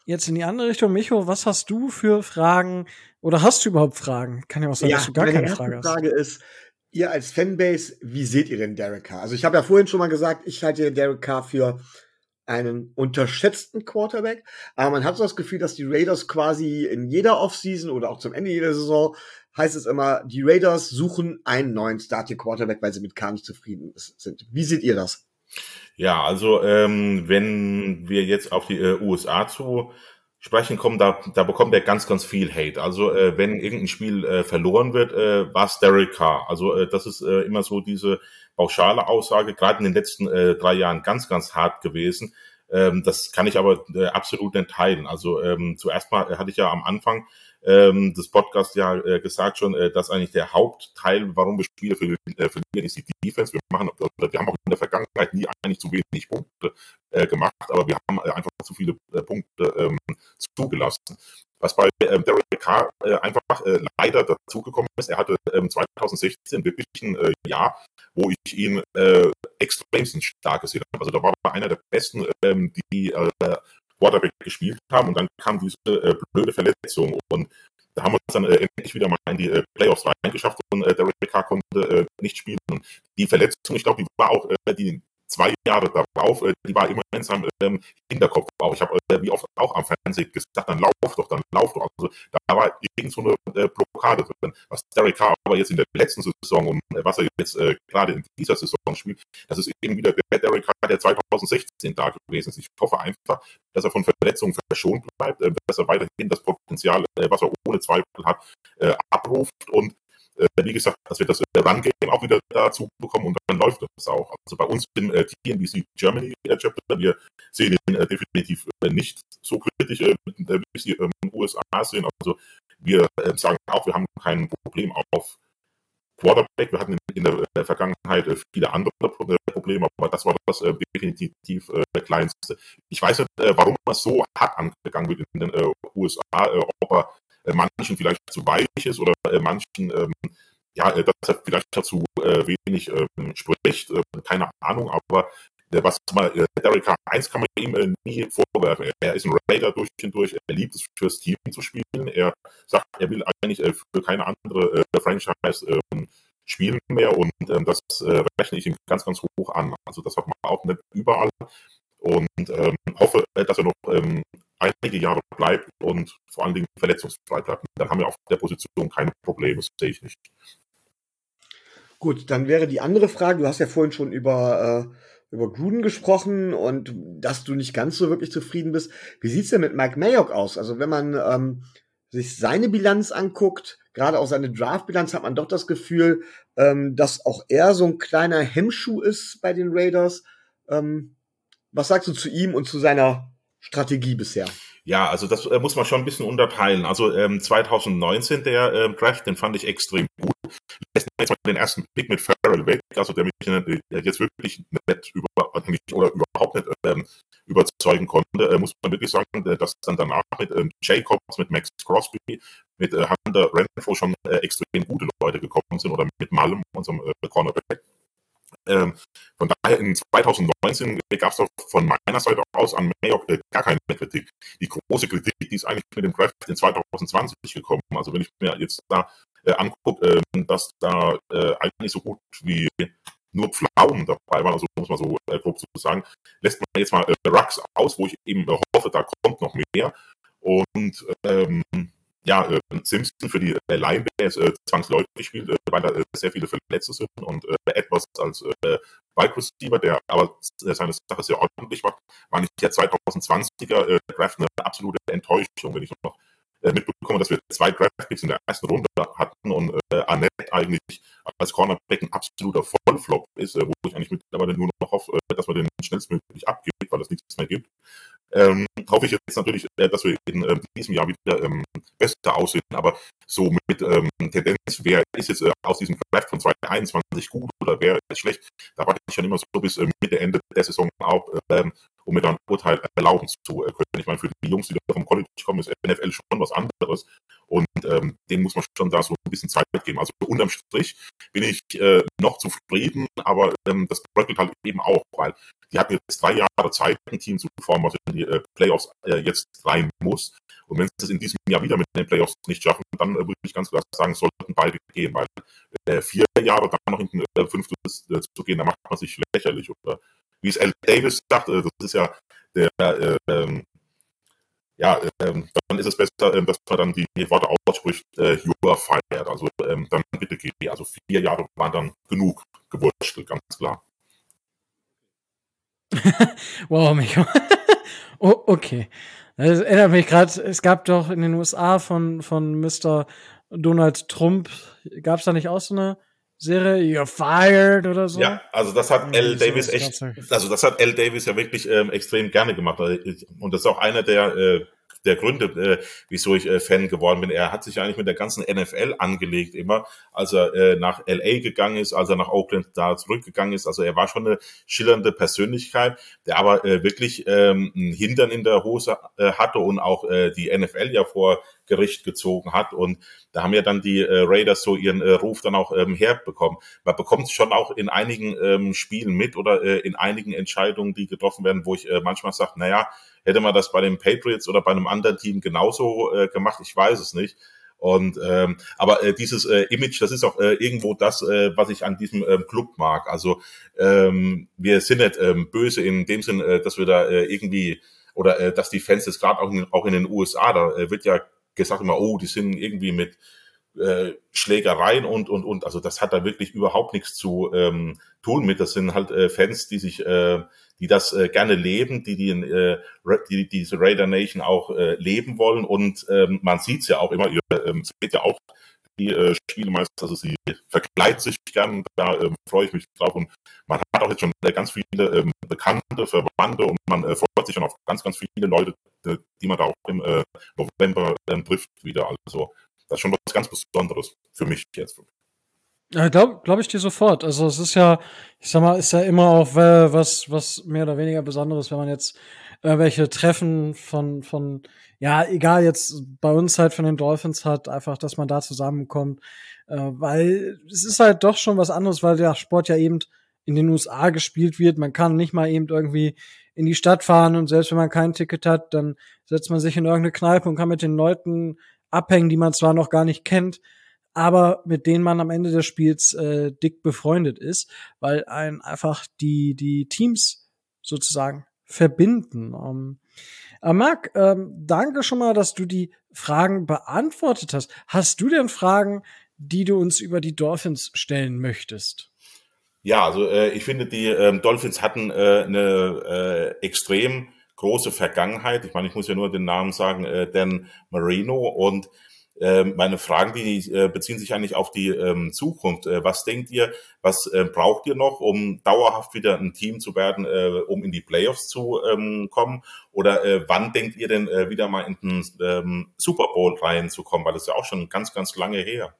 Jetzt in die andere Richtung, Micho, was hast du für Fragen oder hast du überhaupt Fragen? Kann ja auch sein, dass du gar meine keine erste Frage hast. Frage ist, ihr als Fanbase, wie seht ihr denn Derek Carr? Also ich habe ja vorhin schon mal gesagt, ich halte Derek Carr für einen unterschätzten Quarterback, aber man hat so das Gefühl, dass die Raiders quasi in jeder Offseason oder auch zum Ende jeder Saison heißt es immer, die Raiders suchen einen neuen Starting Quarterback, weil sie mit Carr nicht zufrieden sind. Wie seht ihr das? Ja, also ähm, wenn wir jetzt auf die äh, U S A zu sprechen kommen, da, da bekommt er ganz, ganz viel Hate. Also äh, wenn irgendein Spiel äh, verloren wird, äh, war es Derek Carr. Also äh, das ist äh, immer so diese pauschale Aussage, gerade in den letzten äh, drei Jahren ganz, ganz hart gewesen. Ähm, das kann ich aber äh, absolut nicht teilen. Also ähm, zuerst mal hatte ich ja am Anfang ähm, des Podcasts ja äh, gesagt schon, äh, dass eigentlich der Hauptteil, warum wir Spiele verlieren, äh, verlieren, ist die Defense. Wir machen, oder wir haben auch in der Vergangenheit nie eigentlich zu wenig Punkte äh, gemacht, aber wir haben äh, einfach zu viele äh, Punkte ähm, zugelassen. Was bei ähm, Derek Carr äh, einfach äh, leider dazugekommen ist, er hatte ähm, zwanzig sechzehn wirklich ein äh, Jahr, wo ich ihn äh, extrem stark gesehen habe. Also da war er einer der besten, ähm, die äh, Quarterback gespielt haben, und dann kam diese äh, blöde Verletzung, und da haben wir uns dann äh, endlich wieder mal in die äh, Playoffs reingeschafft, und äh, Derek Carr konnte äh, nicht spielen. Und die Verletzung, ich glaube, die war auch äh, die zwei Jahre darauf, äh, die war immer in seinem ähm, Hinterkopf auch. Ich habe äh, wie oft auch am Fernsehen gesagt, dann lauf doch, dann lauf doch. Also da war irgend so eine äh, Blockade drin. Was Derek Carr aber jetzt in der letzten Saison und äh, was er jetzt äh, gerade in dieser Saison spielt, das ist eben wieder der Derek Carr, der zwanzig sechzehn da gewesen ist. Ich hoffe einfach, dass er von Verletzungen verschont bleibt, äh, dass er weiterhin das Potenzial, äh, was er ohne Zweifel hat, äh, abruft, und äh, wie gesagt, dass wir das äh, Run-Game auch wieder dazu bekommen, und dann läuft das auch. Also bei uns im äh, T N B C Germany äh, Chapter, wir sehen ihn äh, definitiv äh, nicht so kritisch, äh, wie sie in den U S A sehen. Also wir äh, sagen auch, wir haben kein Problem auf Quarterback. Wir hatten in, in der, der Vergangenheit äh, viele andere Probleme, aber das war das äh, definitiv äh, der kleinste. Ich weiß nicht, äh, warum das so hart angegangen wird in den äh, U S A, äh, ob er äh, manchen vielleicht zu weich ist oder äh, manchen, ähm, ja, äh, dass er vielleicht dazu äh, wenig ähm, spricht, äh, keine Ahnung, aber äh, was mal, äh, Derek Carr, eins kann man ihm äh, nie vorwerfen. Er ist ein Raider durch und durch, er liebt es, fürs Team zu spielen. Er sagt, er will eigentlich äh, für keine andere äh, Franchise äh, spielen mehr, und ähm, das äh, rechne ich ihm ganz, ganz hoch an. Also das hat man auch nicht überall, und ähm, hoffe, dass er noch ähm, einige Jahre bleibt und vor allen Dingen verletzungsfrei bleibt. Dann haben wir auf der Position keine Probleme, das sehe ich nicht. Gut, dann wäre die andere Frage, du hast ja vorhin schon über, äh, über Gruden gesprochen und dass du nicht ganz so wirklich zufrieden bist. Wie sieht's denn mit Mike Mayock aus? Also wenn man ähm, sich seine Bilanz anguckt, gerade auch seine Draft-Bilanz, hat man doch das Gefühl, ähm, dass auch er so ein kleiner Hemmschuh ist bei den Raiders. Ähm, was sagst du zu ihm und zu seiner Strategie bisher? Ja, also das äh, muss man schon ein bisschen unterteilen. Also ähm, zwanzig neunzehn, der äh, Draft, den fand ich extrem gut. Lässt jetzt mal den ersten Pick mit Farrell weg, also der mich äh, jetzt wirklich nicht über, nicht, oder überhaupt nicht ähm, überzeugen konnte, äh, muss man wirklich sagen, äh, dass dann danach mit ähm, Jacobs, mit Max Crosby, mit äh, Hunter Renfrow schon äh, extrem gute Leute gekommen sind, oder mit Malum, unserem äh, Cornerback. Ähm, von daher in zwanzig neunzehn gab es doch von meiner Seite aus an Mayock äh, gar keine Kritik. Die große Kritik, die ist eigentlich mit dem Draft in zwanzig zwanzig gekommen. Also wenn ich mir jetzt da äh, angucke, äh, dass da äh, eigentlich so gut wie nur Pflaumen dabei waren, also muss man so äh, grob so sagen, lässt man jetzt mal äh, Rux aus, wo ich eben äh, hoffe, da kommt noch mehr. Und ähm, ja, äh, Simpson für die äh, Line, der ist äh, zwangsläufig gespielt, äh, weil da äh, sehr viele Verletzte sind, und äh, Edwards als äh, Wide Receiver, der aber äh, seine Sache sehr ordentlich macht, war nicht der zwanzig zwanziger äh, Draft eine absolute Enttäuschung, wenn ich noch äh, mitbekomme, dass wir zwei Draft-Picks in der ersten Runde hatten, und äh, Annette eigentlich als Cornerback ein absoluter Vollflop ist, äh, wo ich eigentlich mittlerweile nur noch hoffe, äh, dass man den schnellstmöglich abgibt, weil es nichts mehr gibt. Ähm, hoffe ich jetzt natürlich, äh, dass wir in äh, diesem Jahr wieder ähm, besser aussehen, aber so mit ähm, Tendenz, wer ist jetzt äh, aus diesem Draft von zwanzig einundzwanzig gut oder wer ist schlecht, da warte ich schon immer so bis äh, Mitte, Ende der Saison auf, ähm, um mir dann ein Urteil erlauben zu äh, können. Ich meine, für die Jungs, die da vom College kommen, ist N F L schon was anderes, Und ähm, denen muss man schon da so ein bisschen Zeit geben. Also unterm Strich bin ich äh, noch zufrieden, aber ähm, das bröckelt halt eben auch, weil die hatten jetzt drei Jahre Zeit, ein Team zu formen, was in die äh, Playoffs äh, jetzt rein muss. Und wenn sie es in diesem Jahr wieder mit den Playoffs nicht schaffen, dann äh, würde ich ganz klar sagen, sollten beide gehen, weil äh, vier Jahre dann noch in den äh, fünftes äh, zu gehen, da macht man sich lächerlich. Oder wie es Al Davis sagt, äh, das ist ja der äh, ähm, ja, ähm, dann ist es besser, ähm, dass man dann die Worte ausspricht, äh, you are fired. Also ähm, dann bitte geh. Also vier Jahre waren dann genug gewurschtelt, ganz klar. Wow, Micho. Oh, okay. Das erinnert mich gerade, es gab doch in den U S A von, von Mister Donald Trump, gab es da nicht auch so eine Serie, You're Fired oder so? Ja, also das hat Al Davis sowas echt, gab's also das hat Al Davis ja wirklich ähm, extrem gerne gemacht. Und das ist auch einer der äh, der Gründe, äh, wieso ich äh, Fan geworden bin. Er hat sich eigentlich mit der ganzen N F L angelegt immer, als er äh, nach L A gegangen ist, als er nach Oakland da zurückgegangen ist. Also er war schon eine schillernde Persönlichkeit, der aber äh, wirklich ähm, einen Hintern in der Hose äh, hatte und auch äh, die N F L ja vor Gericht gezogen hat. Und da haben ja dann die äh, Raiders so ihren äh, Ruf dann auch ähm, herbekommen. Man bekommt es schon auch in einigen ähm, Spielen mit oder äh, in einigen Entscheidungen, die getroffen werden, wo ich äh, manchmal sage, naja, hätte man das bei den Patriots oder bei einem anderen Team genauso äh, gemacht? Ich weiß es nicht. Und ähm, aber äh, dieses äh, Image, das ist auch äh, irgendwo das, äh, was ich an diesem ähm, Club mag. Also ähm, wir sind nicht ähm, böse in dem Sinn, äh, dass wir da äh, irgendwie oder äh, dass die Fans das gerade auch in, auch in den U S A, da äh, wird ja gesagt immer, oh, die sind irgendwie mit äh, Schlägereien und und und. Also das hat da wirklich überhaupt nichts zu ähm, tun mit. Das sind halt äh, Fans, die sich äh, die das äh, gerne leben, die, die, äh, die diese Raider Nation auch äh, leben wollen. Und ähm, man sieht's ja auch immer, ihr ähm, seht ja auch die äh, Spiele meistens, also sie verkleidet sich gern, da ähm, freue ich mich drauf. Und man hat auch jetzt schon äh, ganz viele ähm, Bekannte, Verwandte und man äh, freut sich schon auf ganz, ganz viele Leute, die, die man da auch im äh, November ähm, trifft wieder. Also das ist schon was ganz Besonderes für mich jetzt. Ja, glaube glaub ich dir sofort. Also es ist ja, ich sag mal, ist ja immer auch äh, was, was mehr oder weniger Besonderes, wenn man jetzt irgendwelche Treffen von, von, ja, egal jetzt bei uns halt von den Dolphins hat, einfach, dass man da zusammenkommt. Äh, weil es ist halt doch schon was anderes, weil der Sport ja eben in den U S A gespielt wird. Man kann nicht mal eben irgendwie in die Stadt fahren und selbst wenn man kein Ticket hat, dann setzt man sich in irgendeine Kneipe und kann mit den Leuten abhängen, die man zwar noch gar nicht kennt, aber mit denen man am Ende des Spiels äh, dick befreundet ist, weil einen einfach die die Teams sozusagen verbinden. Ähm, äh, Marc, ähm, danke schon mal, dass du die Fragen beantwortet hast. Hast du denn Fragen, die du uns über die Dolphins stellen möchtest? Ja, also äh, ich finde, die ähm, Dolphins hatten äh, eine äh, extrem große Vergangenheit. Ich meine, ich muss ja nur den Namen sagen, äh, Dan Marino. Und Ähm, meine Fragen, die äh, beziehen sich eigentlich auf die ähm, Zukunft. Äh, was denkt ihr, was äh, braucht ihr noch, um dauerhaft wieder ein Team zu werden, äh, um in die Playoffs zu ähm, kommen? Oder äh, wann denkt ihr denn äh, wieder mal in den ähm, Super Bowl reinzukommen? Weil das ist ja auch schon ganz, ganz lange her.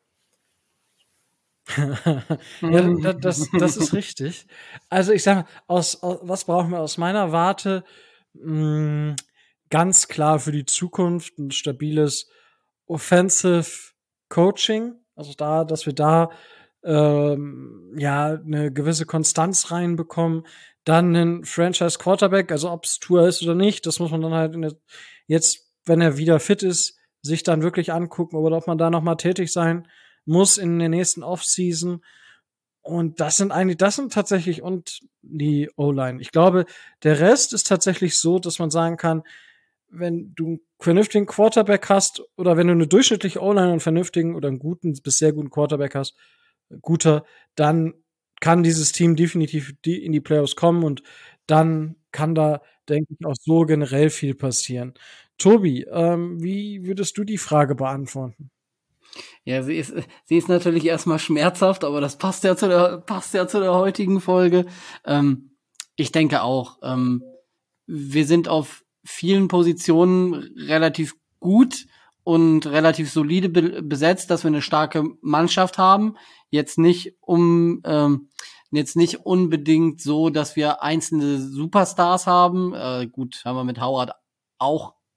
Ja, da- das, das ist richtig. Also ich sage, aus, aus was brauchen wir aus meiner Warte? Mh, ganz klar für die Zukunft ein stabiles Offensive Coaching, also da, dass wir da ähm, ja eine gewisse Konstanz reinbekommen. Dann einen Franchise Quarterback, also ob es Tour ist oder nicht, das muss man dann halt in der, jetzt, wenn er wieder fit ist, sich dann wirklich angucken oder ob man da noch mal tätig sein muss in der nächsten Offseason. Und das sind eigentlich, das sind tatsächlich und die O-Line. Ich glaube, der Rest ist tatsächlich so, dass man sagen kann, wenn du einen vernünftigen Quarterback hast oder wenn du eine durchschnittliche O-Line und einen vernünftigen oder einen guten bis sehr guten Quarterback hast, guter, dann kann dieses Team definitiv die in die Playoffs kommen und dann kann da, denke ich, auch so generell viel passieren. Tobi, ähm, wie würdest du die Frage beantworten? Ja, sie ist, sie ist natürlich erstmal schmerzhaft, aber das passt ja zu der, passt ja zu der heutigen Folge. Ähm, ich denke auch, ähm, wir sind auf vielen Positionen relativ gut und relativ solide be- besetzt, dass wir eine starke Mannschaft haben. Jetzt nicht um, ähm, jetzt nicht unbedingt so, dass wir einzelne Superstars haben. Äh, gut, haben wir mit Howard auch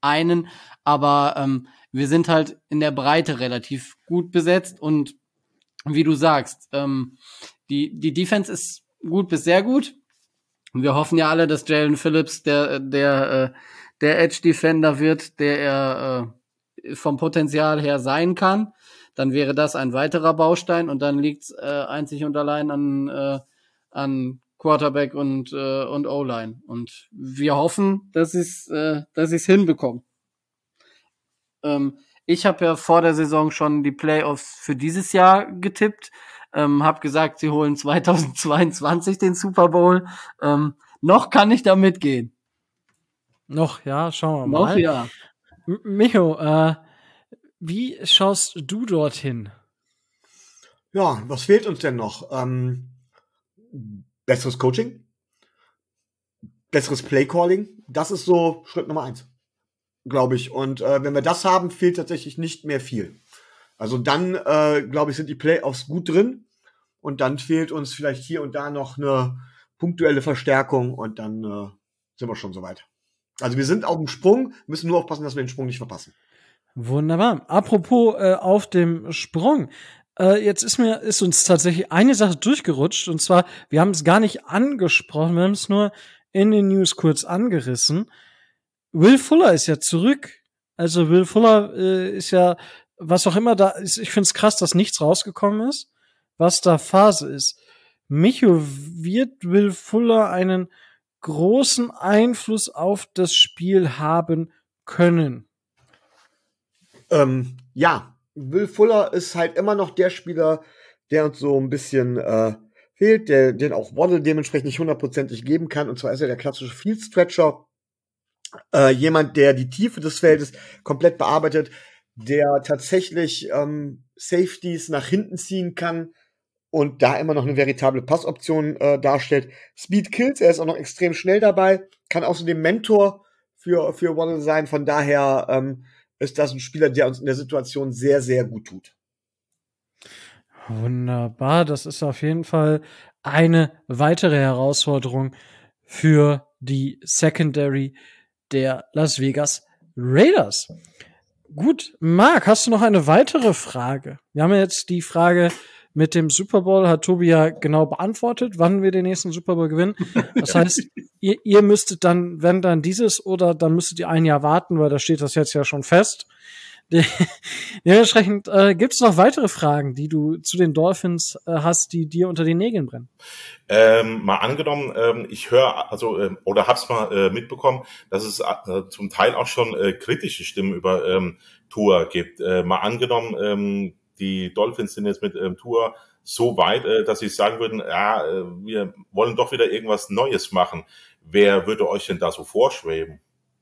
einen, aber ähm, wir sind halt in der Breite relativ gut besetzt und wie du sagst, ähm, die die Defense ist gut bis sehr gut. Wir hoffen ja alle, dass Jalen Phillips der der äh, der Edge Defender wird, der er äh, vom Potenzial her sein kann. Dann wäre das ein weiterer Baustein und dann liegt's äh, einzig und allein an äh, an Quarterback und äh, und O-Line und wir hoffen, dass es äh, dass sie es hinbekommen. Ähm, ich habe ja vor der Saison schon die Playoffs für dieses Jahr getippt, ähm, habe gesagt, sie holen zweitausendzweiundzwanzig den Super Bowl. Ähm, noch kann ich da mitgehen. Noch, ja, schauen wir Noch mal. ja. M- Micho, äh, wie schaust du dorthin? Ja, was fehlt uns denn noch? Ähm, besseres Coaching, besseres Playcalling, das ist so Schritt Nummer eins, glaube ich. Und äh, wenn wir das haben, fehlt tatsächlich nicht mehr viel. Also dann, äh, glaube ich, sind die Playoffs gut drin und dann fehlt uns vielleicht hier und da noch eine punktuelle Verstärkung und dann äh, sind wir schon soweit. Also wir sind auf dem Sprung, müssen nur aufpassen, dass wir den Sprung nicht verpassen. Wunderbar. Apropos äh, auf dem Sprung. Äh, jetzt ist mir ist uns tatsächlich eine Sache durchgerutscht und zwar, wir haben es gar nicht angesprochen, wir haben es nur in den News kurz angerissen. Will Fuller ist ja zurück. Also Will Fuller äh, ist ja, was auch immer da ist, ich finde es krass, dass nichts rausgekommen ist, was da Phase ist. Micho, wird Will Fuller einen großen Einfluss auf das Spiel haben können? Ähm, ja, Will Fuller ist halt immer noch der Spieler, der uns so ein bisschen äh, fehlt, der den auch Waddle dementsprechend nicht hundertprozentig geben kann. Und zwar ist er der klassische Field Stretcher. Äh, jemand, der die Tiefe des Feldes komplett bearbeitet, der tatsächlich ähm, Safeties nach hinten ziehen kann und da immer noch eine veritable Passoption äh, darstellt. Speed kills, er ist auch noch extrem schnell dabei, kann außerdem Mentor für, für Waddle sein. Von daher ähm, ist das ein Spieler, der uns in der Situation sehr, sehr gut tut. Wunderbar, das ist auf jeden Fall eine weitere Herausforderung für die Secondary der Las Vegas Raiders. Gut, Marc, hast du noch eine weitere Frage? Wir haben jetzt die Frage mit dem Super Bowl, hat Tobi ja genau beantwortet, wann wir den nächsten Super Bowl gewinnen. Das heißt, ihr, ihr müsstet dann, wenn dann dieses oder dann müsstet ihr ein Jahr warten, weil da steht das jetzt ja schon fest. De- Dementsprechend äh, gibt es noch weitere Fragen, die du zu den Dolphins äh, hast, die dir unter den Nägeln brennen. Ähm, mal angenommen, ähm, ich höre, also ähm, oder hab's mal äh, mitbekommen, dass es äh, zum Teil auch schon äh, kritische Stimmen über ähm, Tua gibt. Äh, mal angenommen, ähm, die Dolphins sind jetzt mit ähm, Tua so weit, äh, dass sie sagen würden, ja, äh, wir wollen doch wieder irgendwas Neues machen. Wer würde euch denn da so vorschweben?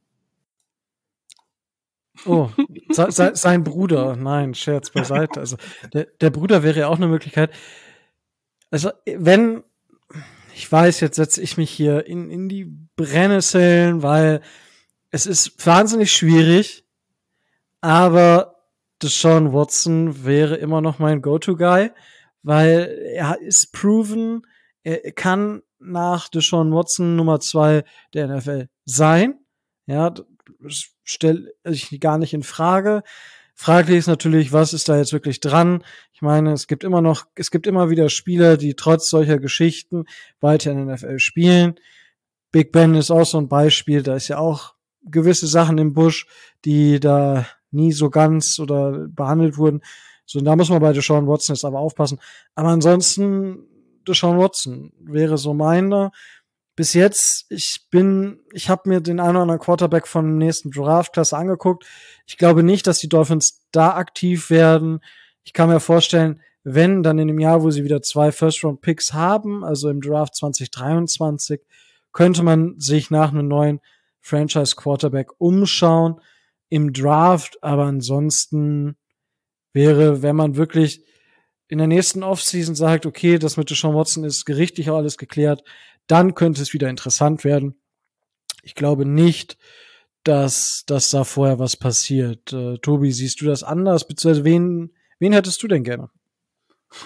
Oh, se, se, sein Bruder. Nein, Scherz beiseite. Also der, der Bruder wäre ja auch eine Möglichkeit. Also wenn, ich weiß, jetzt setze ich mich hier in, in die Brennnesseln, weil es ist wahnsinnig schwierig, aber Deshaun Watson wäre immer noch mein Go-To-Guy, weil er ist proven, er kann nach Deshaun Watson Nummer zwei der N F L sein. Ja, stelle ich gar nicht in Frage. Fraglich ist natürlich, was ist da jetzt wirklich dran? Ich meine, es gibt immer noch, es gibt immer wieder Spieler, die trotz solcher Geschichten weiter in der N F L spielen. Big Ben ist auch so ein Beispiel, da ist ja auch gewisse Sachen im Busch, die da nie so ganz oder behandelt wurden. So, da muss man bei Deshaun Watson jetzt aber aufpassen. Aber ansonsten, Deshaun Watson wäre so meiner. Bis jetzt, ich bin, ich habe mir den einen oder anderen Quarterback vom nächsten Draft-Klasse angeguckt. Ich glaube nicht, dass die Dolphins da aktiv werden. Ich kann mir vorstellen, wenn, dann in dem Jahr, wo sie wieder zwei First-Round-Picks haben, also im Draft zwanzig dreiundzwanzig, könnte man sich nach einem neuen Franchise-Quarterback umschauen im Draft. Aber ansonsten wäre, wenn man wirklich in der nächsten Offseason sagt, okay, das mit Deshaun Watson ist gerichtlich auch alles geklärt, dann könnte es wieder interessant werden. Ich glaube nicht, dass, dass da vorher was passiert. Äh, Tobi, siehst du das anders? Beziehungsweise wen, wen hättest du denn gerne?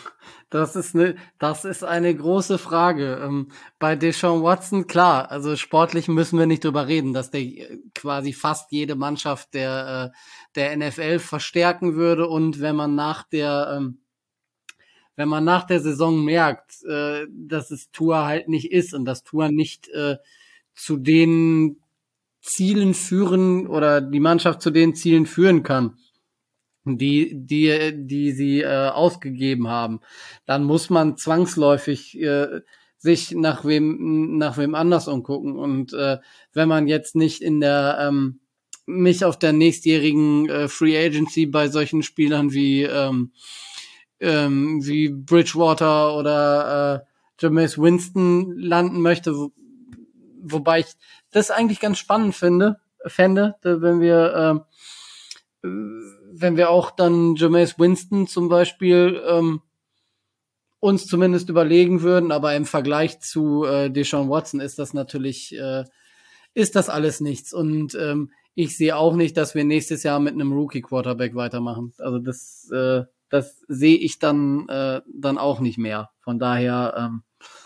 Das ist eine, das ist eine große Frage. Ähm, bei Deshaun Watson, klar, also sportlich müssen wir nicht drüber reden, dass der äh, quasi fast jede Mannschaft der, äh, der N F L verstärken würde. Und wenn man nach der, ähm, wenn man nach der Saison merkt, äh, dass es Tua halt nicht ist und dass Tua nicht äh, zu den Zielen führen oder die Mannschaft zu den Zielen führen kann, die die die sie äh, ausgegeben haben, dann muss man zwangsläufig äh, sich nach wem nach wem anders umgucken. Und äh, wenn man jetzt nicht in der ähm, nicht auf der nächstjährigen äh, Free Agency bei solchen Spielern wie ähm, ähm, wie Bridgewater oder äh, Jameis Winston landen möchte, wo, wobei ich das eigentlich ganz spannend finde, fände, wenn wir äh, wenn wir auch dann Jameis Winston zum Beispiel ähm, uns zumindest überlegen würden, aber im Vergleich zu äh, Deshaun Watson ist das natürlich, äh, ist das alles nichts. Und ähm, ich sehe auch nicht, dass wir nächstes Jahr mit einem Rookie-Quarterback weitermachen. Also das, äh, das sehe ich dann, äh, dann auch nicht mehr. Von daher, ähm,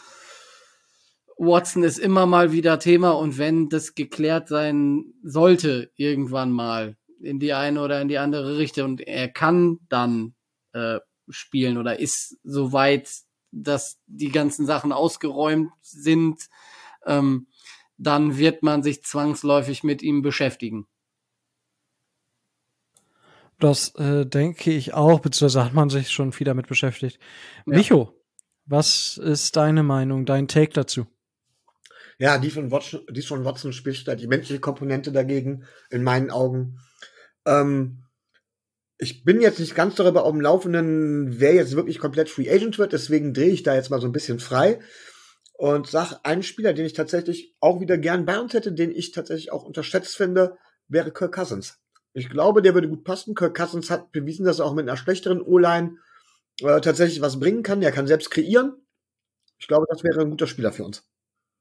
Watson ist immer mal wieder Thema, und wenn das geklärt sein sollte, irgendwann mal, in die eine oder in die andere Richtung, und er kann dann äh, spielen oder ist so weit, dass die ganzen Sachen ausgeräumt sind, ähm, dann wird man sich zwangsläufig mit ihm beschäftigen. Das äh, denke ich auch, beziehungsweise hat man sich schon viel damit beschäftigt. Ja. Micho, was ist deine Meinung, dein Take dazu? Ja, die von Watson, die von Watson spricht da die menschliche Komponente dagegen, in meinen Augen. Ähm, ich bin jetzt nicht ganz darüber auf dem Laufenden, wer jetzt wirklich komplett Free Agent wird, deswegen drehe ich da jetzt mal so ein bisschen frei und sage, einen Spieler, den ich tatsächlich auch wieder gern bei uns hätte, den ich tatsächlich auch unterschätzt finde, wäre Kirk Cousins. Ich glaube, der würde gut passen. Kirk Cousins hat bewiesen, dass er auch mit einer schlechteren O-Line äh, tatsächlich was bringen kann. Er kann selbst kreieren. Ich glaube, das wäre ein guter Spieler für uns.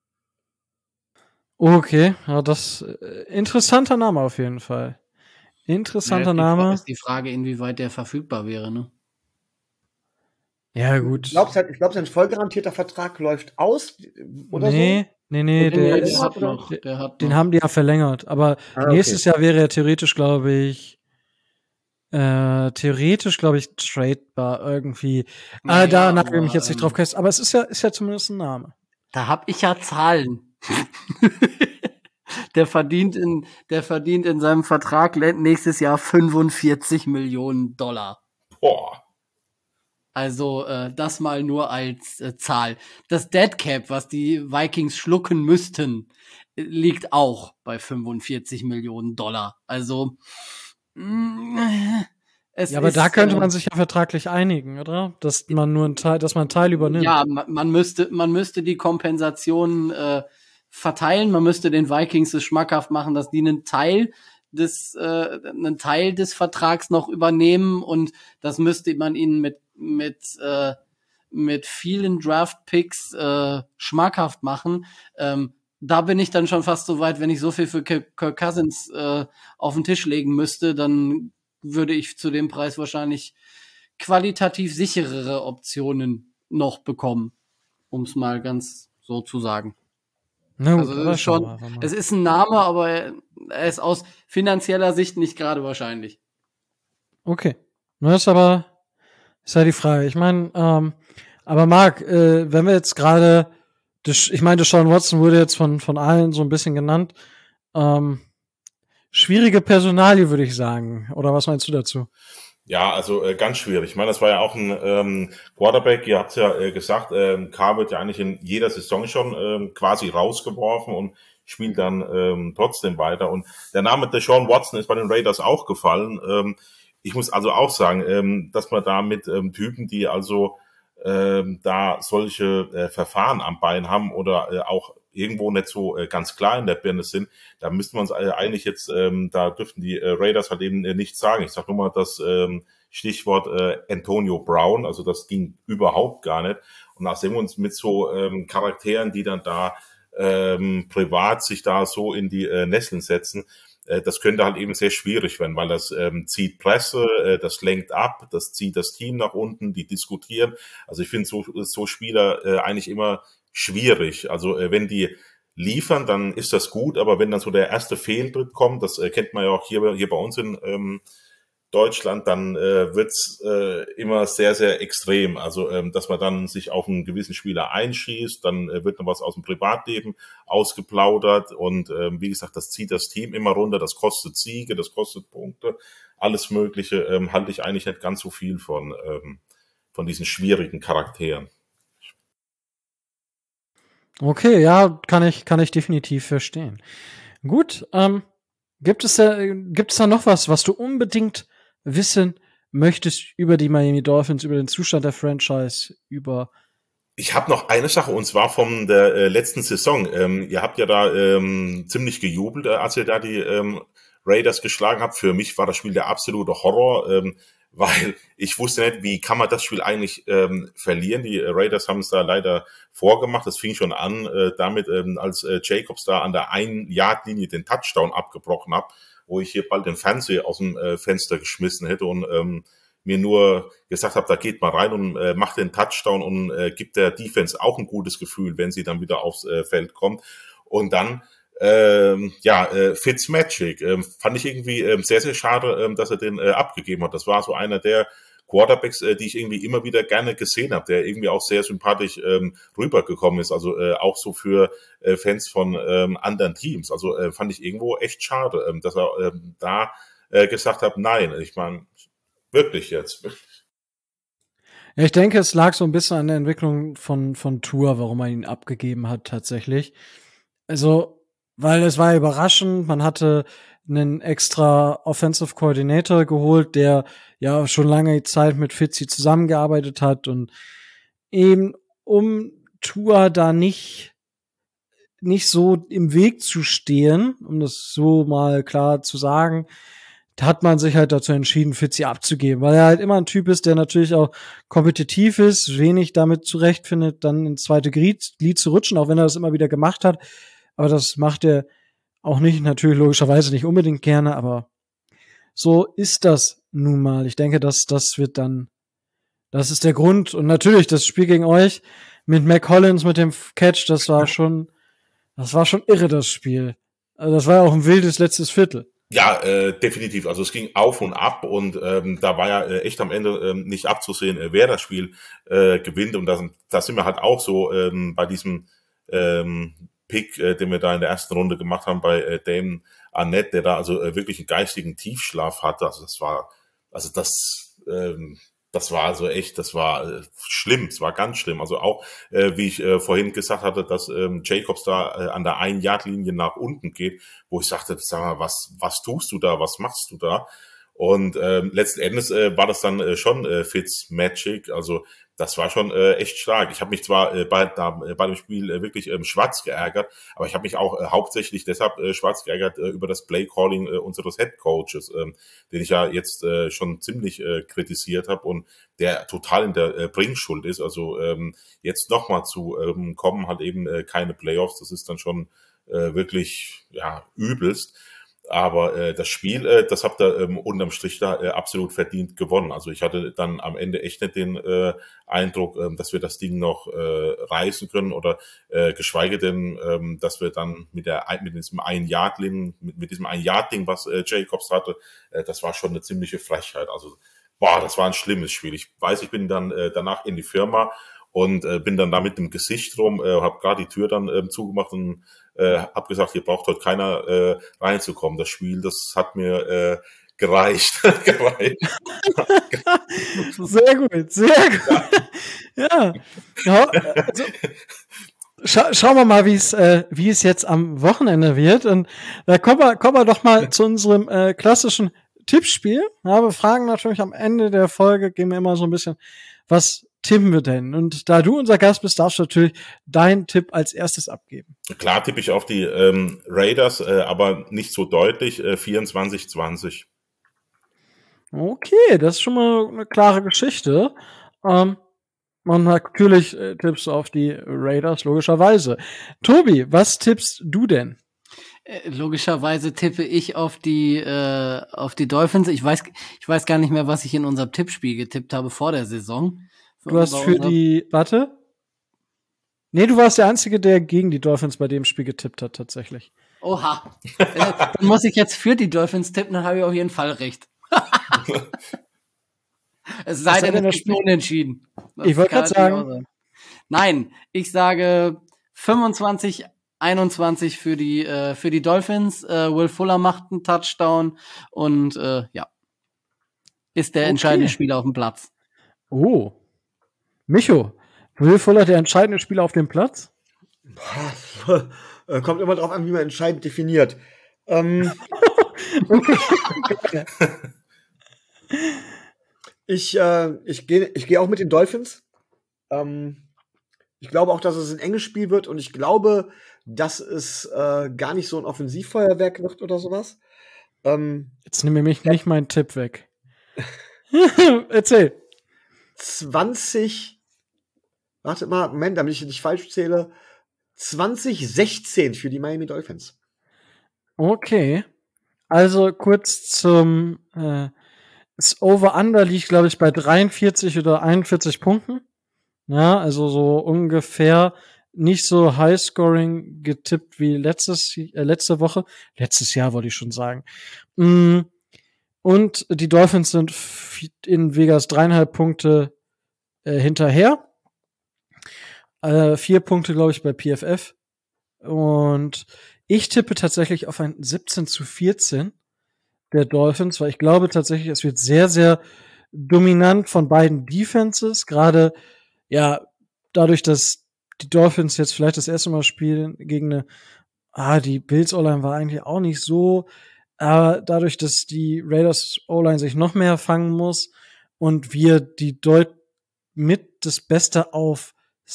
Okay, ja, das äh, interessanter Name auf jeden Fall. Interessanter Ja, Name. ist die Frage, inwieweit der verfügbar wäre, ne? Ja, gut. Ich glaube, halt, glaub, sein vollgarantierter Vertrag läuft aus oder nee, so. nee, nee, Und der der ist, hat noch, der hat den noch. haben die ja verlängert. Aber Ah, okay. nächstes Jahr wäre er theoretisch, glaube ich, äh, theoretisch, glaube ich, tradebar irgendwie. Ja, äh, da ja, nagel ich mich aber, jetzt nicht ähm, drauf fest. Aber es ist ja, ist ja zumindest ein Name. Da hab ich ja Zahlen. Der verdient in, der verdient in seinem Vertrag nächstes Jahr fünfundvierzig Millionen Dollar. Boah. Also äh, das mal nur als äh, Zahl. Das Dead Cap, was die Vikings schlucken müssten, äh, liegt auch bei fünfundvierzig Millionen Dollar. Also mh, es Ja, aber ist, da könnte äh, man sich ja vertraglich einigen, oder? Dass man nur einen Teil, dass man einen Teil übernimmt. ja, man, man müsste, man müsste die Kompensation äh, verteilen. Man müsste den Vikings es schmackhaft machen, dass die einen Teil des, äh, einen Teil des Vertrags noch übernehmen, und das müsste man ihnen mit mit äh, mit vielen Draft-Picks äh, schmackhaft machen. Ähm, da bin ich dann schon fast so weit, wenn ich so viel für Kirk Cousins äh, auf den Tisch legen müsste, dann würde ich zu dem Preis wahrscheinlich qualitativ sicherere Optionen noch bekommen, um es mal ganz so zu sagen. Na gut, Also es aber ist schauen schon, wir einfach mal. es ist ein Name, aber er er ist aus finanzieller Sicht nicht gerade wahrscheinlich. Okay. Das ist aber, ist ja die Frage. Ich meine, ähm, aber Marc, äh, wenn wir jetzt gerade, ich meine, Deshaun Watson wurde jetzt von, von allen so ein bisschen genannt, ähm, schwierige Personalie, würde ich sagen. Oder was meinst du dazu? Ja, also äh, ganz schwierig. Ich meine, das war ja auch ein ähm, Quarterback, ihr habt ja äh, gesagt, ähm, Carr wird ja eigentlich in jeder Saison schon ähm, quasi rausgeworfen und spielt dann ähm, trotzdem weiter. Und der Name Deshaun Watson ist bei den Raiders auch gefallen. Ähm, ich muss also auch sagen, ähm, dass man da mit ähm, Typen, die also ähm, da solche äh, Verfahren am Bein haben oder äh, auch irgendwo nicht so äh, ganz klar in der Birne sind, da müssten wir uns äh, eigentlich jetzt, ähm, da dürften die äh, Raiders halt eben äh, nichts sagen. Ich sag nur mal das ähm, Stichwort äh, Antonio Brown, also das ging überhaupt gar nicht. Und da sehen wir uns mit so ähm, Charakteren, die dann da ähm, privat sich da so in die äh, Nesseln setzen. Äh, das könnte halt eben sehr schwierig werden, weil das ähm, zieht Presse, äh, das lenkt ab, das zieht das Team nach unten, die diskutieren. Also ich finde so, so Spieler äh, eigentlich immer schwierig. Also äh, wenn die liefern, dann ist das gut, aber wenn dann so der erste Fehltritt kommt, das äh, kennt man ja auch hier, hier bei uns in ähm, Deutschland, dann äh, wird's äh, immer sehr, sehr extrem. Also, ähm, dass man dann sich auf einen gewissen Spieler einschießt, dann äh, wird noch was aus dem Privatleben ausgeplaudert und ähm, wie gesagt, das zieht das Team immer runter, das kostet Siege, das kostet Punkte, alles Mögliche, ähm, halte ich eigentlich nicht ganz so viel von, ähm, von diesen schwierigen Charakteren. Okay, ja, kann ich, kann ich definitiv verstehen. Gut, ähm, gibt es da, gibt es da noch was, was du unbedingt wissen möchtest über die Miami Dolphins, über den Zustand der Franchise, über Ich habe noch eine Sache, und zwar von der äh, letzten Saison. Ähm, ihr habt ja da ähm, ziemlich gejubelt, äh, als ihr da die ähm, Raiders geschlagen habt. Für mich war das Spiel der absolute Horror, ähm, weil ich wusste nicht, wie kann man das Spiel eigentlich ähm, verlieren. Die äh, Raiders haben es da leider vorgemacht. Das fing schon an äh, damit, ähm, als äh, Jacobs da an der Ein-Yard-Linie den Touchdown abgebrochen hat, wo ich hier bald den Fernseher aus dem äh, Fenster geschmissen hätte und ähm, mir nur gesagt habe, da geht mal rein und äh, macht den Touchdown und äh, gibt der Defense auch ein gutes Gefühl, wenn sie dann wieder aufs äh, Feld kommt. Und dann, ähm, ja, äh, Fitzmagic, äh, fand ich irgendwie äh, sehr, sehr schade, äh, dass er den äh, abgegeben hat. Das war so einer der Quarterbacks, äh, die ich irgendwie immer wieder gerne gesehen habe, der irgendwie auch sehr sympathisch ähm, rübergekommen ist, also äh, auch so für äh, Fans von ähm, anderen Teams. Also äh, fand ich irgendwo echt schade, äh, dass er äh, da äh, gesagt hat, nein, ich meine, wirklich jetzt. Ja, ich denke, es lag so ein bisschen an der Entwicklung von, von Tour, warum man ihn abgegeben hat, tatsächlich. Also, weil es war überraschend, man hatte einen extra Offensive Coordinator geholt, der ja schon lange Zeit mit Fitzy zusammengearbeitet hat und eben um Tour da nicht nicht so im Weg zu stehen, um das so mal klar zu sagen, hat man sich halt dazu entschieden, Fitzy abzugeben, weil er halt immer ein Typ ist, der natürlich auch kompetitiv ist, wenig damit zurechtfindet, dann ins zweite Glied, Glied zu rutschen, auch wenn er das immer wieder gemacht hat. Aber das macht er auch nicht, natürlich logischerweise nicht unbedingt gerne, aber so ist das nun mal. Ich denke, dass das wird dann, das ist der Grund. Und natürlich, das Spiel gegen euch mit Mac Hollins, mit dem Catch, das war schon, das war schon irre, das Spiel. Also das war ja auch ein wildes letztes Viertel. Ja, äh, definitiv. Also es ging auf und ab und ähm, da war ja äh, echt am Ende ähm, nicht abzusehen, äh, wer das Spiel äh, gewinnt. Und da, da sind wir halt auch so ähm, bei diesem ähm, Pick, äh, den wir da in der ersten Runde gemacht haben bei äh, Damon Arnett, der da also äh, wirklich einen geistigen Tiefschlaf hatte. Also das war, also das, ähm, das war also echt, das war äh, schlimm, es war ganz schlimm. Also auch, äh, wie ich äh, vorhin gesagt hatte, dass ähm, Jacobs da äh, an der Ein-Yard-Linie nach unten geht, wo ich sagte, sag mal, was, was tust du da, was machst du da? Und ähm, letzten Endes äh, war das dann äh, schon äh, Fitzmagic, also das war schon äh, echt stark. Ich habe mich zwar äh, bei, da, äh, bei dem Spiel äh, wirklich ähm, schwarz geärgert, aber ich habe mich auch äh, hauptsächlich deshalb äh, schwarz geärgert äh, über das Play-Calling äh, unseres Head-Coaches, ähm, den ich ja jetzt äh, schon ziemlich äh, kritisiert habe und der total in der äh, Bringschuld ist. Also ähm, jetzt nochmal zu ähm, kommen, halt eben äh, keine Playoffs, das ist dann schon äh, wirklich ja übelst. Aber äh, das Spiel, äh, das habt ihr ähm, unterm Strich da äh, absolut verdient gewonnen. Also ich hatte dann am Ende echt nicht den äh, Eindruck, ähm, dass wir das Ding noch äh, reißen können oder äh, geschweige denn, ähm, dass wir dann mit der mit diesem Ein-Yard-Ding, mit, mit diesem Ein-Yard-Ding, was äh, Jacobs hatte, äh, das war schon eine ziemliche Frechheit. Also boah, das war ein schlimmes Spiel. Ich weiß, ich bin dann äh, danach in die Firma und äh, bin dann da mit dem Gesicht rum, äh, habe gerade die Tür dann äh, zugemacht und äh, habe gesagt, hier braucht heute keiner äh, reinzukommen. Das Spiel, das hat mir äh, gereicht. gereicht. Sehr gut, sehr gut. Ja. ja also, scha schauen wir mal, wie es äh, wie es jetzt am Wochenende wird. Und da kommen wir, kommen wir doch mal zu unserem äh, klassischen Tippspiel. Ja, wir fragen natürlich am Ende der Folge, geben wir immer so ein bisschen, was tippen wir denn? Und da du unser Gast bist, darfst du natürlich deinen Tipp als erstes abgeben. Klar tippe ich auf die ähm, Raiders, äh, aber nicht so deutlich, äh, vierundzwanzig zwanzig. Okay, das ist schon mal eine klare Geschichte. Ähm, Und natürlich äh, tippst du auf die Raiders, logischerweise. Tobi, was tippst du denn? Äh, Logischerweise tippe ich auf die äh, auf die Dolphins. Ich weiß ich weiß gar nicht mehr, was ich in unserem Tippspiel getippt habe vor der Saison. Du hast für die, warte. Nee, du warst der Einzige, der gegen die Dolphins bei dem Spiel getippt hat, tatsächlich. Oha. äh, dann muss ich jetzt für die Dolphins tippen, dann habe ich auf jeden Fall recht. Es sei denn, es ist unentschieden. Das ich wollte kann gerade natürlich auch sagen, sein. Nein, ich sage fünfundzwanzig einundzwanzig für die äh, für die Dolphins. Äh, Will Fuller macht einen Touchdown und äh, ja, ist der Okay. entscheidende Spieler auf dem Platz. oh. Micho, Will Fuller der entscheidende Spieler auf dem Platz? Äh, Kommt immer drauf an, wie man entscheidend definiert. Ähm, ich äh, ich gehe ich geh auch mit den Dolphins. Ähm, ich glaube auch, dass es ein enges Spiel wird und ich glaube, dass es äh, gar nicht so ein Offensivfeuerwerk wird oder sowas. Ähm, Jetzt nimm mir mich nicht meinen Tipp weg. Erzähl. zwanzig Warte mal, Moment, damit ich nicht falsch zähle. zwanzig sechzehn für die Miami Dolphins. Okay. Also kurz zum äh, das Over-Under liegt, glaube ich, bei dreiundvierzig oder einundvierzig Punkten. Ja, also so ungefähr nicht so High-Scoring getippt wie letztes, äh, letzte Woche. Letztes Jahr wollte ich schon sagen. Mm, und die Dolphins sind in Vegas dreieinhalb Punkte äh, hinterher. Äh, vier Punkte, glaube ich, bei P F F. Und ich tippe tatsächlich auf ein siebzehn zu vierzehn der Dolphins, weil ich glaube tatsächlich, es wird sehr, sehr dominant von beiden Defenses. Gerade, ja, dadurch, dass die Dolphins jetzt vielleicht das erste Mal spielen gegen eine, ah, die Bills O-Line war eigentlich auch nicht so, aber dadurch, dass die Raiders O-Line sich noch mehr fangen muss und wir die Deut mit das Beste auf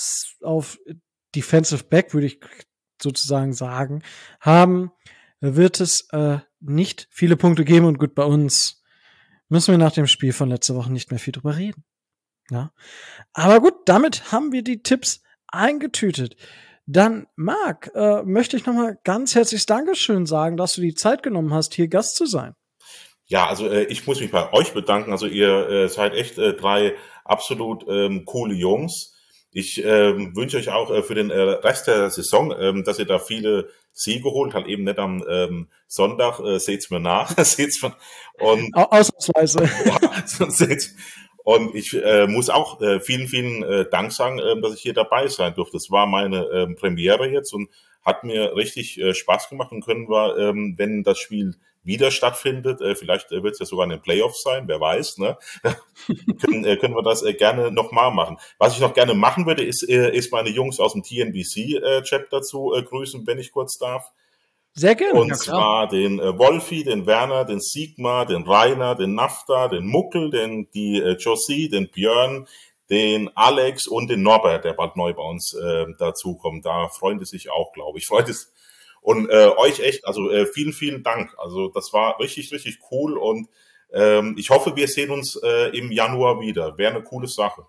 auf Defensive Back, würde ich sozusagen sagen, haben, wird es äh, nicht viele Punkte geben. Und gut, bei uns müssen wir nach dem Spiel von letzter Woche nicht mehr viel drüber reden. Ja. Aber gut, damit haben wir die Tipps eingetütet. Dann, Marc, äh, möchte ich nochmal ganz herzliches Dankeschön sagen, dass du die Zeit genommen hast, hier Gast zu sein. Ja, also äh, ich muss mich bei euch bedanken. Also ihr äh, seid echt äh, drei absolut ähm, coole Jungs. Ich ähm, wünsche euch auch äh, für den äh, Rest der Saison, ähm, dass ihr da viele Siege holt, halt eben nicht am ähm, Sonntag, äh, seht's mir nach, seht's mir, und, Au- Ausnahmsweise. ja, sonst seht's, und ich äh, muss auch äh, vielen, vielen äh, Dank sagen, äh, dass ich hier dabei sein durfte. Das war meine äh, Premiere jetzt und hat mir richtig äh, Spaß gemacht und können wir, ähm, wenn das Spiel wieder stattfindet, äh, vielleicht äh, wird es ja sogar in den Playoffs sein, wer weiß, ne? können, äh, können wir das äh, gerne nochmal machen. Was ich noch gerne machen würde, ist, äh, ist meine Jungs aus dem T N B C-Chapter äh, zu äh, grüßen, wenn ich kurz darf. Sehr gerne. Und Ja, klar. zwar den äh, Wolfi, den Werner, den Sigmar, den Rainer, den Nafta, den Muckel, den die äh, Josie, den Björn, den Alex und den Norbert, der bald neu bei uns äh, dazukommt. Da freuen die sich auch, glaube ich. Freut es. Und äh, euch echt, also äh, vielen, vielen Dank. Also das war richtig, richtig cool und ähm, ich hoffe, wir sehen uns äh, im Januar wieder. Wäre eine coole Sache.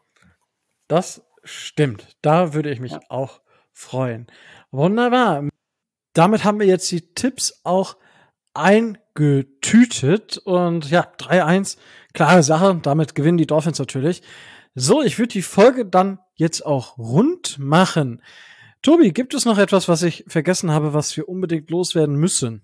Das stimmt. Da würde ich mich Ja. auch freuen. Wunderbar. Damit haben wir jetzt die Tipps auch eingetütet. Und ja, drei eins, klare Sache. Damit gewinnen die Dolphins natürlich. So, ich würde die Folge dann jetzt auch rund machen. Tobi, gibt es noch etwas, was ich vergessen habe, was wir unbedingt loswerden müssen?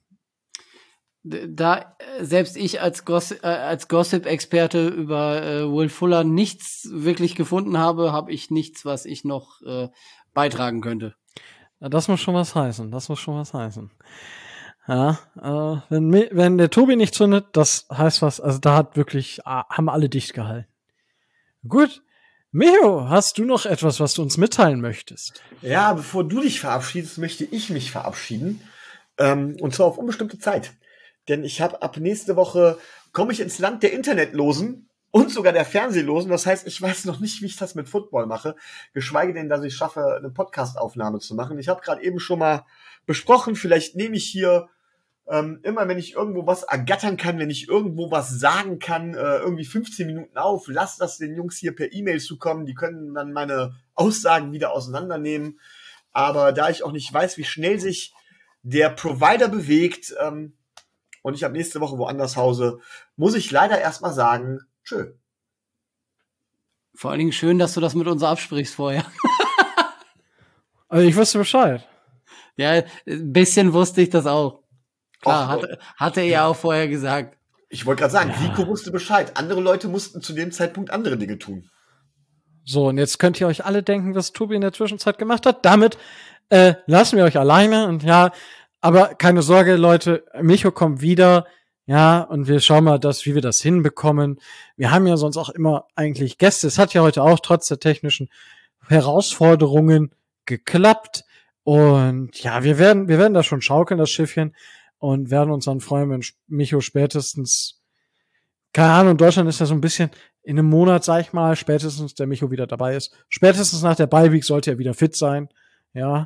D- Da äh, selbst ich als, Goss äh, als Gossip-Experte über äh, Will Fuller nichts wirklich gefunden habe, habe ich nichts, was ich noch äh, beitragen könnte. Ja, das muss schon was heißen. Das muss schon was heißen. Ja, äh, wenn, mi- wenn der Tobi nicht zündet, das heißt was. Also da hat wirklich, ah, haben alle dicht gehalten. Gut. Micho, hast du noch etwas, was du uns mitteilen möchtest? Ja, bevor du dich verabschiedest, möchte ich mich verabschieden. Ähm, und zwar auf unbestimmte Zeit. Denn ich habe ab nächste Woche, komme ich ins Land der Internetlosen und sogar der Fernsehlosen. Das heißt, ich weiß noch nicht, wie ich das mit Football mache. Geschweige denn, dass ich schaffe, eine Podcast-Aufnahme zu machen. Ich habe gerade eben schon mal besprochen, vielleicht nehme ich hier Ähm, immer wenn ich irgendwo was ergattern kann, wenn ich irgendwo was sagen kann, äh, irgendwie fünfzehn Minuten auf, lass das den Jungs hier per E-Mail zukommen, die können dann meine Aussagen wieder auseinandernehmen. Aber da ich auch nicht weiß, wie schnell sich der Provider bewegt ähm, und ich ab nächste Woche woanders hause, muss ich leider erstmal sagen, tschö. Vor allen Dingen schön, dass du das mit uns absprichst vorher. Also ich wusste Bescheid. Ja, ein bisschen wusste ich das auch. Klar, Och, hatte, hatte er ja auch vorher gesagt. Ich wollte gerade sagen, Rico wusste Bescheid. Andere Leute mussten zu dem Zeitpunkt andere Dinge tun. So, und jetzt könnt ihr euch alle denken, was Tobi in der Zwischenzeit gemacht hat. Damit äh, lassen wir euch alleine. Und ja, aber keine Sorge, Leute, Micho kommt wieder. Ja, und wir schauen mal, dass, wie wir das hinbekommen. Wir haben ja sonst auch immer eigentlich Gäste. Es hat ja heute auch trotz der technischen Herausforderungen geklappt. Und ja, wir werden, wir werden das schon schaukeln, das Schiffchen. Und werden uns dann freuen, wenn Micho spätestens, keine Ahnung, Deutschland ist ja so ein bisschen in einem Monat, sag ich mal, spätestens der Micho wieder dabei ist. Spätestens nach der Bye-Week sollte er wieder fit sein. Ja.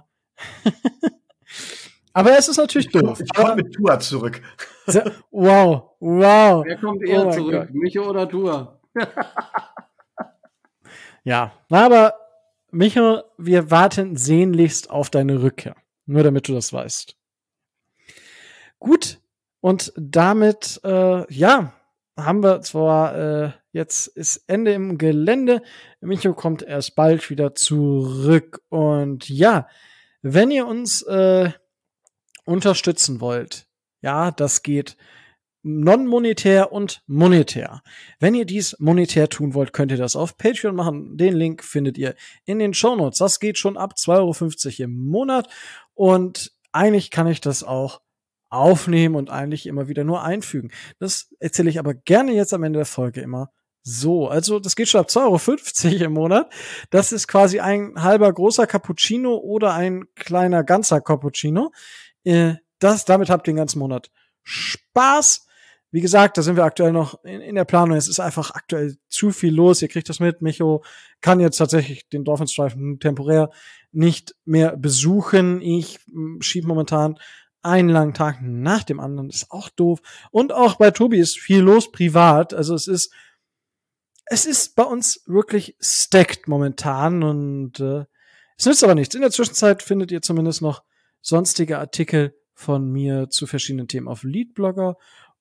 Aber es ist natürlich doof. Ich komme mit Tua zurück. Wow, wow. Wer kommt eher Oh zurück? Gott. Micho oder Tua? Ja, aber Micho, wir warten sehnlichst auf deine Rückkehr. Nur damit du das weißt. Gut, und damit, äh, ja, haben wir zwar, äh, jetzt ist Ende im Gelände. Micho kommt erst bald wieder zurück. Und ja, wenn ihr uns äh, unterstützen wollt, ja, das geht non-monetär und monetär. Wenn ihr dies monetär tun wollt, könnt ihr das auf Patreon machen. Den Link findet ihr in den Shownotes. Das geht schon ab zwei Euro fünfzig im Monat. Und eigentlich kann ich das auch aufnehmen und eigentlich immer wieder nur einfügen. Das erzähle ich aber gerne jetzt am Ende der Folge immer so. Also das geht schon ab zwei Euro fünfzig im Monat. Das ist quasi ein halber großer Cappuccino oder ein kleiner ganzer Cappuccino. Äh, das, damit habt ihr den ganzen Monat Spaß. Wie gesagt, da sind wir aktuell noch in, in der Planung. Es ist einfach aktuell zu viel los. Ihr kriegt das mit. Micho kann jetzt tatsächlich den Dolphinstreifen temporär nicht mehr besuchen. Ich schiebe momentan einen langen Tag nach dem anderen. Das ist auch doof. Und auch bei Tobi ist viel los privat. Also es ist es ist bei uns wirklich stacked momentan und äh, es nützt aber nichts. In der Zwischenzeit findet ihr zumindest noch sonstige Artikel von mir zu verschiedenen Themen auf Leadblogger.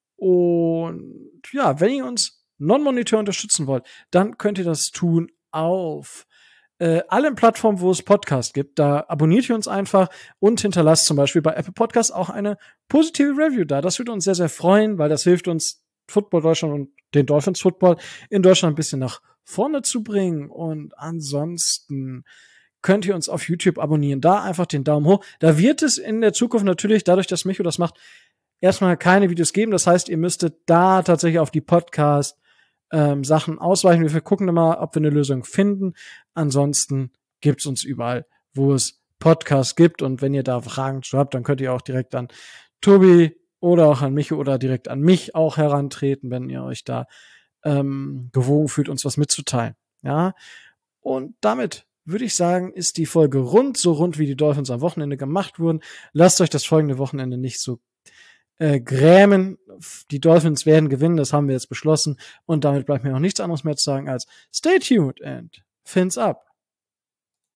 Und ja, wenn ihr uns non-monetär unterstützen wollt, dann könnt ihr das tun auf äh, allen Plattformen, wo es Podcasts gibt. Da abonniert ihr uns einfach und hinterlasst zum Beispiel bei Apple Podcasts auch eine positive Review da. Das würde uns sehr, sehr freuen, weil das hilft uns, Football Deutschland und den Dolphins Football in Deutschland ein bisschen nach vorne zu bringen. Und ansonsten könnt ihr uns auf YouTube abonnieren. Da einfach den Daumen hoch. Da wird es in der Zukunft natürlich, dadurch, dass Micho das macht, erstmal keine Videos geben. Das heißt, ihr müsstet da tatsächlich auf die Podcast ähm, Sachen ausweichen. Wir gucken mal, ob wir eine Lösung finden. Ansonsten gibt's uns überall, wo es Podcasts gibt. Und wenn ihr da Fragen habt, dann könnt ihr auch direkt an Tobi oder auch an Micho oder direkt an mich auch herantreten, wenn ihr euch da ähm, gewogen fühlt, uns was mitzuteilen. Ja. Und damit würde ich sagen, ist die Folge rund, so rund wie die Dolphins am Wochenende gemacht wurden. Lasst euch das folgende Wochenende nicht so äh, grämen. Die Dolphins werden gewinnen, das haben wir jetzt beschlossen. Und damit bleibt mir noch nichts anderes mehr zu sagen als stay tuned and fins up.